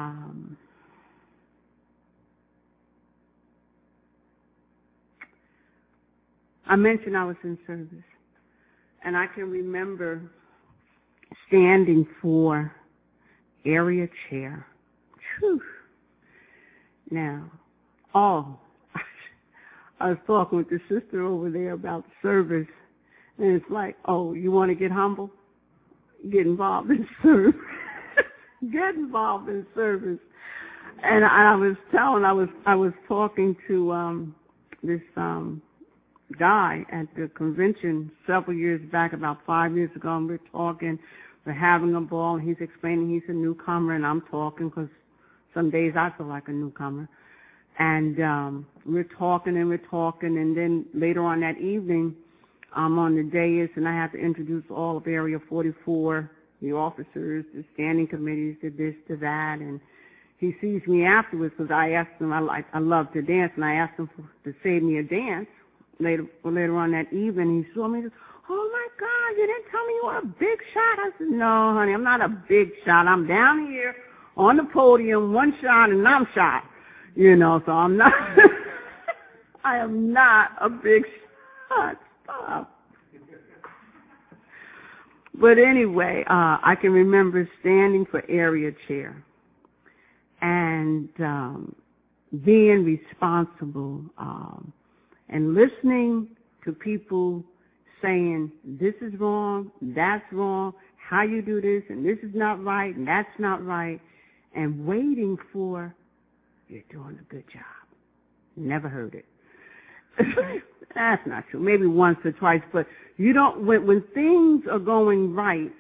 B: I mentioned I was in service, and I can remember standing for area chair. Whew. Now, I was talking with the sister over there about service, and it's like, oh, you want to get humble? Get involved in service. Get involved in service. And I was talking to this guy at the convention several years back, about 5 years ago, and we're having a ball, and he's explaining he's a newcomer, and I'm talking because some days I feel like a newcomer. And we're talking, and then later on that evening, I'm on the dais, and I have to introduce all of Area 44, the officers, the standing committees, to this, to that, and he sees me afterwards because I asked him, I love to dance, and I asked him to save me a dance later on that evening. He saw me and said, oh, my God, you didn't tell me you were a big shot. I said, no, honey, I'm not a big shot. I'm down here on the podium, one shot, and I'm shot. So I'm not, I am not a big shot. Stop. But anyway, I can remember standing for area chair and being responsible and listening to people saying, this is wrong, that's wrong, how you do this, and this is not right, and that's not right, and waiting for, you're doing a good job. Never heard it. That's not true. Maybe once or twice, but you don't, when things are going right,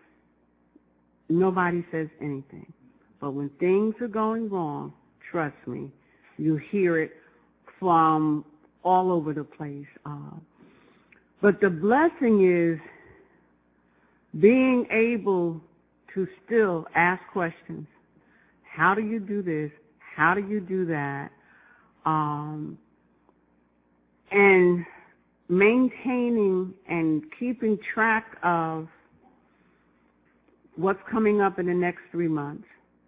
B: nobody says anything. But when things are going wrong, trust me, You hear it from all over the place. But the blessing is being able to still ask questions. How do you do this? How do you do that? And maintaining and keeping track of what's coming up in the next 3 months.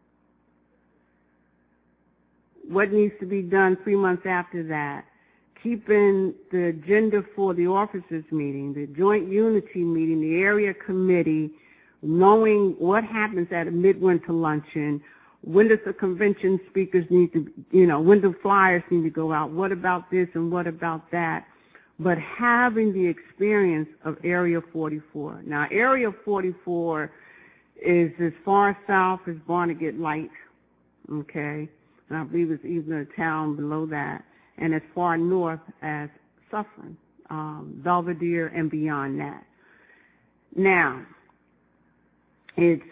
B: What needs to be done 3 months after that. Keeping the agenda for the officers meeting, the joint unity meeting, the area committee, knowing what happens at a midwinter luncheon, when does the convention speakers need to, when do flyers need to go out, what about this and what about that, but having the experience of Area 44. Now, Area 44 is as far south as Barnegat Light, okay, and I believe it's even a town below that, and as far north as Suffern, Belvedere, and beyond that. Now, it's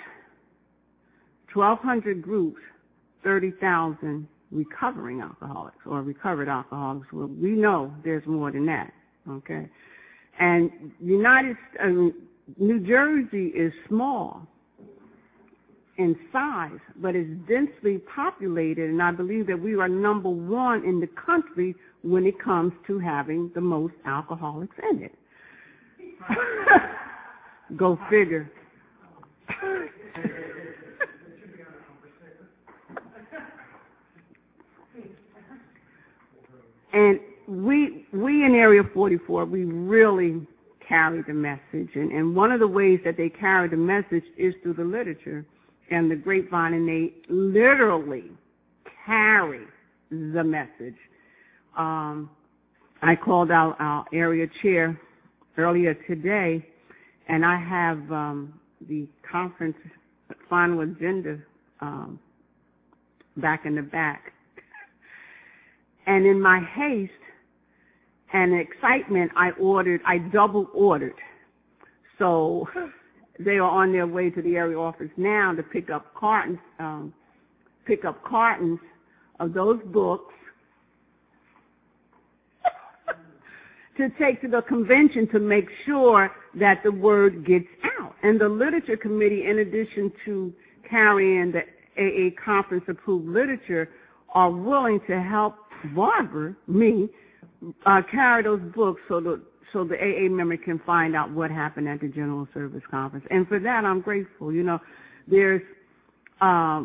B: 1,200 groups, 30,000 recovering alcoholics or recovered alcoholics. Well, we know there's more than that, okay? And New Jersey is small in size, but it's densely populated, and I believe that we are number one in the country when it comes to having the most alcoholics in it. Go figure. And we in Area 44, we really carry the message. And one of the ways that they carry the message is through the literature and the grapevine, and they literally carry the message. I called out our area chair earlier today, and I have the conference final agenda back in the back. And in my haste and excitement, I double ordered. So they are on their way to the area office now to pick up cartons of those books to take to the convention to make sure that the word gets out. And the literature committee, in addition to carrying the AA conference approved literature, are willing to help Barbara, me, carry those books so the AA member can find out what happened at the General Service Conference. And for that, I'm grateful. There's, I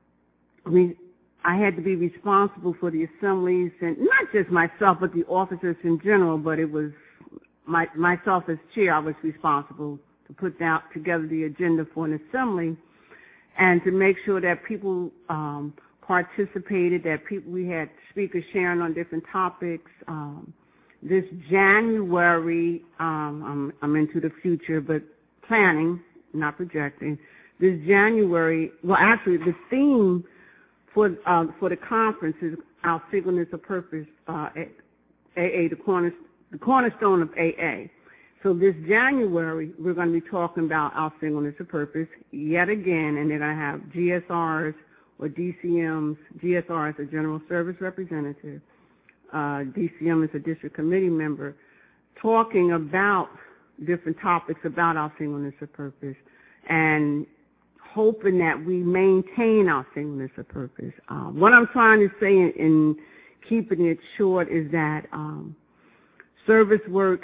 B: had to be responsible for the assemblies, and not just myself, but the officers in general, but it was myself as chair, I was responsible to put together the agenda for an assembly and to make sure that people participated, that we had speakers sharing on different topics. This January, I'm into the future, but planning, not projecting. This January, well, actually, the theme for the conference is Our Singleness of Purpose, AA, the cornerstone of AA. So this January, we're going to be talking about Our Singleness of Purpose yet again, and they're going to have GSRs or DCMs. GSR is a General Service Representative. DCM is a District Committee member, talking about different topics about our singleness of purpose and hoping that we maintain our singleness of purpose. What I'm trying to say in keeping it short is that service work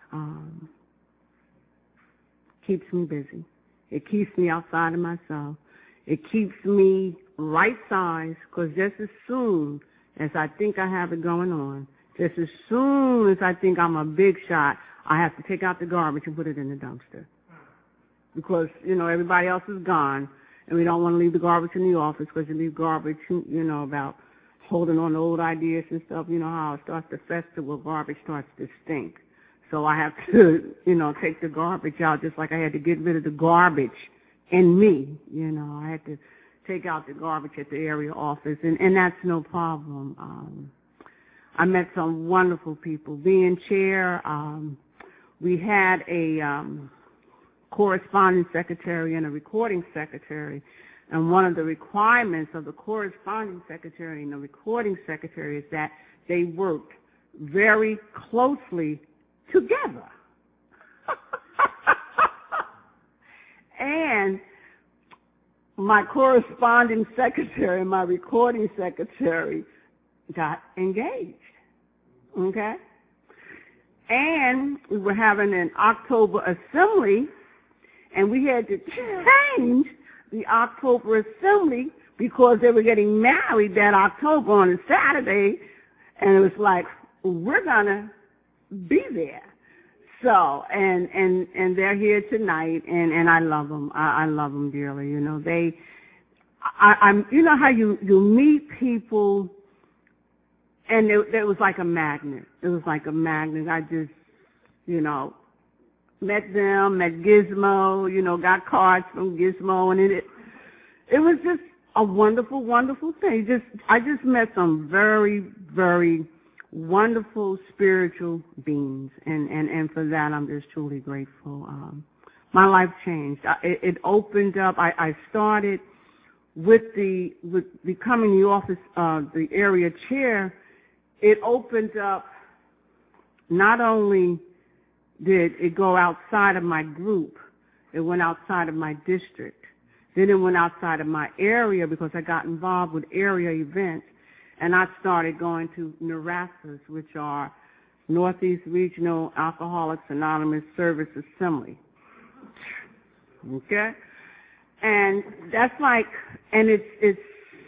B: keeps me busy. It keeps me outside of myself. It keeps me right-sized, because just as soon as I think I have it going on, just as soon as I think I'm a big shot, I have to take out the garbage and put it in the dumpster. Because, everybody else is gone, and we don't want to leave the garbage in the office, because you leave garbage, about holding on to old ideas and stuff. You know how it starts to fester, well, garbage starts to stink. So I have to, take the garbage out, just like I had to get rid of the garbage in me. I had to take out the garbage at the area office, and that's no problem. I met some wonderful people. Being chair, we had a correspondence secretary and a recording secretary. And one of the requirements of the corresponding secretary and the recording secretary is that they worked very closely together. And my corresponding secretary and my recording secretary got engaged. Okay? And we were having an October assembly, and we had to change the October assembly because they were getting married that October on a Saturday, and it was like, we're gonna be there. So, and they're here tonight, and I love them. I love them dearly. You know, I'm, you know how you meet people, and it was like a magnet. It was like a magnet. I just, you know, met them, met Gizmo, you know, got cards from Gizmo, and it was just a wonderful, wonderful thing. I just met some very, very wonderful spiritual beings, and for that I'm just truly grateful. My life changed. It opened up. I started with becoming the office, the area chair. It opened up. Not only did it go outside of my group, it went outside of my district. Then it went outside of my area because I got involved with area events. And I started going to NRASAs, which are Northeast Regional Alcoholics Anonymous Service Assembly. Okay? And that's like, and it's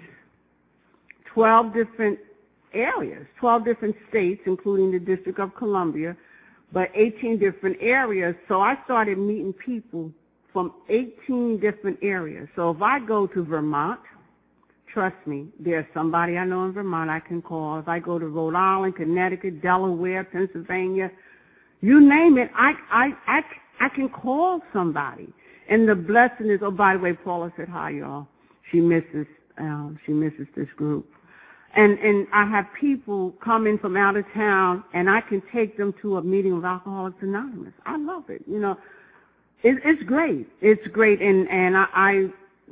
B: 12 different areas, 12 different states, including the District of Columbia, but 18 different areas. So I started meeting people from 18 different areas. So if I go to Vermont, trust me, there's somebody I know in Vermont I can call. If I go to Rhode Island, Connecticut, Delaware, Pennsylvania, you name it, I can call somebody. And the blessing is, oh, by the way, Paula said hi, y'all. She misses this group. And I have people coming from out of town, and I can take them to a meeting of Alcoholics Anonymous. I love it. You know, it's great. It's great. And I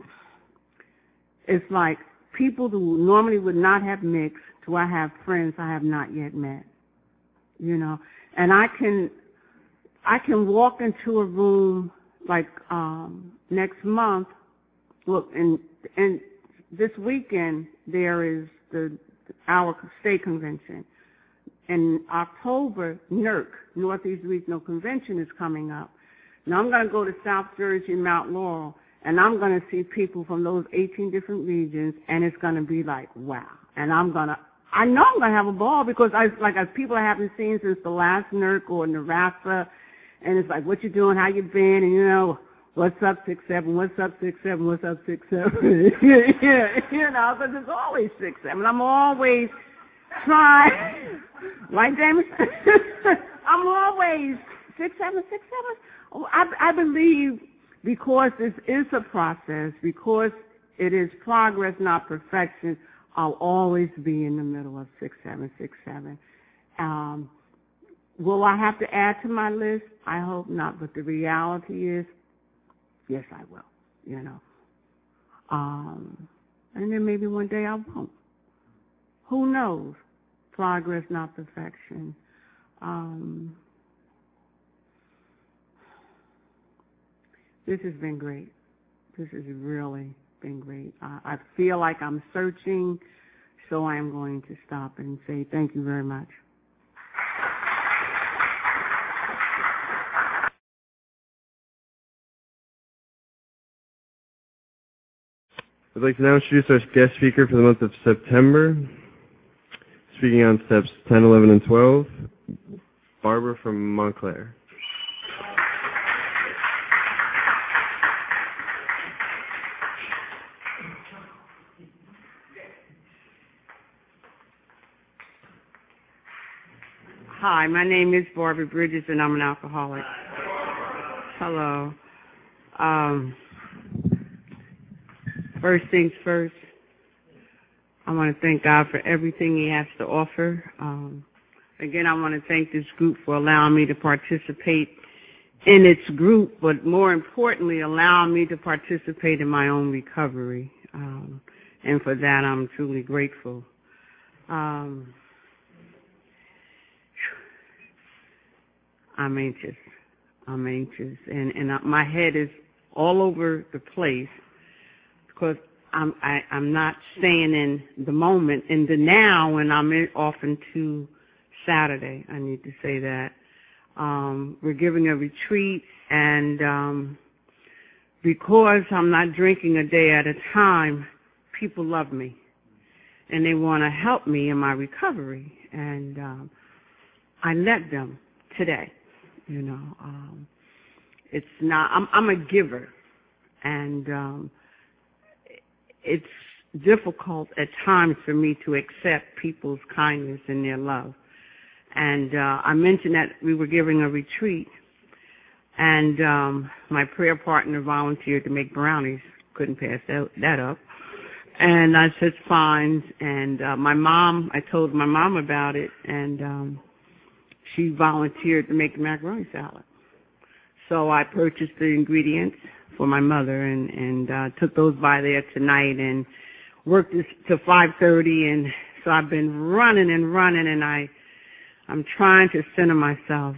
B: it's like people who normally would not have mixed to I have friends I have not yet met, you know. And I can walk into a room like next month. Look, and this weekend there is our state convention. In October, NERC, Northeast Regional Convention, is coming up. Now I'm going to go to South Jersey and Mount Laurel, and I'm going to see people from those 18 different regions, and it's going to be like, wow. And I know I'm going to have a ball because people I haven't seen since the last NERC or NRASA, and it's like, what you doing, how you been, and you know, what's up 6-7, what's up 6-7, what's up 6-7, you know, because it's always 6-7. I'm always trying, right, James? I'm always 6-7, 6-7. Oh, I believe because this is a process, because it is progress, not perfection, I'll always be in the middle of 6-7, 6-7. Will I have to add to my list? I hope not, but the reality is, yes, I will, you know. And then maybe one day I won't. Who knows? Progress, not perfection. This has been great. This has really been great. I feel like I'm searching, so I am going to stop and say thank you very much.
A: I'd like to now introduce our guest speaker for the month of September. Speaking on steps 10, 11, and 12, Barbara from Montclair.
B: Hi, my name is Barbara Bridges, and I'm an alcoholic. Hello. First things first, I want to thank God for everything He has to offer. Again, I want to thank this group for allowing me to participate in its group, but more importantly, allow me to participate in my own recovery. And for that, I'm truly grateful. I'm anxious. And my head is all over the place because I'm not staying in the moment, in the now, when I'm off into Saturday. I need to say that. We're giving a retreat, and because I'm not drinking a day at a time, people love me, and they want to help me in my recovery, and I let them today. You know, it's not. I'm a giver, and it's difficult at times for me to accept people's kindness and their love. And I mentioned that we were giving a retreat, and my prayer partner volunteered to make brownies. Couldn't pass that up. And I said, fine. And my mom, I told my mom about it, and she volunteered to make the macaroni salad. So I purchased the ingredients for my mother and took those by there tonight and worked this to 5:30. And so I've been running, and I'm trying to center myself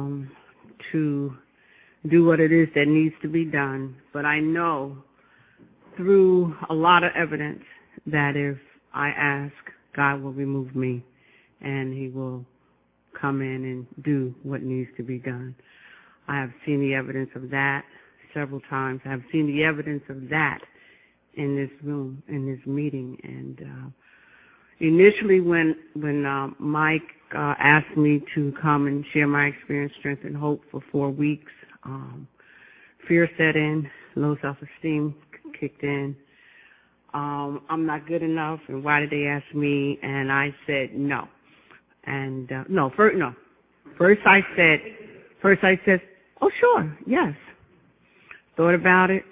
B: to do what it is that needs to be done. But I know through a lot of evidence that if I ask, God will remove me, and He will come in and do what needs to be done. I have seen the evidence of that several times. I have seen the evidence of that in this room, in this meeting. And initially when Mike asked me to come and share my experience, strength, and hope for 4 weeks, fear set in, low self-esteem kicked in. I'm not good enough, and why did they ask me? And I said no. And First I said, oh sure, yes. Thought about it.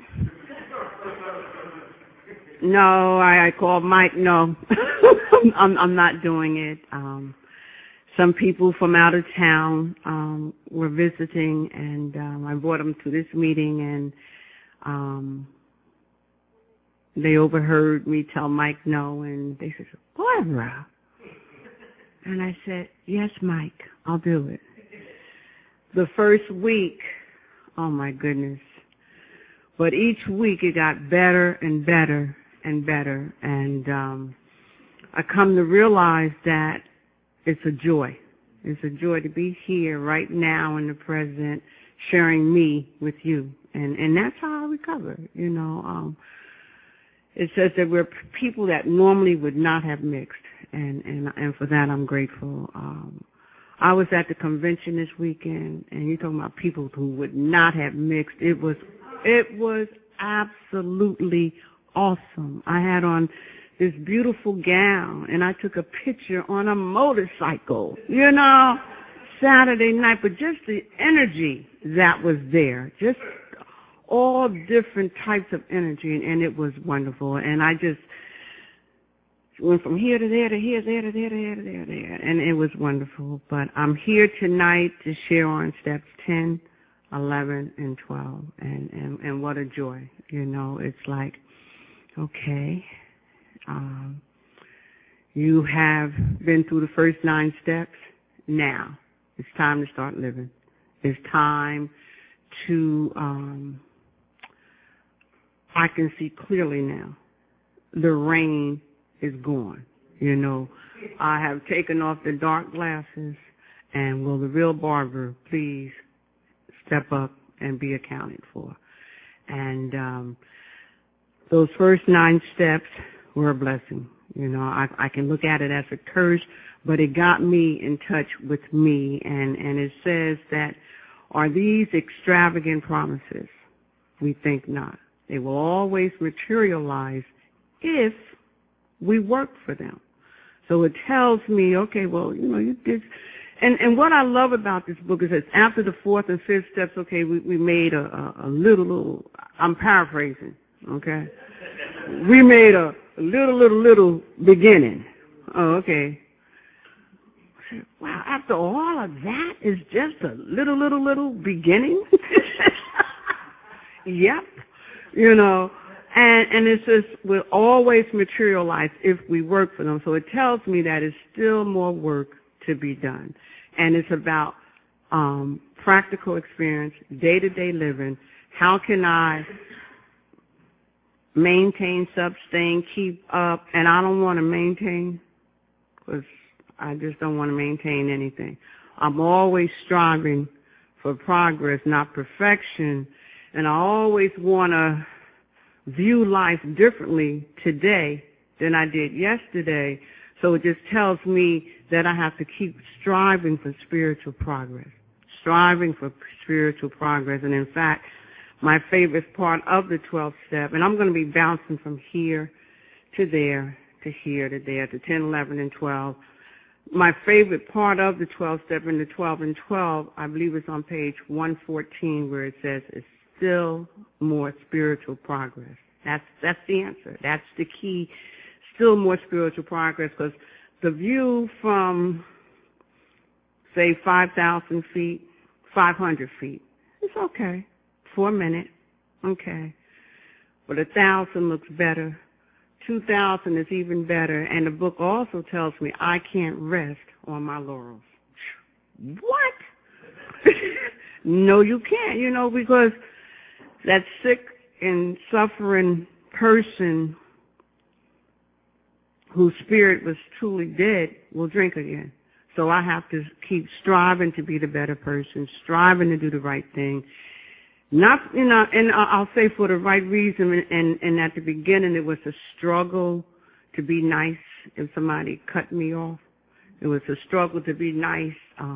B: No, I called Mike. No, I'm not doing it. Some people from out of town were visiting, and I brought them to this meeting, and they overheard me tell Mike no, and they said, Barbara. And I said, yes, Mike, I'll do it. The first week, oh my goodness. But each week it got better and better and better. And I come to realize that it's a joy. It's a joy to be here right now in the present, sharing me with you. And that's how I recover, you know. It says that we're people that normally would not have mixed. And for that I'm grateful. I was at the convention this weekend, and you're talking about people who would not have mixed. It was absolutely awesome. I had on this beautiful gown, and I took a picture on a motorcycle, you know, Saturday night. But just the energy that was there, just all different types of energy, and it was wonderful. And I just went from here to there to here, there to there to there to there to there, and it was wonderful. But I'm here tonight to share on steps 10, 11, and 12, and what a joy. You know, it's like, okay, you have been through the first 9 steps. Now it's time to start living. It's time to, I can see clearly now. The rain is gone. You know, I have taken off the dark glasses, and will the real Barbara please step up and be accounted for? And those first 9 steps were a blessing. You know, I can look at it as a curse, but it got me in touch with me, and it says that, are these extravagant promises? We think not. They will always materialize if we work for them. So it tells me, okay, well, you know, you did. And what I love about this book is that after the 4th and 5th steps, okay, we made a little, I'm paraphrasing, okay? We made a little beginning. Oh, okay. Wow, after all of that is just a little beginning? Yep. You know, and it's just, will always materialize if we work for them. So it tells me that it's still more work to be done. And it's about practical experience, day-to-day living. How can I maintain, sustain, keep up? And I don't want to maintain, because I just don't want to maintain anything. I'm always striving for progress, not perfection. And I always want to view life differently today than I did yesterday. So it just tells me that I have to keep striving for spiritual progress, striving for spiritual progress. And in fact, my favorite part of the 12th step, and I'm going to be bouncing from here to there, to here to there, to 10, 11, and 12. My favorite part of the 12th step in the 12 and 12, I believe it's on page 114, where it says it's still more spiritual progress. That's the answer. That's the key. Still more spiritual progress, because the view from, say, 5,000 feet, 500 feet, it's okay for a minute, okay. But 1,000 looks better. 2,000 is even better. And the book also tells me I can't rest on my laurels. What? No, you can't, you know, because that sick and suffering person whose spirit was truly dead will drink again. So I have to keep striving to be the better person, striving to do the right thing. Not, you know, and I'll say for the right reason, and at the beginning it was a struggle to be nice if somebody cut me off. It was a struggle to be nice,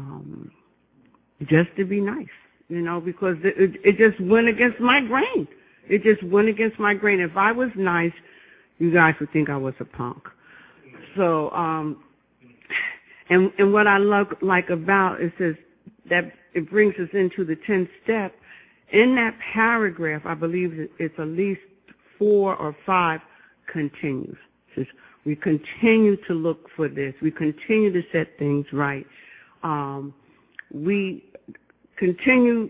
B: just to be nice, you know, because it just went against my grain. It just went against my grain. If I was nice, you guys would think I was a punk. So, and what I like about it says that it brings us into the 10th step. In that paragraph, I believe it's at least 4 or 5 continues. It says we continue to look for this. We continue to set things right. We continue.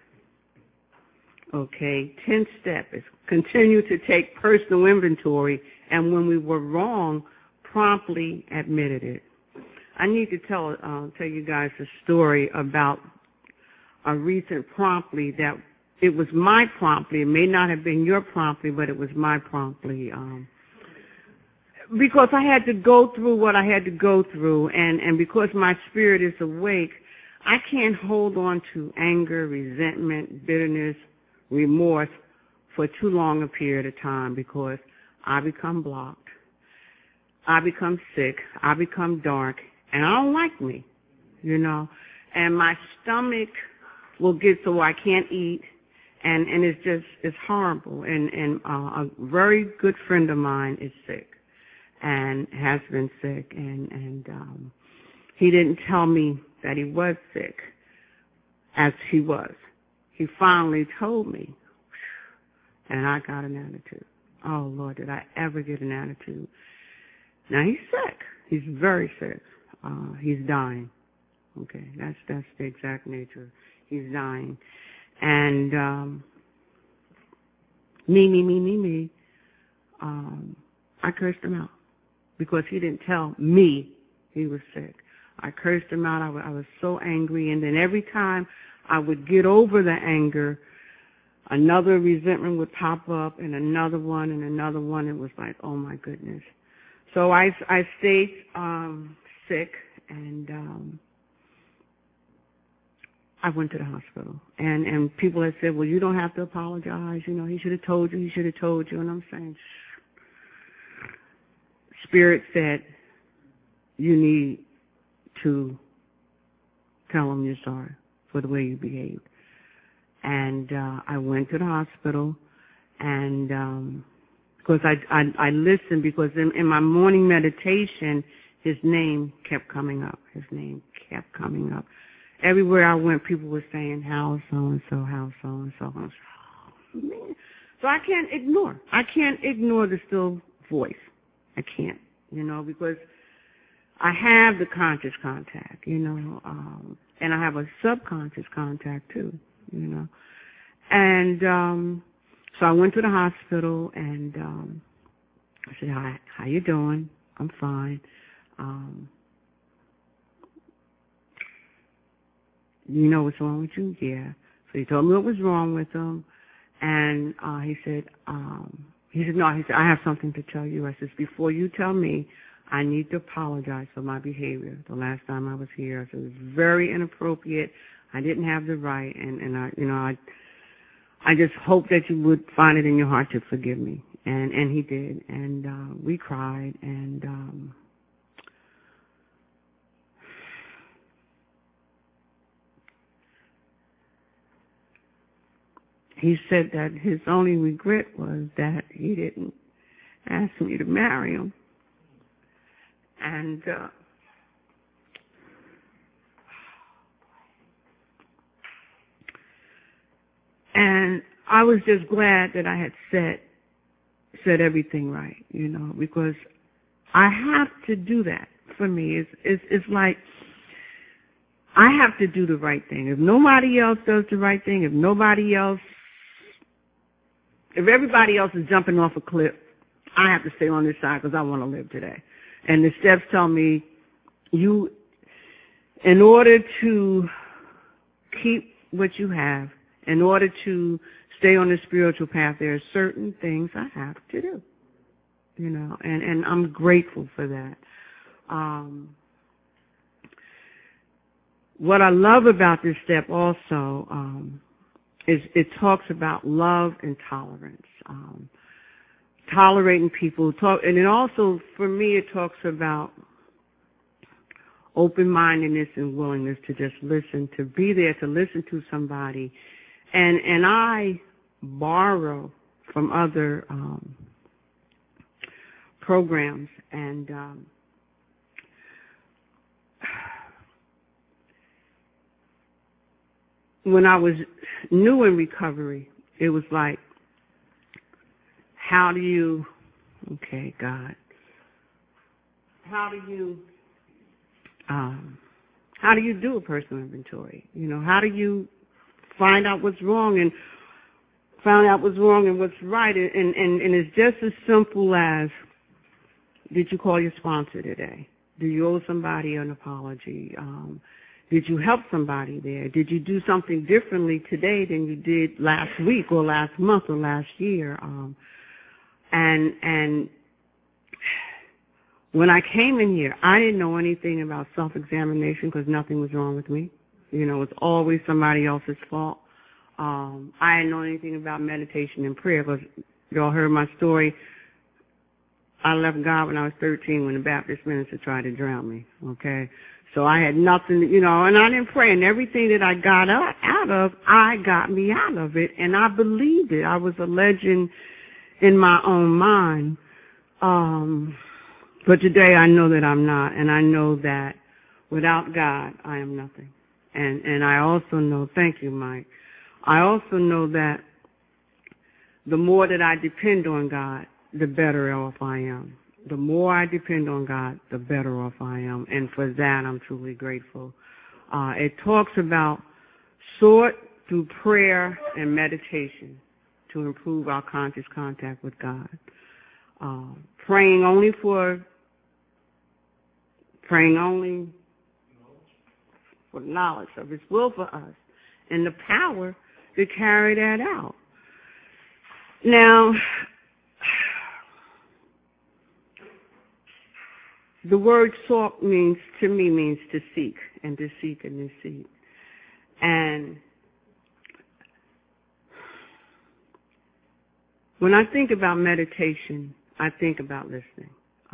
B: Okay, 10th step is continue to take personal inventory, and when we were wrong, promptly admitted it. I need to tell you guys a story about a recent promptly that it was my promptly. It may not have been your promptly, but it was my promptly. Because I had to go through what I had to go through, and because my spirit is awake, I can't hold on to anger, resentment, bitterness, remorse for too long a period of time, because I become blocked, I become sick, I become dark, and I don't like me, you know. And my stomach will get so I can't eat, and it's horrible. And a very good friend of mine is sick and has been sick, and he didn't tell me that he was sick as he was. He finally told me, and I got an attitude. Oh, Lord, did I ever get an attitude? Now, he's sick. He's very sick. He's dying. Okay, that's the exact nature. He's dying. And me. I cursed him out because he didn't tell me he was sick. I cursed him out. I was so angry. And then every time I would get over the anger, another resentment would pop up, and another one, and another one. It was like, oh, my goodness. So I stayed sick, and I went to the hospital. And people had said, well, you don't have to apologize. You know, he should have told you. He should have told you. And I'm saying, Spirit said, you need to tell him you're sorry for the way you behaved. And I went to the hospital, and because I listened, because in my morning meditation, his name kept coming up. His name kept coming up. Everywhere I went, people were saying, how so-and-so, how so-and-so. Oh, man. So I can't ignore the still voice. I can't, you know, because I have the conscious contact, and I have a subconscious contact too, And so I went to the hospital, and I said, "Hi, how you doing?" "I'm fine." "You know what's wrong with you?" "Yeah." So he told me what was wrong with him, and he said, "No," he said, "I have something to tell you." I said, "Before you tell me, I need to apologize for my behavior the last time I was here." I said, "It was very inappropriate. I didn't have the right, and I just hope that you would find it in your heart to forgive me." And he did, and we cried, and he said that his only regret was that he didn't ask me to marry him. And I was just glad that I had said everything right, because I have to do that. For me, it's like I have to do the right thing. If nobody else does the right thing, if everybody else is jumping off a cliff, I have to stay on this side because I want to live today. And the steps tell me, in order to keep what you have, in order to stay on the spiritual path, there are certain things I have to do, and I'm grateful for that. What I love about this step also is it talks about love and tolerance, tolerating people, and it also, for me, it talks about open-mindedness and willingness to just listen, to be there, to listen to somebody. And I borrow from other programs, and when I was new in recovery, it was like, how do you do a personal inventory? How do you find out what's wrong and what's right? And it's just as simple as, did you call your sponsor today? Do you owe somebody an apology? Did you help somebody there? Did you do something differently today than you did last week or last month or last year? And when I came in here, I didn't know anything about self-examination because nothing was wrong with me. It's always somebody else's fault. I didn't know anything about meditation and prayer because y'all heard my story. I left God when I was 13 when the Baptist minister tried to drown me, okay? So I had nothing, and I didn't pray. And everything that I got out of, I got me out of it. And I believed it. I was a legend in my own mind. But today I know that I'm not. And I know that without God, I am nothing. And I also know, thank you, Mike, I also know that the more that I depend on God, the better off I am. The more I depend on God, the better off I am. And for that, I'm truly grateful. It talks about sought through prayer and meditation to improve our conscious contact with God. Praying only for knowledge of His will for us and the power to carry that out. Now, the word sought means to seek, and to seek and to seek. And when I think about meditation, I think about listening.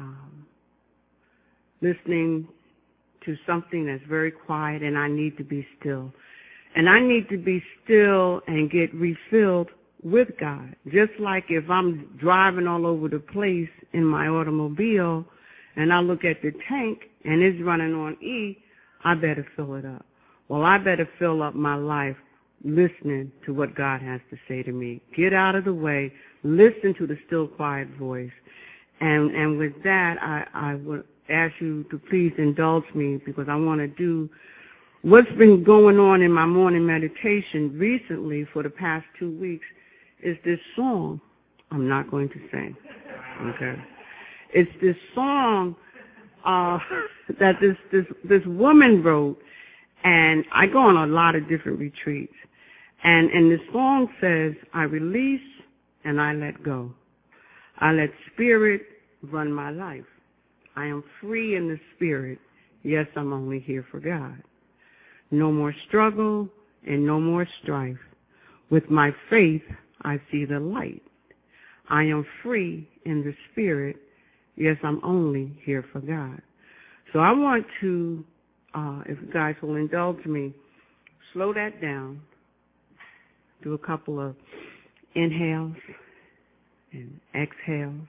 B: Listening to something that's very quiet, and I need to be still. And I need to be still and get refilled with God. Just like if I'm driving all over the place in my automobile and I look at the tank and it's running on E, I better fill it up. Well, I better fill up my life listening to what God has to say to me. Get out of the way, listen to the still quiet voice, And with that, I would ask you to please indulge me because I want to do what's been going on in my morning meditation recently for the past 2 weeks is this song I'm not going to sing. Okay. It's this song that this woman wrote, and I go on a lot of different retreats. And the song says, I release and I let go. I let spirit run my life. I am free in the spirit. Yes, I'm only here for God. No more struggle and no more strife. With my faith, I see the light. I am free in the spirit. Yes, I'm only here for God. So I want to, if you guys will indulge me, slow that down. Do a couple of inhales and exhales,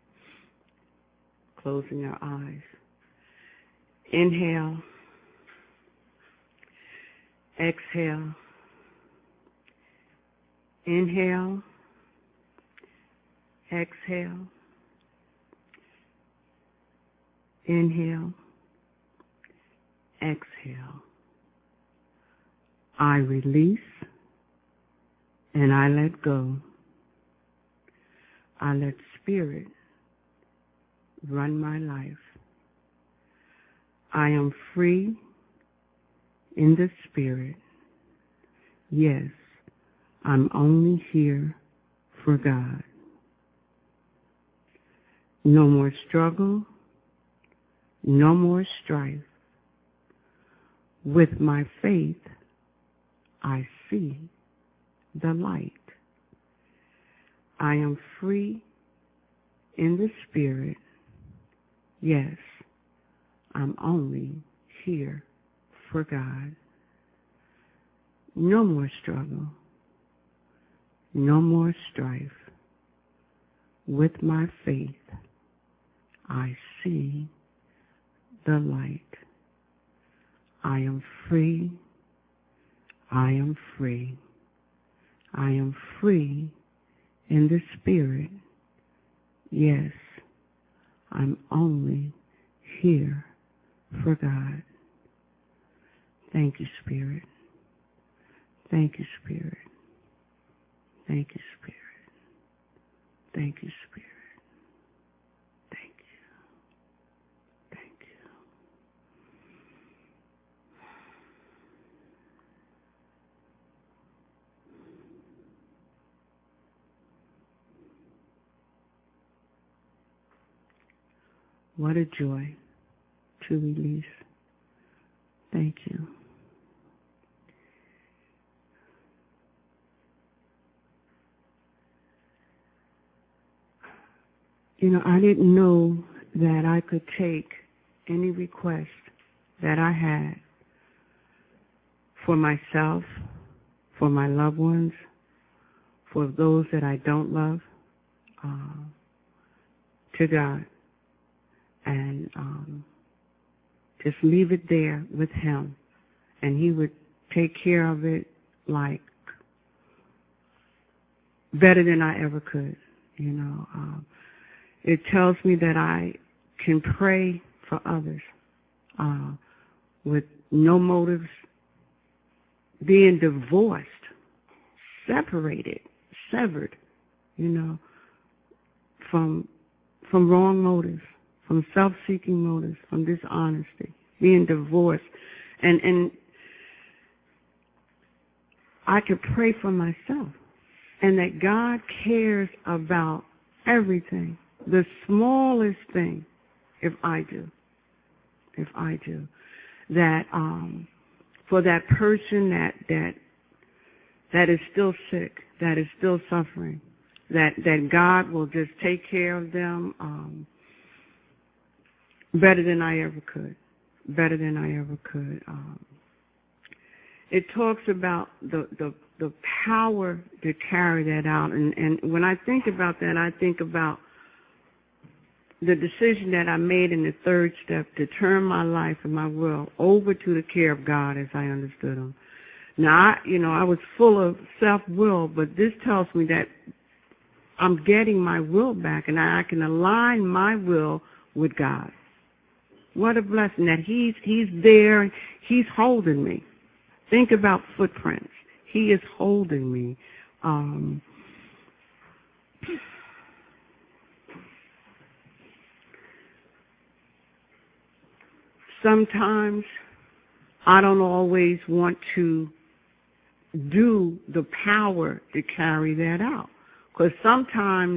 B: closing your eyes. Inhale, exhale, inhale, exhale, inhale, exhale. I release and I let go. I let spirit run my life. I am free in the spirit. Yes, I'm only here for God. No more struggle, no more strife. With my faith, I see the light. I am free in the spirit. Yes, I'm only here for God. No more struggle, no more strife. With my faith, I see the light. I am free. I am free. I am free in the spirit. Yes, I'm only here for God. Thank you, Spirit. Thank you, Spirit. Thank you, Spirit. Thank you, Spirit. Thank you. Thank you. What a joy to release. Thank you. You know, I didn't know that I could take any request that I had for myself, for my loved ones, for those that I don't love, to God. And just leave it there with Him. And He would take care of it like better than I ever could. You know, it tells me that I can pray for others with no motives, being divorced, separated, severed, you know, from wrong motives, from self-seeking motives, from dishonesty, being divorced. And I could pray for myself, and that God cares about everything, the smallest thing, if I do, that for that person that is still sick, that is still suffering, that God will just take care of them better than I ever could, better than I ever could. It talks about the power to carry that out, and when I think about that, I think about the decision that I made in the third step to turn my life and my will over to the care of God as I understood Him. Now, I was full of self-will, but this tells me that I'm getting my will back, and I can align my will with God. What a blessing that He's there and He's holding me. Think about footprints. He is holding me. Sometimes I don't always want to do the power to carry that out. Because sometimes,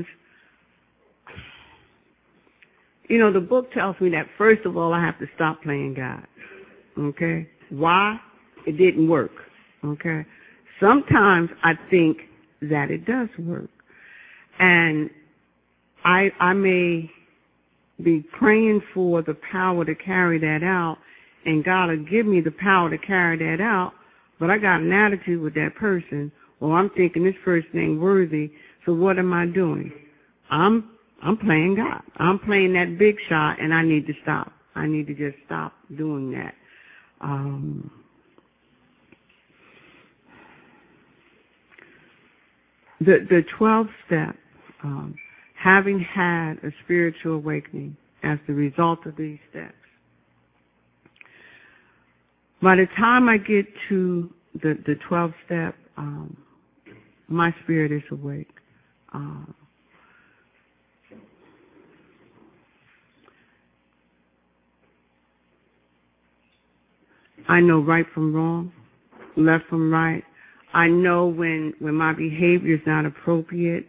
B: the book tells me that, first of all, I have to stop playing God. Okay? Why? It didn't work. Okay? Sometimes I think that it does work. And I may be praying for the power to carry that out, and God will give me the power to carry that out, but I got an attitude with that person, or I'm thinking this person ain't worthy, so what am I doing? I'm playing God. I'm playing that big shot, and I need to stop. I need to just stop doing that. The 12th step, having had a spiritual awakening as the result of these steps. By the time I get to the 12th step, my spirit is awake. I know right from wrong, left from right. I know when my behavior is not appropriate.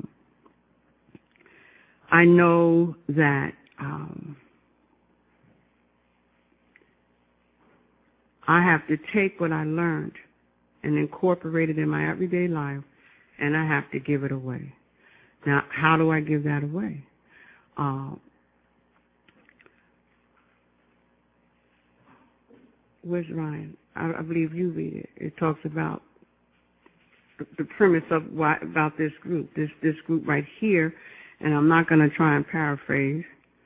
B: I know that I have to take what I learned and incorporate it in my everyday life, and I have to give it away. Now, how do I give that away? Where's Ryan? I believe you read it. It talks about the premise of about this group group right here, and I'm not going to try and paraphrase.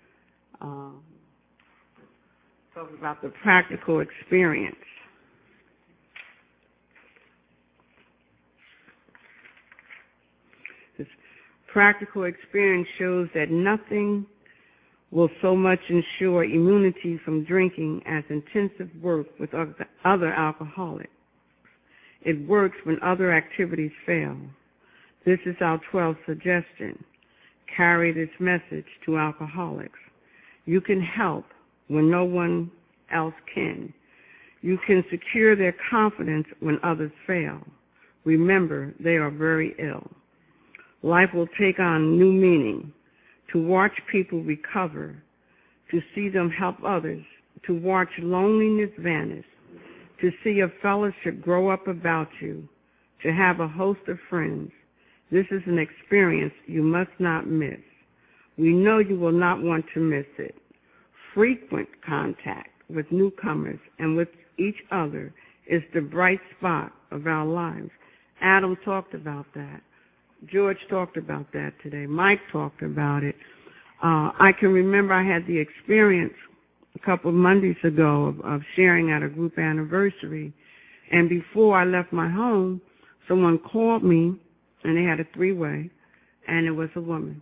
B: Talks about the practical experience. This practical experience shows that nothing will so much ensure immunity from drinking as intensive work with other alcoholics. It works when other activities fail. This is our 12th suggestion. Carry this message to alcoholics. You can help when no one else can. You can secure their confidence when others fail. Remember, they are very ill. Life will take on new meaning. To watch people recover, to see them help others, to watch loneliness vanish, to see a fellowship grow up about you, to have a host of friends. This is an experience you must not miss. We know you will not want to miss it. Frequent contact with newcomers and with each other is the bright spot of our lives. Adam talked about that. George talked about that today. Mike talked about it. I can remember I had the experience a couple of Mondays ago of sharing at a group anniversary. And before I left my home, someone called me, and they had a three-way, and it was a woman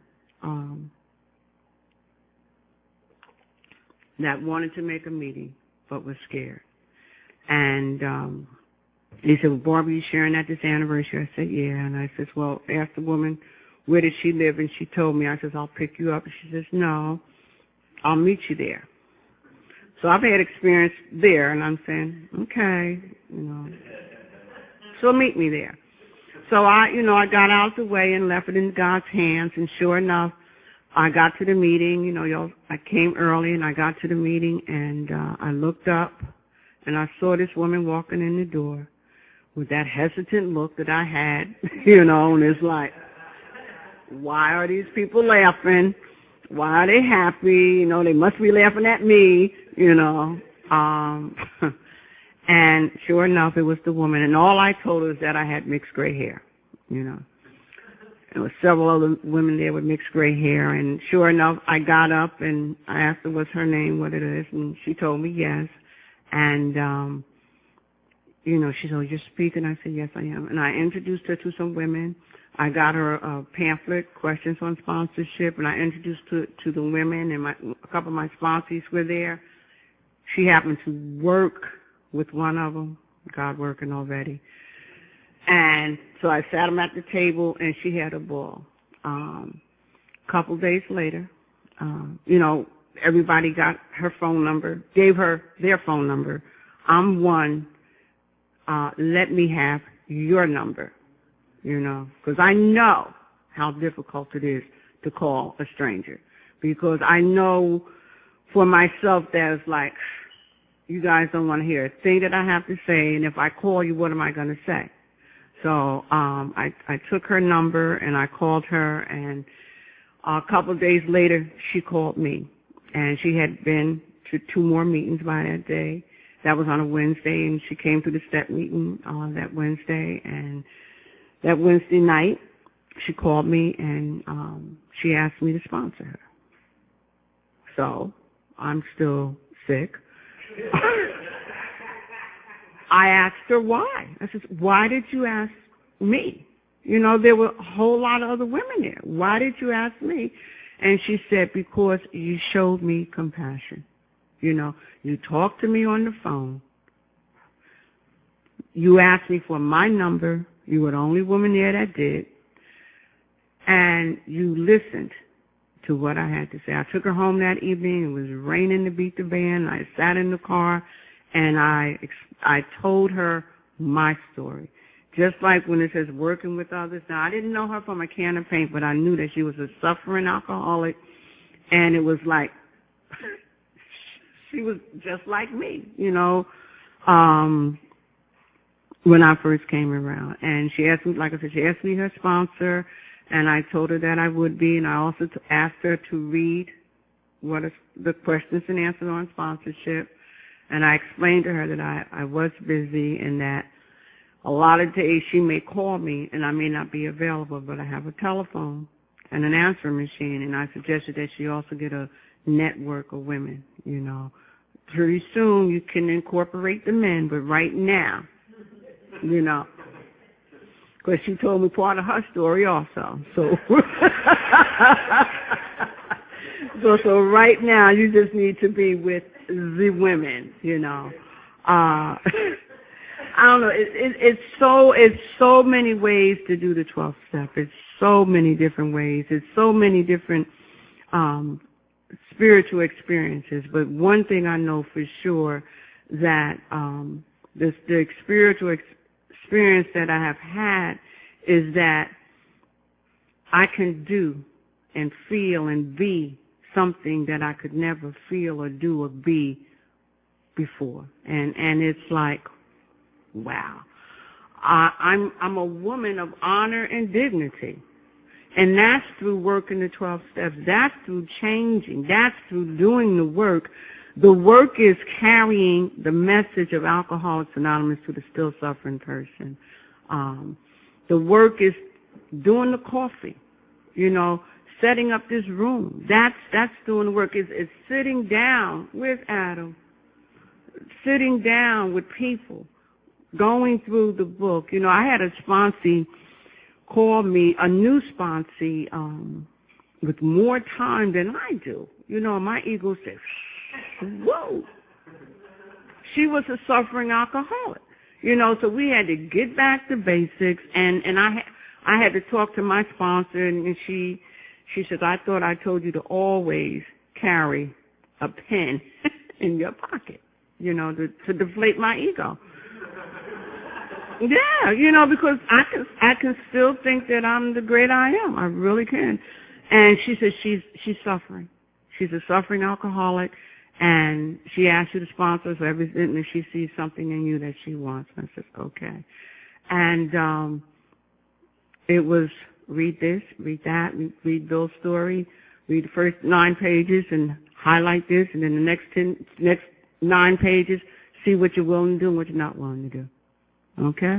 B: that wanted to make a meeting but was scared. And he said, well, Barbara, you sharing at this anniversary? I said, yeah. And I said, well, ask the woman, where does she live? And she told me. I said, I'll pick you up. And she says, no, I'll meet you there. So I've had experience there, and I'm saying, okay, so meet me there. So I got out of the way and left it in God's hands, and sure enough, I got to the meeting. I came early, and I got to the meeting, and I looked up, and I saw this woman walking in the door with that hesitant look that I had, and it's like, why are these people laughing? Why are they happy? They must be laughing at me, And sure enough, it was the woman. And all I told her was that I had mixed gray hair, There were several other women there with mixed gray hair. And sure enough, I got up and I asked her what's her name, what it is. And she told me yes. And, she said, oh, you're speaking? I said, yes, I am. And I introduced her to some women. I got her a pamphlet, Questions on Sponsorship, and I introduced it to the women, and a couple of my sponsors were there. She happened to work with one of them, God working already. And so I sat them at the table, and she had a ball. A couple days later, everybody got her phone number, gave her their phone number. I'm one. Let me have your number, because I know how difficult it is to call a stranger. Because I know for myself that it's like, you guys don't want to hear a thing that I have to say, and if I call you, what am I going to say? So I took her number, and I called her, and a couple of days later, she called me. And she had been to 2 more meetings by that day. That was on a Wednesday, and she came to the STEP meeting on that Wednesday. And that Wednesday night, she called me, and she asked me to sponsor her. So I'm still sick. I asked her why. I said, why did you ask me? There were a whole lot of other women there. Why did you ask me? And she said, because you showed me compassion. You talked to me on the phone. You asked me for my number. You were the only woman there that did. And you listened to what I had to say. I took her home that evening. It was raining to beat the band. I sat in the car, and I told her my story. Just like when it says working with others. Now, I didn't know her from a can of paint, but I knew that she was a suffering alcoholic, and it was like she was just like me, when I first came around. And she asked me, like I said, she asked me her sponsor, and I told her that I would be, and I also asked her to read what is the questions and answers on sponsorship, and I explained to her that I was busy and that a lot of days she may call me and I may not be available, but I have a telephone and an answering machine, and I suggested that she also get a network of women, Pretty soon you can incorporate the men, but right now, because she told me part of her story also. So, so right now you just need to be with the women, I don't know. It's so many ways to do the 12th step. It's so many different ways. It's so many different spiritual experiences. But one thing I know for sure that the spiritual experience that I have had is that I can do and feel and be something that I could never feel or do or be before. And it's like, wow. I'm a woman of honor and dignity. And that's through working the 12 steps. That's through changing. That's through doing the work. The work is carrying the message of Alcoholics Anonymous to the still suffering person. The work is doing the coffee, setting up this room. That's doing the work. It's sitting down with Adam, sitting down with people, going through the book. I had a sponsee call me, a new sponsee, with more time than I do. My ego says, whoa. She was a suffering alcoholic. So we had to get back to basics, and I had to talk to my sponsor, and she says, I thought I told you to always carry a pen in your pocket, to deflate my ego. Yeah, because I can still think that I'm the great I am. I really can. And she says she's suffering. She's a suffering alcoholic, and she asks you to sponsor for everything, and she sees something in you that she wants. And I said, okay. And it was read this, read that, read Bill's story, read the first 9 pages and highlight this, and then the next 9 pages, see what you're willing to do and what you're not willing to do. Okay?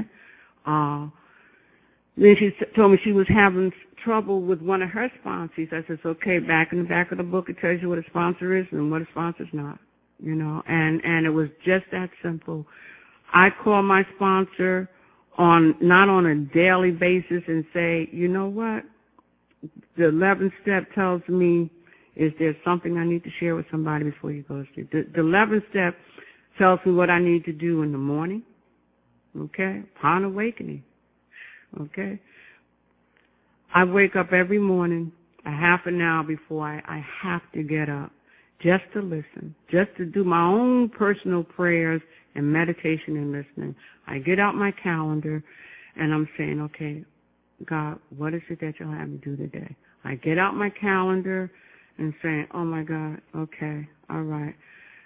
B: Then she told me she was having trouble with one of her sponsors. I said, okay, back in the back of the book it tells you what a sponsor is and what a sponsor's not. And it was just that simple. I called my sponsor not on a daily basis and say, you know what? The 11th step tells me, is there something I need to share with somebody before you go to sleep? The 11th step tells me what I need to do in the morning, okay, upon awakening, okay. I wake up every morning a half an hour before I have to get up, just to listen, just to do my own personal prayers and meditation and listening. I get out my calendar and I'm saying, okay, God, what is it that you'll have me do today? I get out my calendar and saying, oh my God, okay, all right.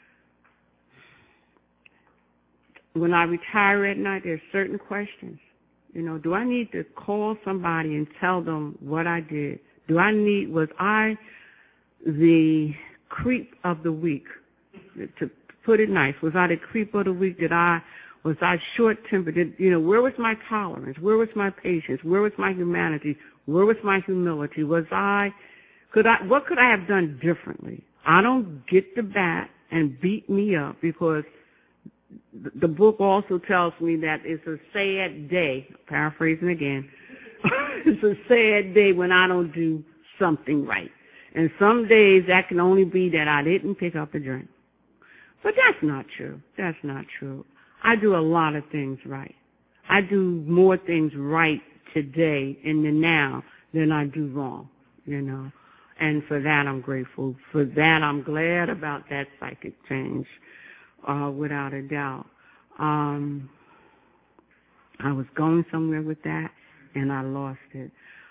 B: When I retire at night, there's certain questions. You know, do I need to call somebody and tell them what I did? Was I the creep of the week? To put it nice, was I the creep of the week? Was I short-tempered? Where was my tolerance? Where was my patience? Where was my humanity? Where was my humility? What could I have done differently? I don't get the bat and beat me up, because the book also tells me that it's a sad day, paraphrasing again, it's a sad day when I don't do something right. And some days that can only be that I didn't pick up a drink. But that's not true. That's not true. I do a lot of things right. I do more things right today in the now than I do wrong, And for that I'm grateful. For that I'm glad about that psychic change, without a doubt. I was going somewhere with that, and I lost it.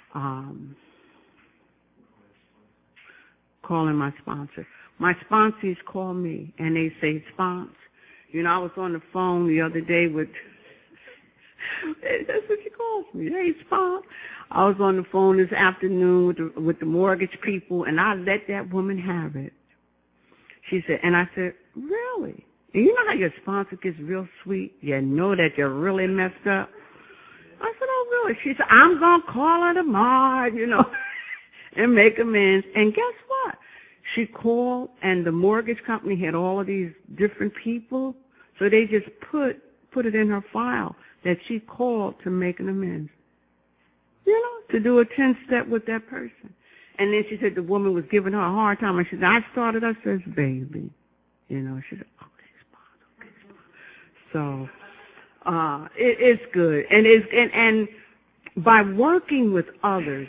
B: Calling my sponsor. My sponsors call me, and they say, Spons. I was on the phone the other day with, that's what she calls me, hey, Spons. I was on the phone this afternoon with the mortgage people, and I let that woman have it. She said, and I said, really? And you know how your sponsor gets real sweet? You know that you're really messed up? I said, oh, really? She said, I'm going to call her tomorrow, and make amends. And guess what? She called, and the mortgage company had all of these different people, so they just put it in her file that she called to make an amends, to do a 10-step with that person. And then she said the woman was giving her a hard time, and she said, I started her, says, baby. She said, okay, Spons. So it's good. And by working with others,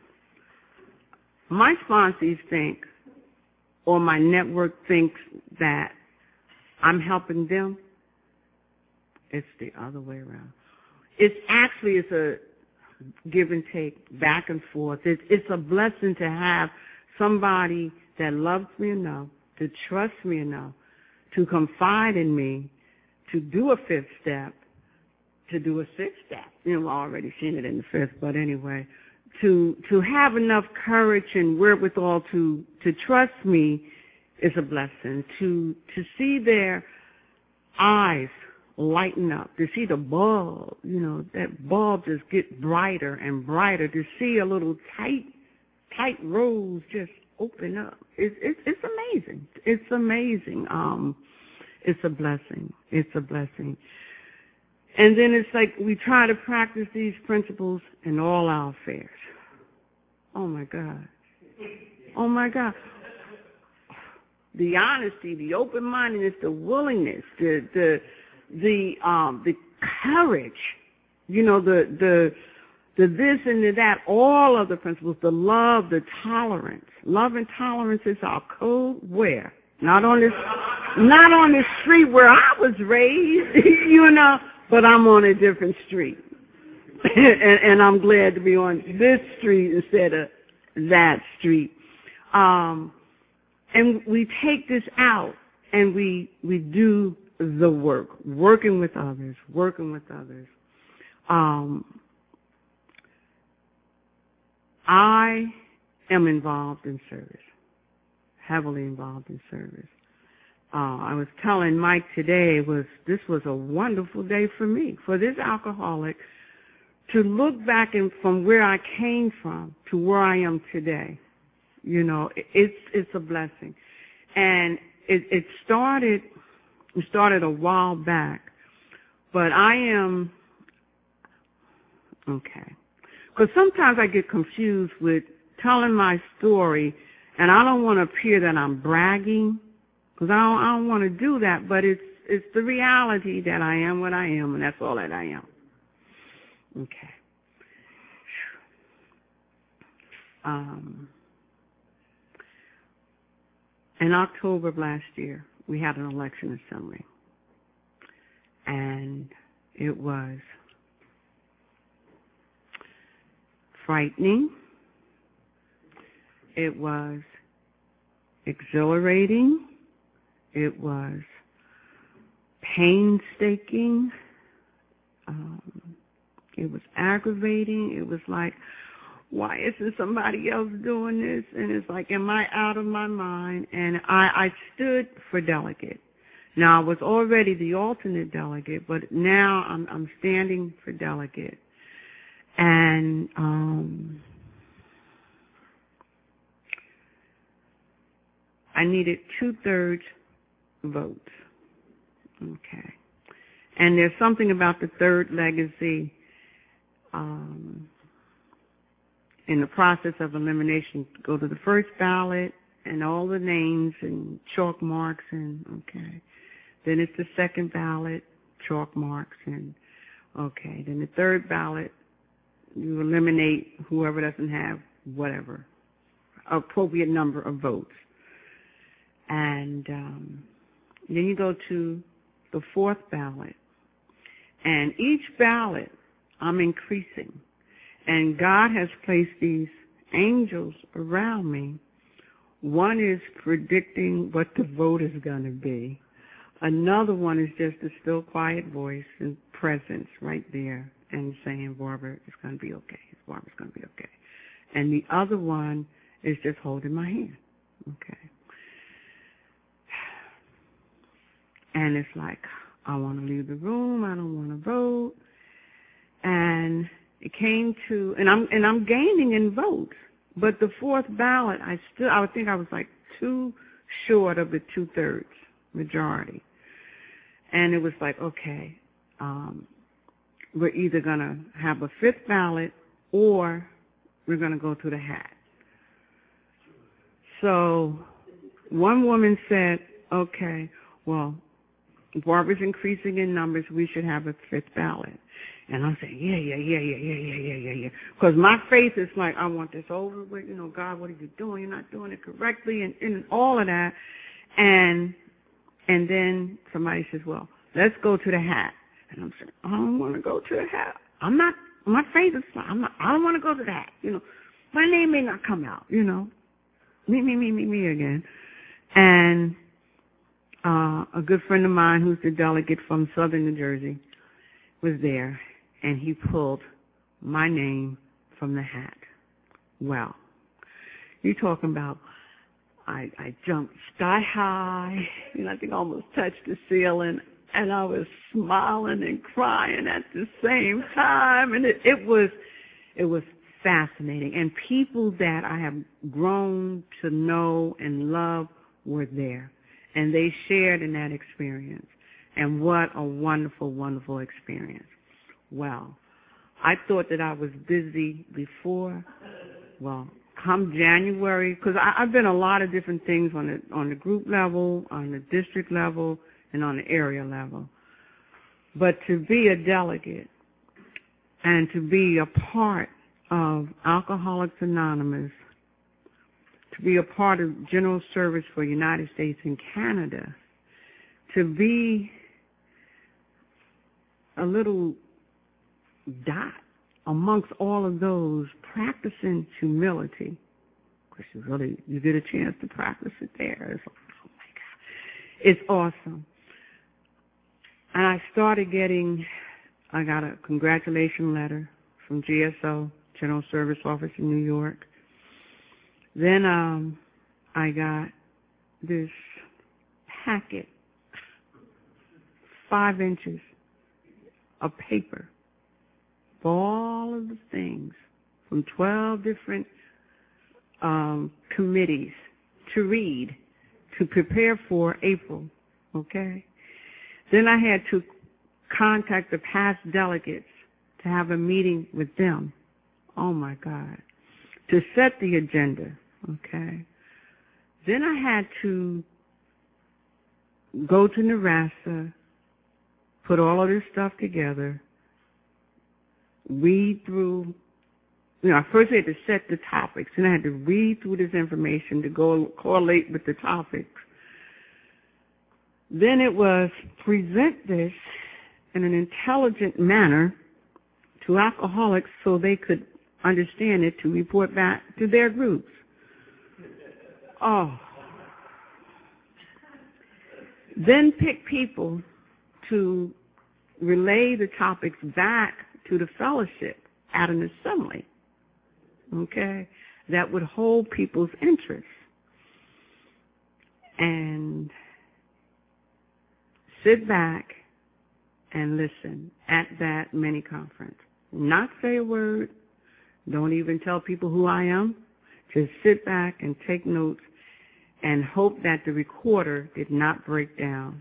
B: my sponsors think, or my network thinks, that I'm helping them. It's the other way around. It's a give and take, back and forth. It's a blessing to have somebody that loves me enough, to trust me enough, to confide in me, to do a 5th step, to do a 6th step. I've already seen it in the 5th, but anyway, to have enough courage and wherewithal to trust me is a blessing. To see their eyes lighten up, to see the bulb, that bulb just get brighter and brighter, to see a little tight rose just open up. It's amazing. It's amazing. It's a blessing. It's a blessing. And then it's like we try to practice these principles in all our affairs. Oh my God. Oh my God. The honesty, the open-mindedness, the willingness, the courage, the this and the that, all of the principles, the love, the tolerance. Love and tolerance is our code where? Not on this street where I was raised, but I'm on a different street. and I'm glad to be on this street instead of that street. And we take this out and we do the work, working with others. I am involved in service, heavily involved in service. I was telling Mike today this was a wonderful day for me, for this alcoholic, to look back from where I came from to where I am today. It's a blessing. And it started a while back, but I am Okay. Because sometimes I get confused with telling my story, and I don't want to appear that I'm bragging, because I don't want to do that, but it's the reality that I am what I am, and that's all that I am. Okay. In October of last year, we had an election assembly, and it was frightening. It was exhilarating. It was painstaking. It was aggravating. It was like, why isn't somebody else doing this? And it's like, am I out of my mind? And I stood for delegate. Now, I was already the alternate delegate, but now I'm standing for delegate. And I needed 2/3 votes. Okay. And there's something about the third legacy in the process of elimination. Go to the first ballot and all the names and chalk marks and, okay. Then it's the second ballot, chalk marks and, okay. Then the third ballot, you eliminate whoever doesn't have whatever, appropriate number of votes. And then you go to the fourth ballot. And each ballot, I'm increasing. And God has placed these angels around me. One is predicting what the vote is going to be. Another one is just a still quiet voice and presence right there and saying, Barbara, it's going to be okay. Barbara's going to be okay. And the other one is just holding my hand. Okay. And it's like, I want to leave the room. I don't want to vote. And it came to, and I'm gaining in votes. But the fourth ballot, I would think I was like 2 short of the 2/3 majority. And it was like, okay, we're either going to have a fifth ballot or we're going to go to the hat. So one woman said, okay, well, Barbara's increasing in numbers, we should have a fifth ballot. And I'm saying, yeah. Because my faith is like, I want this over with. You know, God, what are you doing? You're not doing it correctly, and all of that. And then somebody says, well, let's go to the hat. And I'm saying, I don't want to go to the hat. My faith is like, I don't want to go to the hat. You know, my name may not come out, you know. Me again. And a good friend of mine who's the delegate from southern New Jersey was there, and he pulled my name from the hat. Well, you're talking about I jumped sky high, you know, I think I almost touched the ceiling, and I was smiling and crying at the same time, and it was fascinating. And people that I have grown to know and love were there, and they shared in that experience. And what a wonderful, wonderful experience. Well, I thought that I was busy before. Well, come January, because I've been a lot of different things on the group level, on the district level, and on the area level. But to be a delegate and to be a part of Alcoholics Anonymous, to be a part of General Service for United States and Canada, to be a little dot amongst all of those practicing humility, because you get a chance to practice it there. It's like, oh my God, it's awesome. And I got a congratulation letter from GSO, General Service Office in New York. Then I got this packet, 5 inches of paper, for all of the things from 12 different committees to read, to prepare for April, okay? Then I had to contact the past delegates to have a meeting with them. Oh, my God. To set the agenda, okay? Then I had to go to Nebraska, put all of this stuff together, read through, first I had to set the topics, and I had to read through this information to go correlate with the topics. Then it was present this in an intelligent manner to alcoholics so they could understand it to report back to their groups. Oh. Then pick people to relay the topics back to the fellowship at an assembly, okay, that would hold people's interest. And sit back and listen at that mini conference. Not say a word. Don't even tell people who I am. Just sit back and take notes and hope that the recorder did not break down.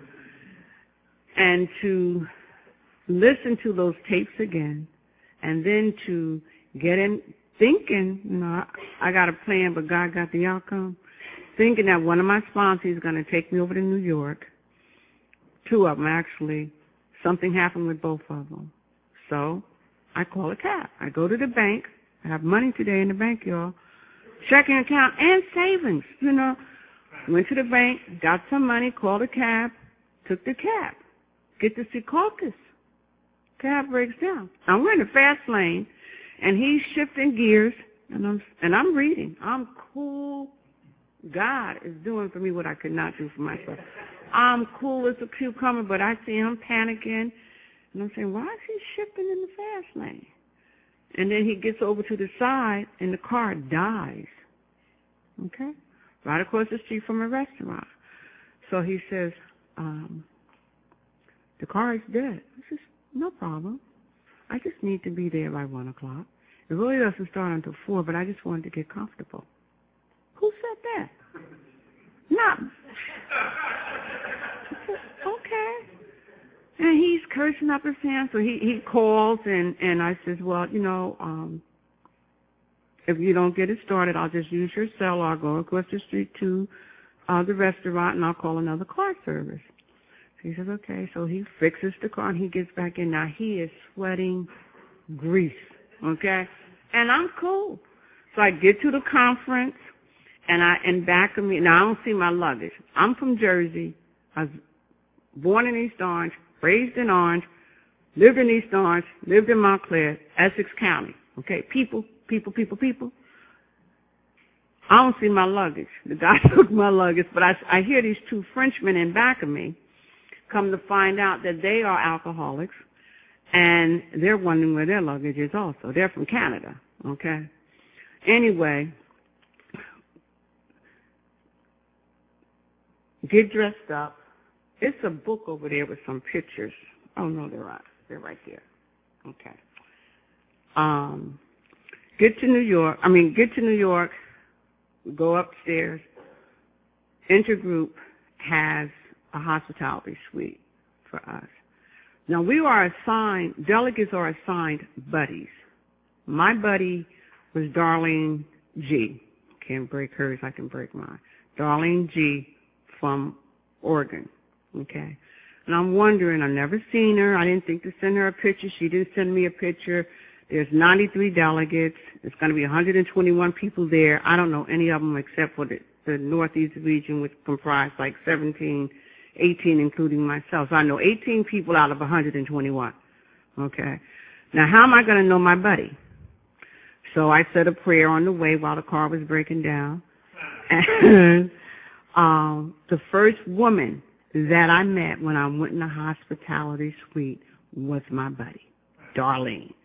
B: And to listen to those tapes again, and then to get in thinking, I got a plan, but God got the outcome. Thinking that one of my sponsors is going to take me over to New York. Two of them, actually. Something happened with both of them. So I call a cab. I go to the bank. I have money today in the bank, y'all. Checking account and savings, Went to the bank, got some money, called a cab, took the cab. Get to Secaucus. Cab breaks down. Now we're in the fast lane, and he's shifting gears, and I'm reading. I'm cool. God is doing for me what I could not do for myself. I'm cool as a cucumber, but I see him panicking, and I'm saying, why is he shifting in the fast lane? And then he gets over to the side, and the car dies, okay? Right across the street from a restaurant. So he says, the car is dead. I says, no problem. I just need to be there by 1 o'clock. It really doesn't start until 4, but I just wanted to get comfortable. Who said that? No. I said, okay. And he's cursing up his hands, so he calls, and I says, well, if you don't get it started, I'll just use your cell, or I'll go across the street to the restaurant, and I'll call another car service. So he says, okay. So he fixes the car, and he gets back in. Now, he is sweating grease, okay? And I'm cool. So I get to the conference, and back of me, now I don't see my luggage. I'm from Jersey. I was born in East Orange, raised in Orange, lived in East Orange, lived in Montclair, Essex County. Okay, people. I don't see my luggage. The guy took my luggage, but I hear these two Frenchmen in back of me. Come to find out that they are alcoholics, and they're wondering where their luggage is also. They're from Canada, okay? Anyway, get dressed up. It's a book over there with some pictures. Oh, no, they're right there. Okay. Get to New York, go upstairs. Intergroup has a hospitality suite for us. Now, delegates are assigned buddies. My buddy was Darlene G. Can't break hers, I can break mine. Darlene G. from Oregon, okay? And I'm wondering, I've never seen her. I didn't think to send her a picture. She didn't send me a picture. There's 93 delegates. There's going to be 121 people there. I don't know any of them except for the Northeast region, which comprised like 18, including myself. So I know 18 people out of 121. Okay. Now, how am I going to know my buddy? So I said a prayer on the way while the car was breaking down. And the first woman that I met when I went in the hospitality suite was my buddy, Darlene.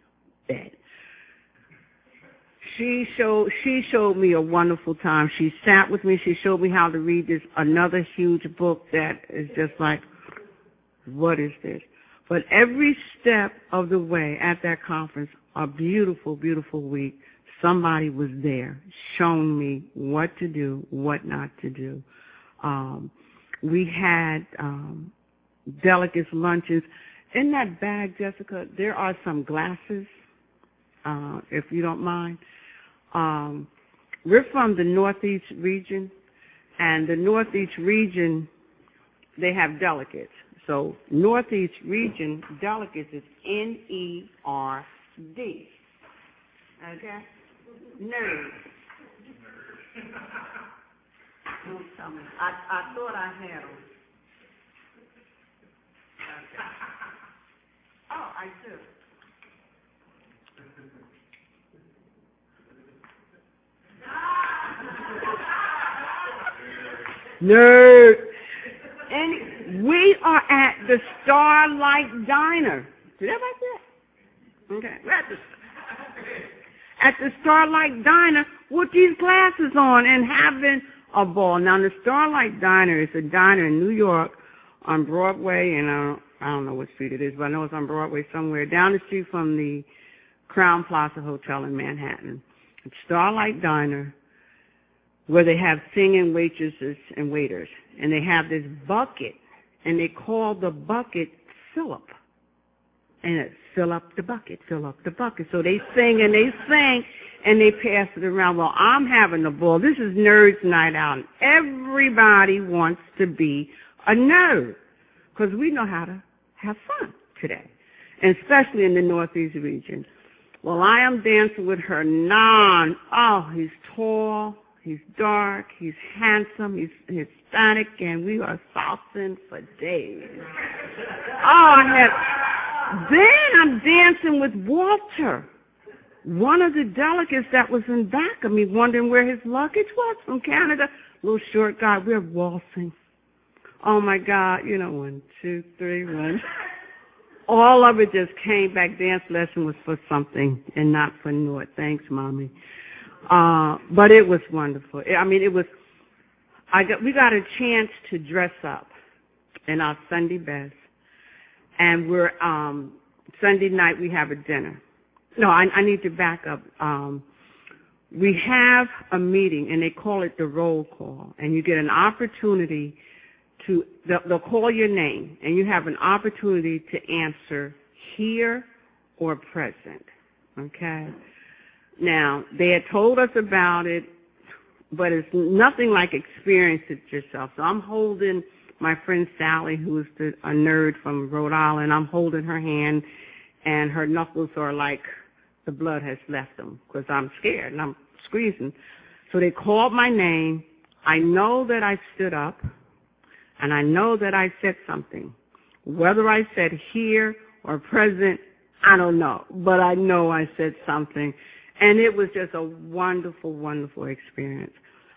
B: She showed me a wonderful time. She sat with me. She showed me how to read this another huge book that is just like, what is this? But every step of the way at that conference, a beautiful, beautiful week, somebody was there showing me what to do, what not to do. We had delegates' lunches. In that bag, Jessica, there are some glasses, if you don't mind. We're from the Northeast region, and the Northeast region, they have delegates. So Northeast region delegates is N-E-R-D. Okay? Nerd. Don't tell me. I thought I had them. Okay. Oh, I do. Nerd. And we are at the Starlight Diner. Did everybody see that? Okay. We're at the Starlight Diner with these glasses on and having a ball. Now, the Starlight Diner is a diner in New York on Broadway, and I don't know what street it is, but I know it's on Broadway somewhere, down the street from the Crown Plaza Hotel in Manhattan. It's Starlight Diner, where they have singing waitresses and waiters, and they have this bucket, and they call the bucket Philip. And it's fill up the bucket, fill up the bucket. So they sing and they sing, and they pass it around. Well, I'm having a ball. This is Nerds Night Out. Everybody wants to be a nerd, because we know how to have fun today, and especially in the Northeast region. Well, I am dancing with Hernan. Oh, he's tall, he's dark, he's handsome, he's Hispanic, and we are salsing for days. Then I'm dancing with Walter, one of the delegates that was in back of me, wondering where his luggage was from Canada. Little short guy, we're waltzing. Oh, my God, 1, 2, 3, 1. All of it just came back. Dance lesson was for something and not for naught. Thanks, Mommy. But it was wonderful. I mean, we got a chance to dress up in our Sunday best. And we're, Sunday night we have a dinner. No, I need to back up. We have a meeting, and they call it the roll call. And you get an opportunity they'll call your name, and you have an opportunity to answer here or present. Okay? Now, they had told us about it, but it's nothing like experience it yourself. So I'm holding my friend Sally, who is a nerd from Rhode Island. I'm holding her hand, and her knuckles are like the blood has left them because I'm scared, and I'm squeezing. So they called my name. I know that I stood up, and I know that I said something. Whether I said here or present, I don't know, but I know I said something. And it was just a wonderful, wonderful experience.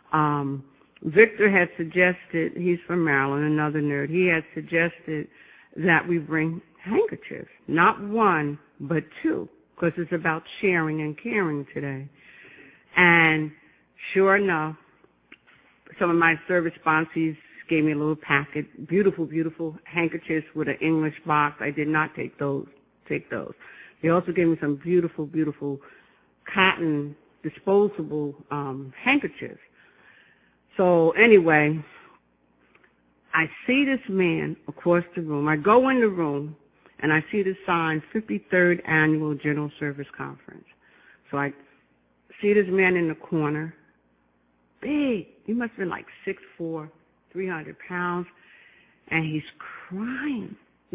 B: Victor had suggested, he's from Maryland, another nerd, he had suggested that we bring handkerchiefs, not one, but two, because it's about sharing and caring today. And sure enough, some of my service sponsors gave me a little packet, beautiful, beautiful handkerchiefs with an English box. I did not take those. They also gave me some beautiful, beautiful cotton disposable handkerchiefs. So anyway, I see this man across the room. I go in the room, and I see the sign, 53rd Annual General Service Conference. So I see this man in the corner, big. He must have been like 6'4", 300 pounds, and he's crying.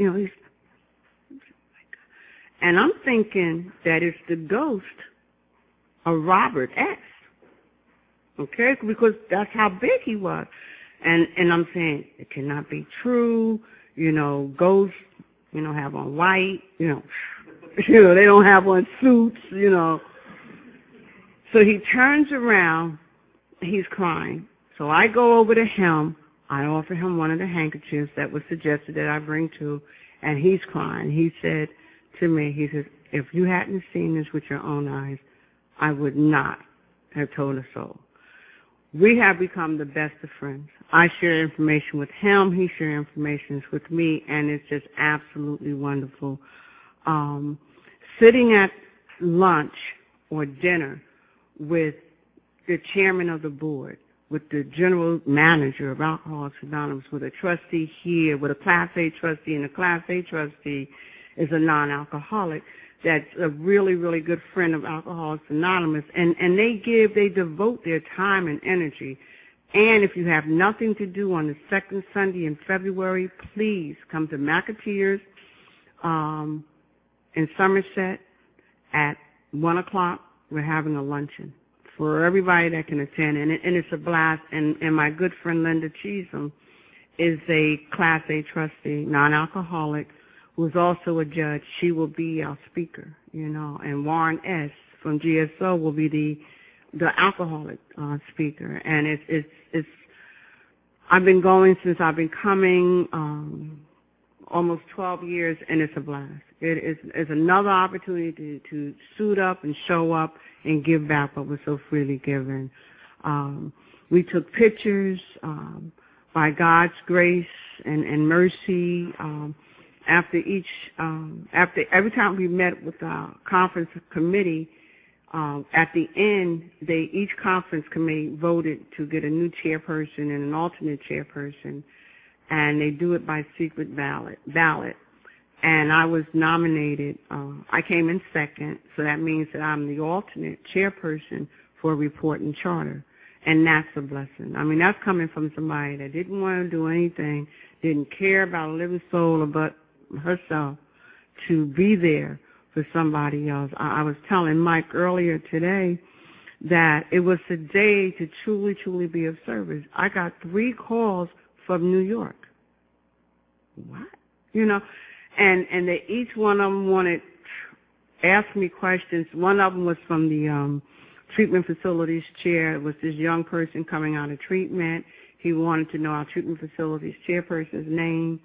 B: And I'm thinking that it's the ghost of Robert S. Okay, because that's how big he was. And I'm saying, it cannot be true. Ghosts, have on white, they don't have on suits, So he turns around, he's crying. So I go over to him, I offer him one of the handkerchiefs that was suggested that I bring to, and he's crying. He said to me, he says, if you hadn't seen this with your own eyes, I would not have told a soul. We have become the best of friends. I share information with him. He shares information with me, and it's just absolutely wonderful. Sitting at lunch or dinner with the chairman of the board, with the general manager of Alcoholics Anonymous, with a trustee here, with a Class A trustee, and a Class A trustee is a non-alcoholic that's a really, really good friend of Alcoholics Anonymous, and they devote their time and energy. And if you have nothing to do on the second Sunday in February, please come to McAteers in Somerset at 1 o'clock. We're having a luncheon for everybody that can attend, and it's a blast. And my good friend Linda Cheatham is a Class A trustee, non-alcoholic, who's also a judge. She will be our speaker, and Warren S. from GSO will be the alcoholic speaker. And it's I've been going since I've been coming almost 12 years, and it's a blast. It's another opportunity to suit up and show up and give back what was so freely given. We took pictures by God's grace and mercy. After every time we met with our conference committee, at the end, each conference committee voted to get a new chairperson and an alternate chairperson, and they do it by secret ballot. And I was nominated. I came in second, so that means that I'm the alternate chairperson for Report and Charter, and that's a blessing. I mean, that's coming from somebody that didn't want to do anything, didn't care about a living soul but herself, to be there for somebody else. I was telling Mike earlier today that it was a day to truly, truly be of service. I got 3 calls from New York. What? And they, each one of them asked me questions. One of them was from the treatment facilities chair. It was this young person coming out of treatment. He wanted to know our treatment facilities chairperson's name.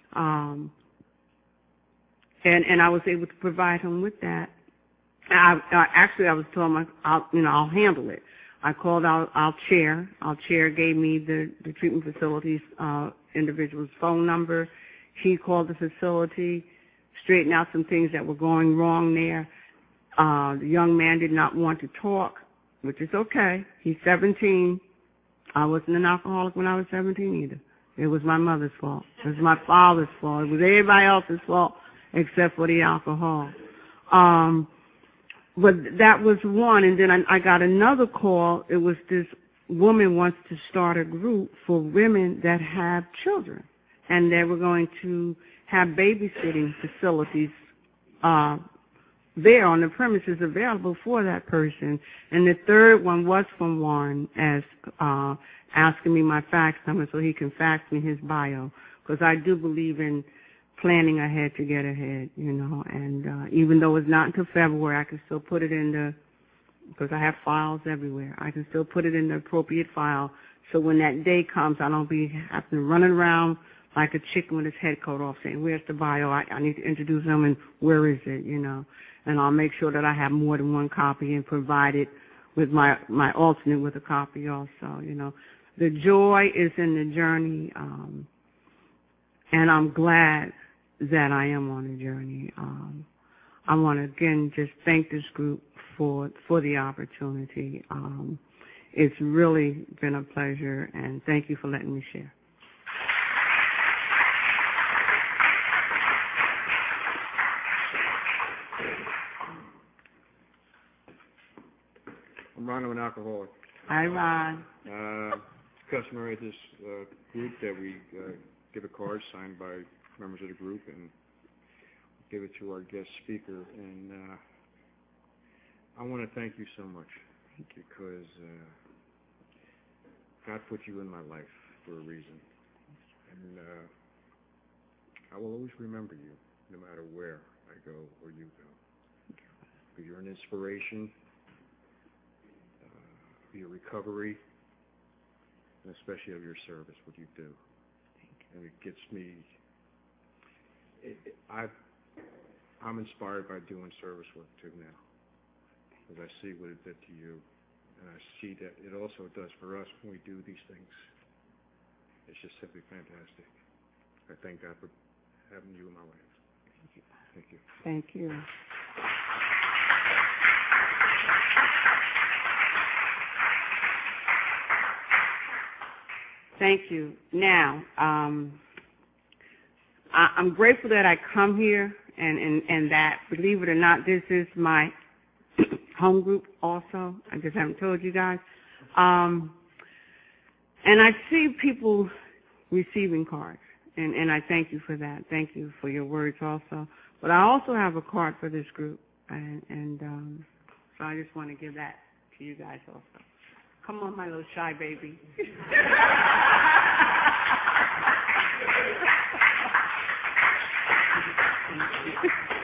B: And I was able to provide him with that. Actually, I was told I'll handle it. I called our chair. Our chair gave me the treatment facilities individual's phone number. He called the facility, straightened out some things that were going wrong there. The young man did not want to talk, which is okay. He's 17. I wasn't an alcoholic when I was 17 either. It was my mother's fault. It was my father's fault. It was everybody else's fault except for the alcohol. But that was one, and then I got another call. It was this woman wants to start a group for women that have children, and they were going to have babysitting facilities there on the premises available for that person. And the third one was from Warren, asking me my fax number so he can fax me his bio, because I do believe in planning ahead to get ahead, and even though it's not until February, I can still put it in because I have files everywhere, I can still put it in the appropriate file, so when that day comes, I don't be having to run around like a chicken with his head cut off saying, where's the bio? I need to introduce him, and where is it, and I'll make sure that I have more than one copy and provide it with my alternate with a copy also, The joy is in the journey, and I'm glad that I am on a journey. I want to again just thank this group for the opportunity. It's really been a pleasure, and thank you for letting me share.
C: I'm Ron, I'm an alcoholic.
B: Hi, Ron.
C: Customary at this group that we give a card signed by members of the group and give it to our guest speaker. And I want to thank you so much because God put you in my life for a reason. And I will always remember you no matter where I go or you go. Because you're an inspiration, your recovery, and especially of your service, what you do. And it gets me, I'm inspired by doing service work too now, because I see what it did to you, and I see that it also does for us when we do these things. It's just simply fantastic. I thank God for having you in my life. Thank you.
B: Thank you. Thank you. Now, I'm grateful that I come here and that, believe it or not, this is my home group also. I just haven't told you guys. And I see people receiving cards, and I thank you for that. Thank you for your words also. But I also have a card for this group, and so I just want to give that to you guys also. Come on, my little shy baby. Thank you.